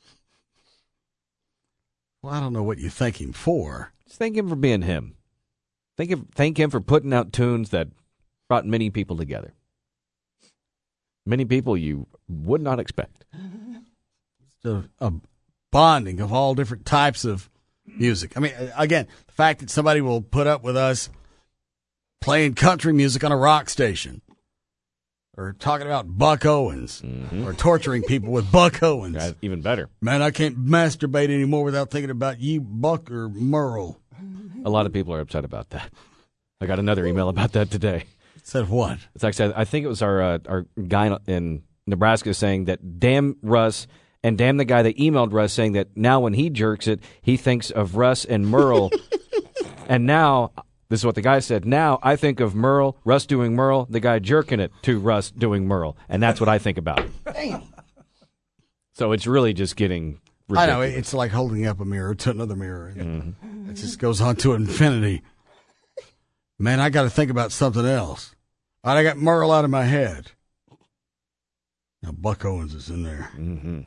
Well, I don't know what you thank him for.
Just thank him for being him. Thank him for putting out tunes that brought many people together. Many people you would not expect.
It's a bonding of all different types of music. I mean, again, the fact that somebody will put up with us playing country music on a rock station, or talking about Buck Owens, or torturing people with Buck Owens.
That's even better.
Man, I can't masturbate anymore without thinking about you, Buck or Merle.
A lot of people are upset about that. I got another email about that today.
Said what?
It's actually, I think it was our guy in Nebraska saying that damn Russ, and damn the guy that emailed Russ saying that now when he jerks it, he thinks of Russ and Merle. And now, this is what the guy said, now I think of Merle, Russ doing Merle, the guy jerking it to Russ doing Merle. And that's what I think about.
Damn.
So it's really just getting ridiculous.
I know, it's like holding up a mirror to another mirror. It just goes on to infinity. Man, I got to think about something else. All right, I got Merle out of my head. Now Buck Owens is in there.
Mm-hmm.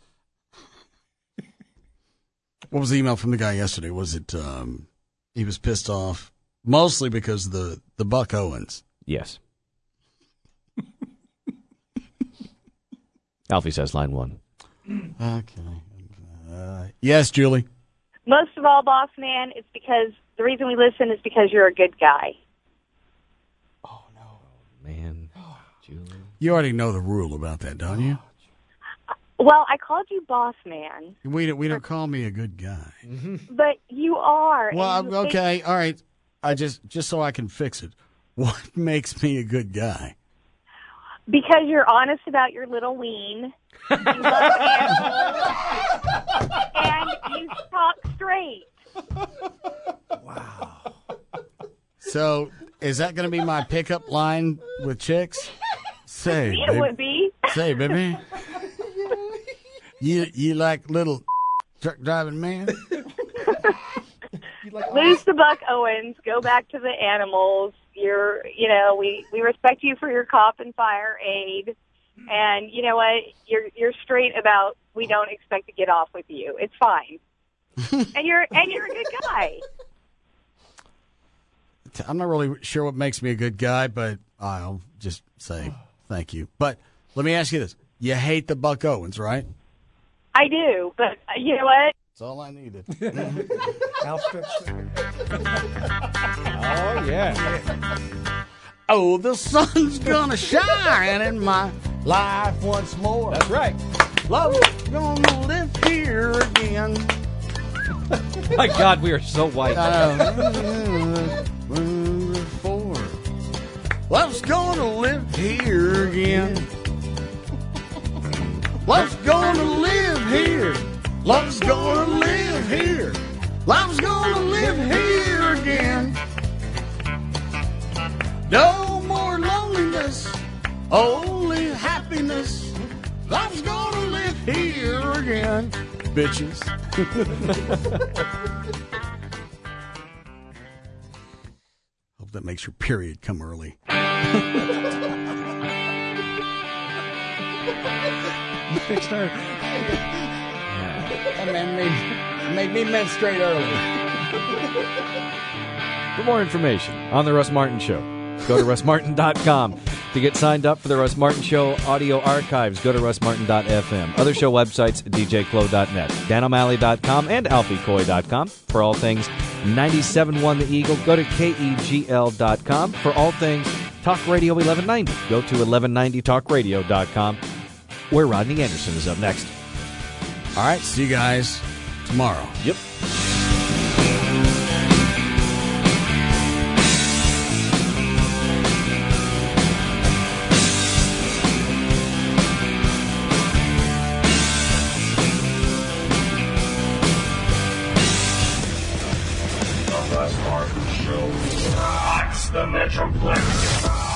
What was the email from the guy yesterday? Was it he was pissed off mostly because of the Buck Owens?
Yes. Alfie says line 1.
Okay. Yes, Julie.
Most of all, boss man, it's because the reason we listen is because you're a good guy.
Man, Julie.
You already know the rule about that, don't you?
Well, I called you boss man.
We don't call me a good guy.
But you are.
Well, okay, all right. I just so I can fix it. What makes me a good guy?
Because you're honest about your little ween. You love animals. And you talk straight.
So, is that going to be my pickup line with chicks? Say,
It
baby.
would be.
Say, baby. You like little truck driving man?
Lose the Buck Owens. Go back to the animals. We respect you for your cop and fire aid. And you know what? You're straight about we don't expect to get off with you. It's fine. and you're a good guy.
I'm not really sure what makes me a good guy, but I'll just say thank you. But let me ask you this. You hate the Buck Owens, right?
I do, but you know what?
That's all I needed.
I'll fix it.
Oh, yeah.
Oh, the sun's gonna shine in my life once more.
That's right.
Love's gonna live here again.
My God, we are so white.
Love's gonna live here again. Love's gonna live here. Love's gonna live here. Love's gonna live No more loneliness, only happiness. Life's gonna live here again, bitches. Hope that makes your period come early.
That man made me menstruate early.
For more information on The Russ Martin Show, go to russmartin.com. To get signed up for The Russ Martin Show audio archives, go to russmartin.fm. Other show websites, djclo.net, danomalley.com, and alfiecoy.com. For all things 97.1 The Eagle, go to kegl.com. For all things Talk Radio 1190, go to 1190talkradio.com, where Rodney Anderson is up next.
All right, see you guys tomorrow.
Yep.
The Metroplex.